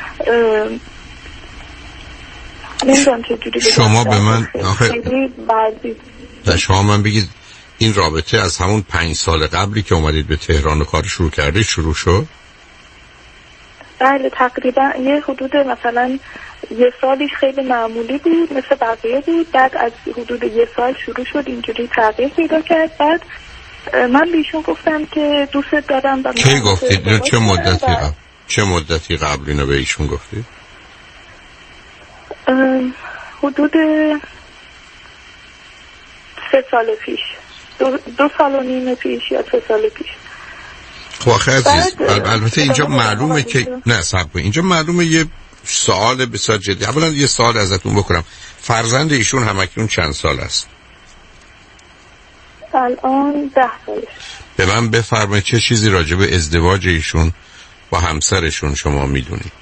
شما به من آخه در شما من بگید این رابطه از همون پنج سال قبلی که اومدید به تهران و کار شروع کردید شروع شد؟ بله تقریبا یه حدود مثلا یه سالیش خیلی معمولی بود مثل بقیه بود، بعد از حدود یه سال شروع شد اینجوری تغییر پیدا کرد. بعد من بهشون گفتم که دوست دارم. و کی گفتید؟ چه مدتی قبل چه مدتی قبل اینو به ایشون گفتید؟ حدود سه سال پیش، دو, دو سال و نیم پیش یا سه سال پیش. خب آخه عزیز البته اینجا معلومه که نه صبر کنید، اینجا معلومه یه سوال بسیار جدی. اولا یه سوال ازتون بکنم، فرزند ایشون همکنون چند سال است؟ الان ده سالش. به من بفرمایید چه چیزی راجع به ازدواج ایشون با همسرشون شما میدونید؟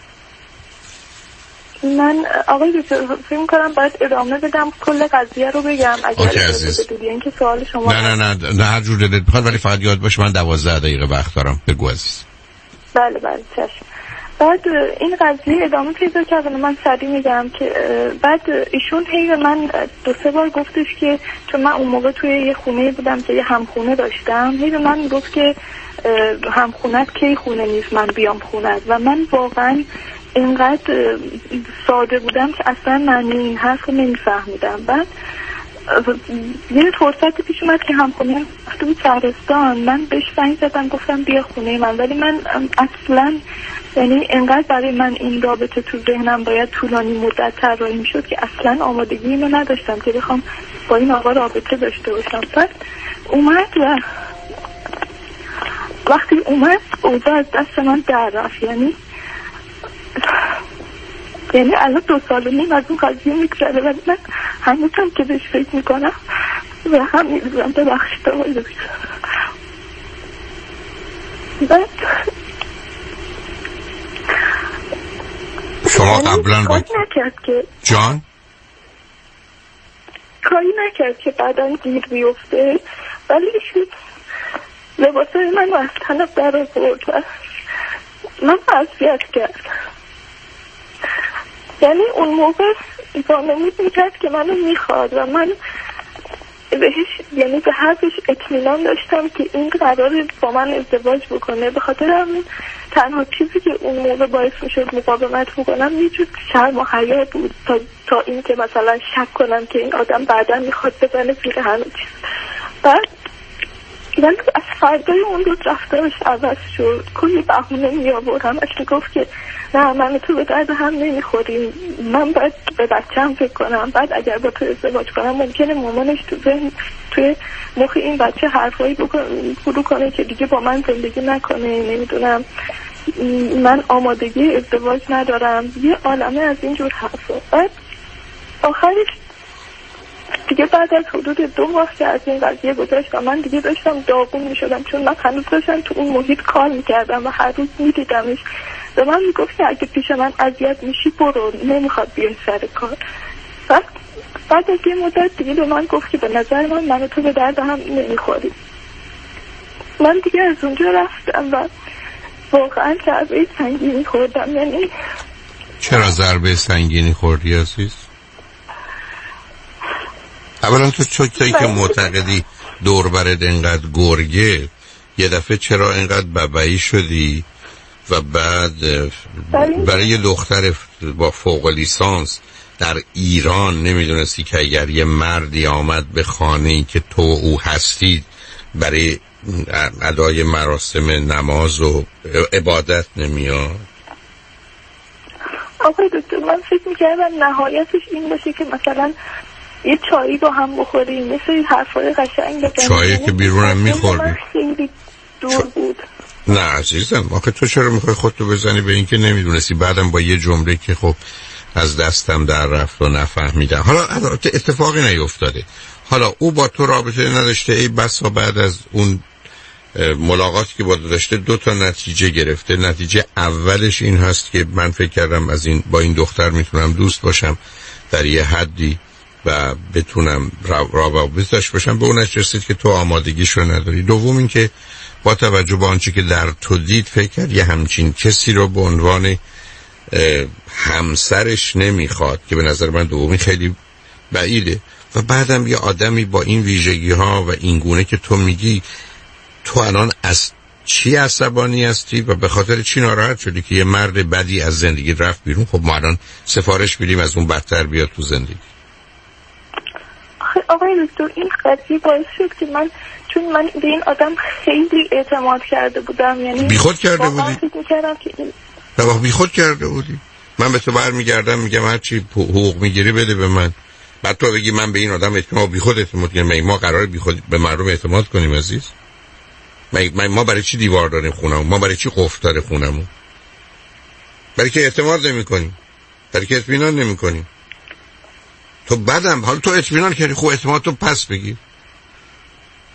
من آقای دکتر فکر کنم باید ادامه بدم کل قضیه رو بگم اگر اجازه بدید، اینکه سوال شما نه نه نه نه هر جور دلت بخواد، ولی فقط یاد باشه من دوازده دقیقه وقت دارم. بگو عزیز. بله بله چشم. بعد این قضیه ادامه پیدا کرد. من سریع میگم که بعد ایشون هی به من دو سه بار گفتش که چون من اون موقع توی یه خونه بودم که یه همخونه داشتم، هی به من گفت که همخونت کی خونه نیست من بیام خونت، و من واقعا اینقدر ساده بودم که اصلا معنی این حرف رو نمیفهمیدم. بعد یه فرصتی پیش اومد که همخونه رفته بود شهرستان، من بهش زنگ زدم گفتم بیا خونه من، ولی من اصلا یعنی انقدر برای من این رابطه تو ذهنم باید طولانی مدت طراحی میشد که اصلا آمادگی اینو نداشتم که بخوام با این آقا رابطه داشته باشم. بعد اومد و وقتی اومد اوضاع از دست من در رفت. یعنی یعنی الان دو سال و نیم از اون قضیه میگذره، ولی من هنوز هم که بهش فکر میکنم و هم میدونم ببخشید آقای دکتر. بعد شما قبلا با نکرد که جان کاری نکرد که بعدا گیر بیفته، ولی شد لباسای من از تنم در آورد و من اذیت کرد. یعنی اون موقع وانمود میکرد که منو میخواد و من بهش یعنی به حرفش اطمینان داشتم که این قراره با من ازدواج بکنه. به خاطر همین تنها چیزی که اون موقع باعث میشد مقاومت بکنم یه جور شرم و حیا بود، تا تا این که مثلا شک کنم که این آدم بعدا میخواد بزنه زیر همه چیز. بعد یعنی از فردای اون روز رفتارش عوض شد، کلی بهونه می آورد، همش میگفت که نه من تو به درد هم نمیخوریم، من باید به بچه‌م فکر کنم، بعد اگر با تو ازدواج کنم ممکنه مامانش تو ذهن توی مخ این بچه حرفایی فرو کنه که دیگه با من زندگی نکنه، نمیدونم من آمادگی ازدواج ندارم، یه عالمه از اینجور حرفا. بعد آخرش دیگه بعد از حدود دو ماه که از این قضیه گذشت و من دیگه داشتم داغون می شدم، چون من هنوز داشتم تو اون محیط کار میکردم و هر روز میدیدمش. به من میگفت که اگه پیش من اذیت میشی برو، نمیخواد بیای سر کار. بعد بعد از یه مدت دیگه به من گفت که به نظر من من تو به درد هم نمیخوری. من دیگه از اونجا رفتم و واقعا ضربه سنگینی خوردم. یعنی چرا ضربه سنگینی خوردی عزیز؟ اولا تو چوکی که معتقدی دور برد اینقدر گرگه، یه دفعه چرا اینقدر ببعی شدی و بعد برای یه دختر با فوق لیسانس در ایران نمیدونستی که اگر یه مردی آمد به خانه‌ای که تو او هستید برای ادای مراسم نماز و عبادت نمیاد؟ آقای دکتر من فکر میکردم نهایتش این باشه که مثلا یه چایی با هم بخوریم، مثل حرفای قشنگ بزنیم. چایی که بیرونم میخوردیم خیلی دور بود. نه عزیزم آخه تو چرا میخوای خودتو بزنی به این که نمیدونستی؟ بعدم با یه جمله که خب از دستم در رفت و نفهمیدم. حالا اتفاقی نیفتاده، حالا او با تو رابطه نداشته، ای بسا بعد از اون ملاقاتی که با داشته دو تا نتیجه گرفته. نتیجه اولش این هست که من فکر کردم از این با این دختر میتونم دوست باشم در یه حدی و بتونم روابط داشته باشم، به اونش رسید که تو آمادگیشو نداری. دوم این که با توجه به آنچه که در تو دید فکر کرد یه همچین کسی رو به عنوان همسرش نمیخواد، که به نظر من دومی خیلی بعیده. و بعدم یه آدمی با این ویژگی ها و این گونه که تو میگی، تو الان از چی عصبانی هستی و به خاطر چی ناراحت شدی که یه مرد بدی از زندگی رفت بیرون؟ خب ما الان سفارش میدیم از اون بدتر بیاد تو زندگی. آقای دکتر این قضیه باعث شد که من، چون من به این آدم خیلی اعتماد کرده بودم، یعنی بیخود کرده بودی؟ فکر می‌کردم که این نه بیخود کرده بودی. من به تو برمیگردم میگم هر چی حقوق میگیری بده به من، بعد تو بگی من به این آدم اعتماد بیخود اعتماد کنم. ما قراره بیخود به مردم اعتماد کنیم عزیز؟ ما برای چی دیوار داریم خونمون؟ ما برای چی قفل داره خونمون؟ برای که اعتماد نمی‌کنیم، برای که اطمینان نمی‌کنیم. تو بعدم حالا تو اطمینان کردی، خب اعتماد تو پس بگیر.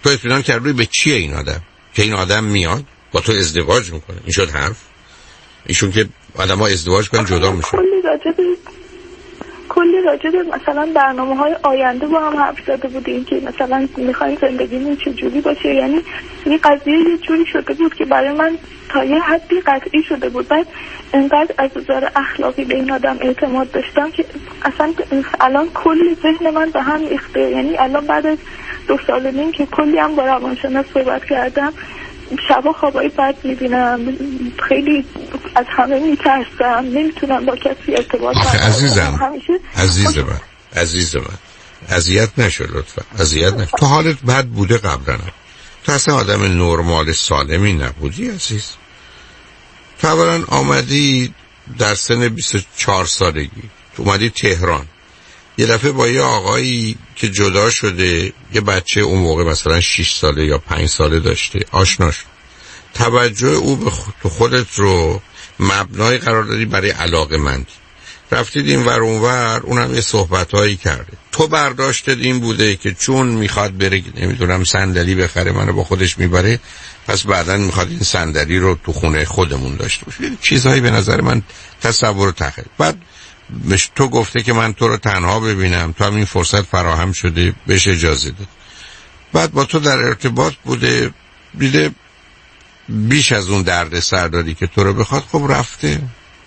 تو اطمینان کردی به چیه این آدم که این آدم میاد با تو ازدواج میکنه؟ این شد حرف؟ ایشون که آدم ها ازدواج کنن جدا میشن. کلی راجب کلی راجب مثلا برنامه های آینده با هم حرف زده بودیم که مثلا میخوایم زندگیمون چجوری باشه. یعنی این قضیه یه جوری شده بود که برای من تا یه حدی قطعی شده بود. بعد انقدر از نظر اخلاقی به این آدم اعتماد داشتم که اصلا الان کلی ذهن من به هم ریخته. یعنی الان بعد از دو سال و نیم که کلی هم با روانشناس صحبت کردم، شبا خوابای بد میبینم، خیلی از همه میترسم، نمیتونم با کسی ارتباط کنم. عزیزم همیشه عزیز من عزیز من اذیت نشو لطفا، اذیت نشو. تو حالت بد بوده قبلا، تو اصلا آدم نرمال سالمی نبودی عزیز. تو اولا آمدی در سن بیست و چهار سالگی، تو اومدی تهران، یه دفعه با یه آقایی که جدا شده، یه بچه اون موقع مثلا شش ساله یا پنج ساله داشته، آشنا شد. توجه او به تو خودت رو مبنای قرار دادی برای علاقه‌مندی. رفتید این ور اون ور، اونم یه صحبتایی کرده. تو برداشتت این بوده که چون میخواد بره نمیدونم صندلی بخره منو با خودش میبره، پس بعداً میخواد این صندلی رو تو خونه خودمون داشته باشه. چیزایی به نظر من تصور تخیل. بعد مش تو گفته که من تو رو تنها ببینم، تو هم این فرصت فراهم شده بهش اجازه داد. بعد با تو در ارتباط بوده، دیده بیش از اون درد سر داری که تو رو بخواد، خب رفته.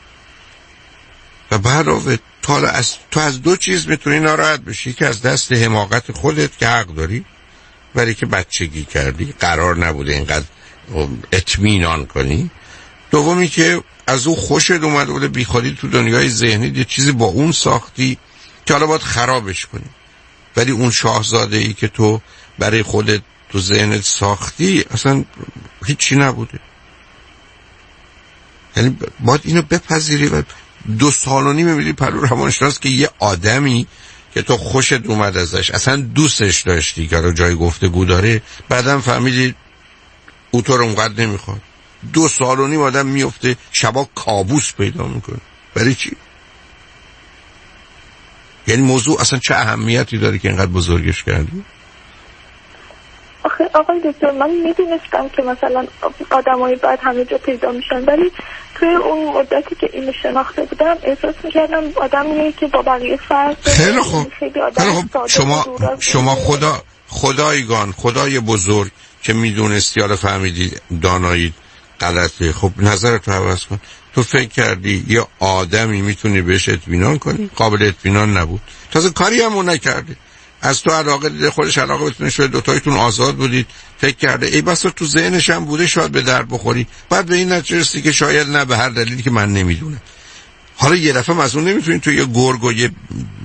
و بعد تو از تو از دو چیز میتونی ناراحت بشی، که از دست حماقت خودت که حق داری، ولی که بچگی کردی، قرار نبوده اینقدر اطمینان کنی. دومی که از اون خوشت اومده بوده، بی خودی تو دنیای ذهنی یه چیزی با اون ساختی که حالا باید خرابش کنی، ولی اون شاهزاده ای که تو برای خودت تو ذهنت ساختی اصلا هیچی نبوده. یعنی باید اینو بپذیری. و دو سال و نیم میبینی پرو روانشناس که یه آدمی که تو خوشت اومد ازش، اصلا دوستش داشتی، که رو جای گفتگو داره، بعدم فهمیدی او تو رو اونقدر نمیخواد. دو سال و نیم آدم میفته شبا کابوس پیدا میکنه. برای چی؟ یعنی موضوع اصلا چه اهمیتی داره که اینقدر بزرگش کردی؟ آخه آقای دکتر، من میدونستم که مثلا آدمای بعد همه جا پیدا میشن، ولی توی اون مدتی که اینو شناخته بودم احساس میکردم آدمیه که با بقیه فرق داره. خیلی خوب. خیلی خوب. شما شما خدا خدایگان، خدای بزرگ که میدونستی، حالا فهمیدی دانایی غلطه، خب نظرت رو عوض کن. تو فکر کردی یه آدمی میتونی بهش اطمینان کنی؟ قابل اطمینان نبود. تازه کاری هم اون نکرده، از تو علاقه دیده، خودش علاقه بتونه شده، دوتایتون آزاد بودید، فکر کرده ای بس تو ذهنش هم بوده شاید به درد بخوری. بعد به این نتیجه رسیدی که شاید نه، به هر دلیلی که من نمیدونم. حالا یه دفعه از اون نمیتونی تو یه گرگ و یه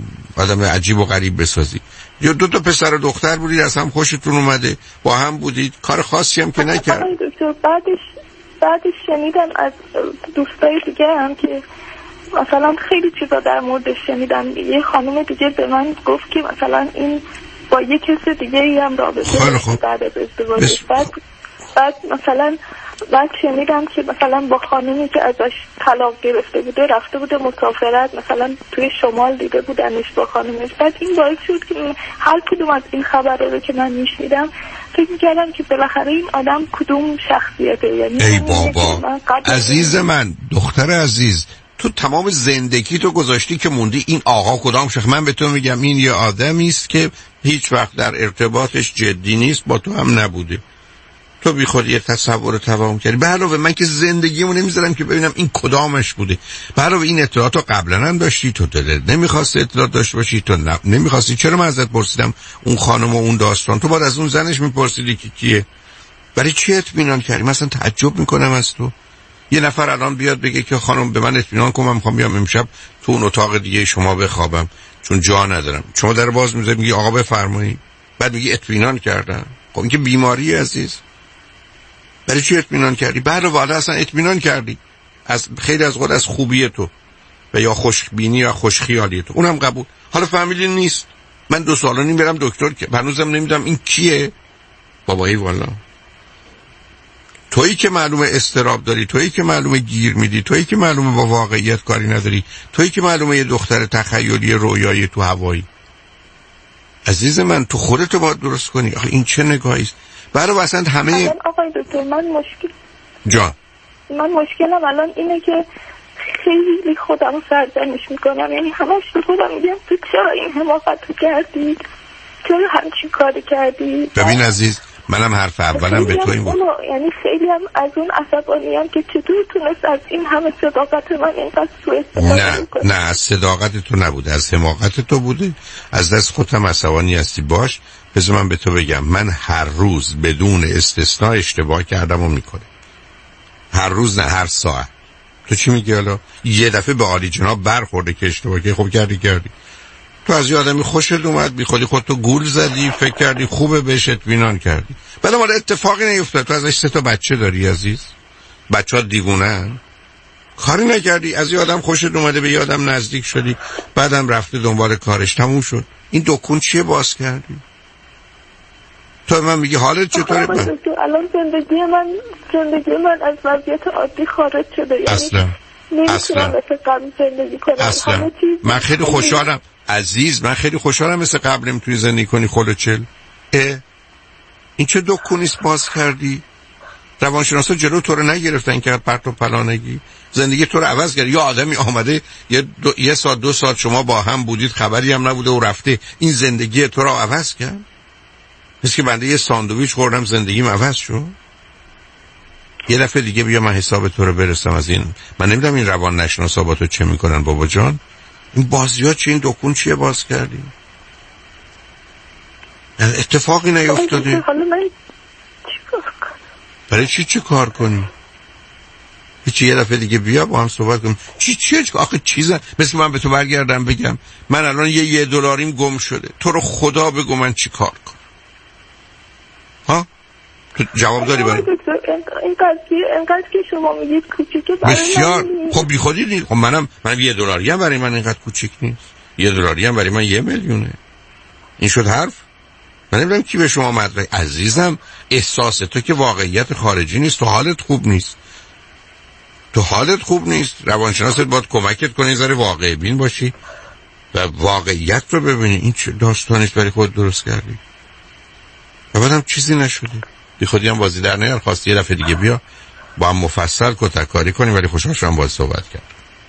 آدم عجیب و غریب بسازی. یا دو تا پسر و دختر بودید، از هم خوشتون اومده، با هم بودید، کار خاصی هم که نکرد. بعدش بعدش شنیدم از دوستای دیگه هم که مثلا خیلی چیزا در موردش شنیدم. یه خانم دیگه به من گفت که مثلا این با یه کس دیگه ای هم رابطه بعد از ازدواجش. بعد بعد مثلا بعد شنیدم که مثلا با خانمی که ازش طلاق گرفته بوده رفته بوده مسافرت، مثلا توی شمال دیده بودنش با خانمش. بعد این باعث شد که هر کدوم از این خبره رو که من میشنیدم فکر میکردم که بالاخره این آدم کدوم شخصیته. یعنی ای بابا عزیز من، دختر عزیز، تو تمام زندگی تو گذاشتی که موندی این آقا کدام شخص. من به تو میگم این یه آدمی است که هیچ وقت در ارتباطش جدی نیست، با تو هم نبوده. تو بی خود یه تصور توهم کردی. به علاوه من که زندگیمو نمیذارم که ببینم این کدامش بوده. به علاوه این اطلاعاتو قبلا هم داشتی، تو دلت نمیخواستی اطلاعات داشته باشی، تو نمیخواستی. چرا من ازت پرسیدم اون خانم و اون داستان؟ تو باید از اون زنش میپرسیدی که کیه. برای چی اطمینان کردی؟ مثلا تعجب میکنم از تو. یه نفر الان بیاد بگه که خانم به من اطمینان کن، من میخوام بیام امشب تو اون اتاق دیگه شما بخوابم چون جا ندارم. شما در باز میذاری میگی آقا بفرمایید، بعد میگی اطمینان کردم. خب این که بیماری عزیز. برای چی اطمینان کردی؟ بعد والا اصلا اطمینان کردی از خیلی از خود، از خوبی تو و یا خوشبینی یا خوشخیالی تو، اونم قبول. حالا فهمیدی نیست. من دو سال و نیم برم دکتر که هنوزم نمیدونم این کیه. بابایی والا تویی که معلومه استراب داری، تویی که معلومه گیر میدی، تویی که معلومه با واقعیت کاری نداری، تویی که معلومه یه دختر تخیلی رویایی تو هوایی. عزیز من تو خودتو باید درست کنی. آخه این چه نگاهی است؟ برای واسه همه آقای دکتر من مشکل جان من مشکلم الان اینه که خیلی خودم سرزنش میکنم، یعنی همش تو خودم میگم تو چرا این حماقت رو کردی، چرا همچین کاری کردی. ببین عزیز منم حرف اولم به تو این بود، یعنی خیلی هم از اون عصبانیم که چطور تونست از این همه صداقت من اینقدر سوء استفاده کنه. نه نه از صداقت تو نبوده، از حماقت تو بوده. از دست خودم عصبانی هستی. باش بذار من به تو بگم من هر روز بدون استثناء اشتباه کردم و میکنه. هر روز نه هر ساعت. تو چی میگی حالا؟ یه دفعه به عالی جناب برخورده که اشتباه کردی، خب کردی کردی. تو از یه آدمی خوشت اومد، بی خودی خودتو گول زدی، فکر کردی خوبه بهش اطمینان کردی. بعد مال اتفاقی نیفتاد. تو ازش سه تا بچه داری عزیز. بچه‌ها دیوونه‌ن. کاری نکردی، از یه آدم خوشت اومده به یه آدم نزدیک شدی، بعدم رفته دنبال کارش، تموم شد. این دکون چیه باز کردی؟ تو من میگی حالت چطوره؟ من الان زندگی من زندگی من از وضعیت عادی خارج شده، یعنی اصلا نمیتونم مثل قبل زندگی کنم. اصلا من خیلی خوشحالم عزیز، من خیلی خوشحالم مثل قبل نمیتونی زندگی کنی. خلوچل اه این چه دکونیست باز کردی؟ روانشناسا جلو تو رو نگرفتن که پرت و پلانگی زندگی تو رو عوض کرد. یا آدمی آمده یه, دو، یه ساعت دو ساعت شما با هم بودید خبری هم نبوده و رفته، این زندگی تو رو عوض کرد. مثل که بنده یه ساندویچ خوردم زندگیم عوض شد. یه دفعه دیگه بیا من حساب تو رو برسم از این. من نمیدونم این روان نشناسا با تو چه میکنن بابا جان. این بازی‌ها چی؟ این دکون چیه باز کردی؟ اتفاقی نیفتاده. حالا من چیکار کنم؟ برای چی چه کار کنی؟ هیچی. یه دفعه دیگه بیا با هم صحبت کنیم. چی چیه؟ آخه چیزا مثل من به تو برگردم بگم من الان یه یه دلاریم گم شده، تو رو خدا بگو من چی کار کنم؟ ها؟ تو جواب داری برای این قضیه اینقدر که شما میگید کوچیکه برای بسیار من خب بی خودی نیست. خب منم منم یه دلاری هم برای من اینقدر کوچیک نیست. یه دلاری هم برای من یه میلیونه. این شد حرف؟ من نمیدونم کی به شما مدرک. عزیزم احساس تو که واقعیت خارجی نیست. تو حالت خوب نیست، تو حالت خوب نیست. روانشناست باید کمکت کنه یه ذره واقع بین باشی و واقعیت رو ببینی. این چه داستانیست برای خود درست کردی و بعدم چیزی نشده. بی خودی هم بازی در نیار. خواستی یه دفعه دیگه بیا با هم مفصل کتککاری کنیم. ولی خوشحال شدم باهات صحبت کرد.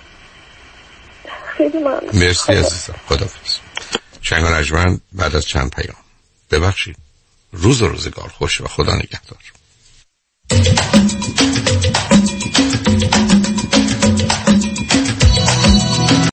خیلی ممنون. مرسی عزیزم. خداحافظ. شنگان اجمن بعد از چند پیام. ببخشید. روز و روزگار خوش و خدا نگهدار.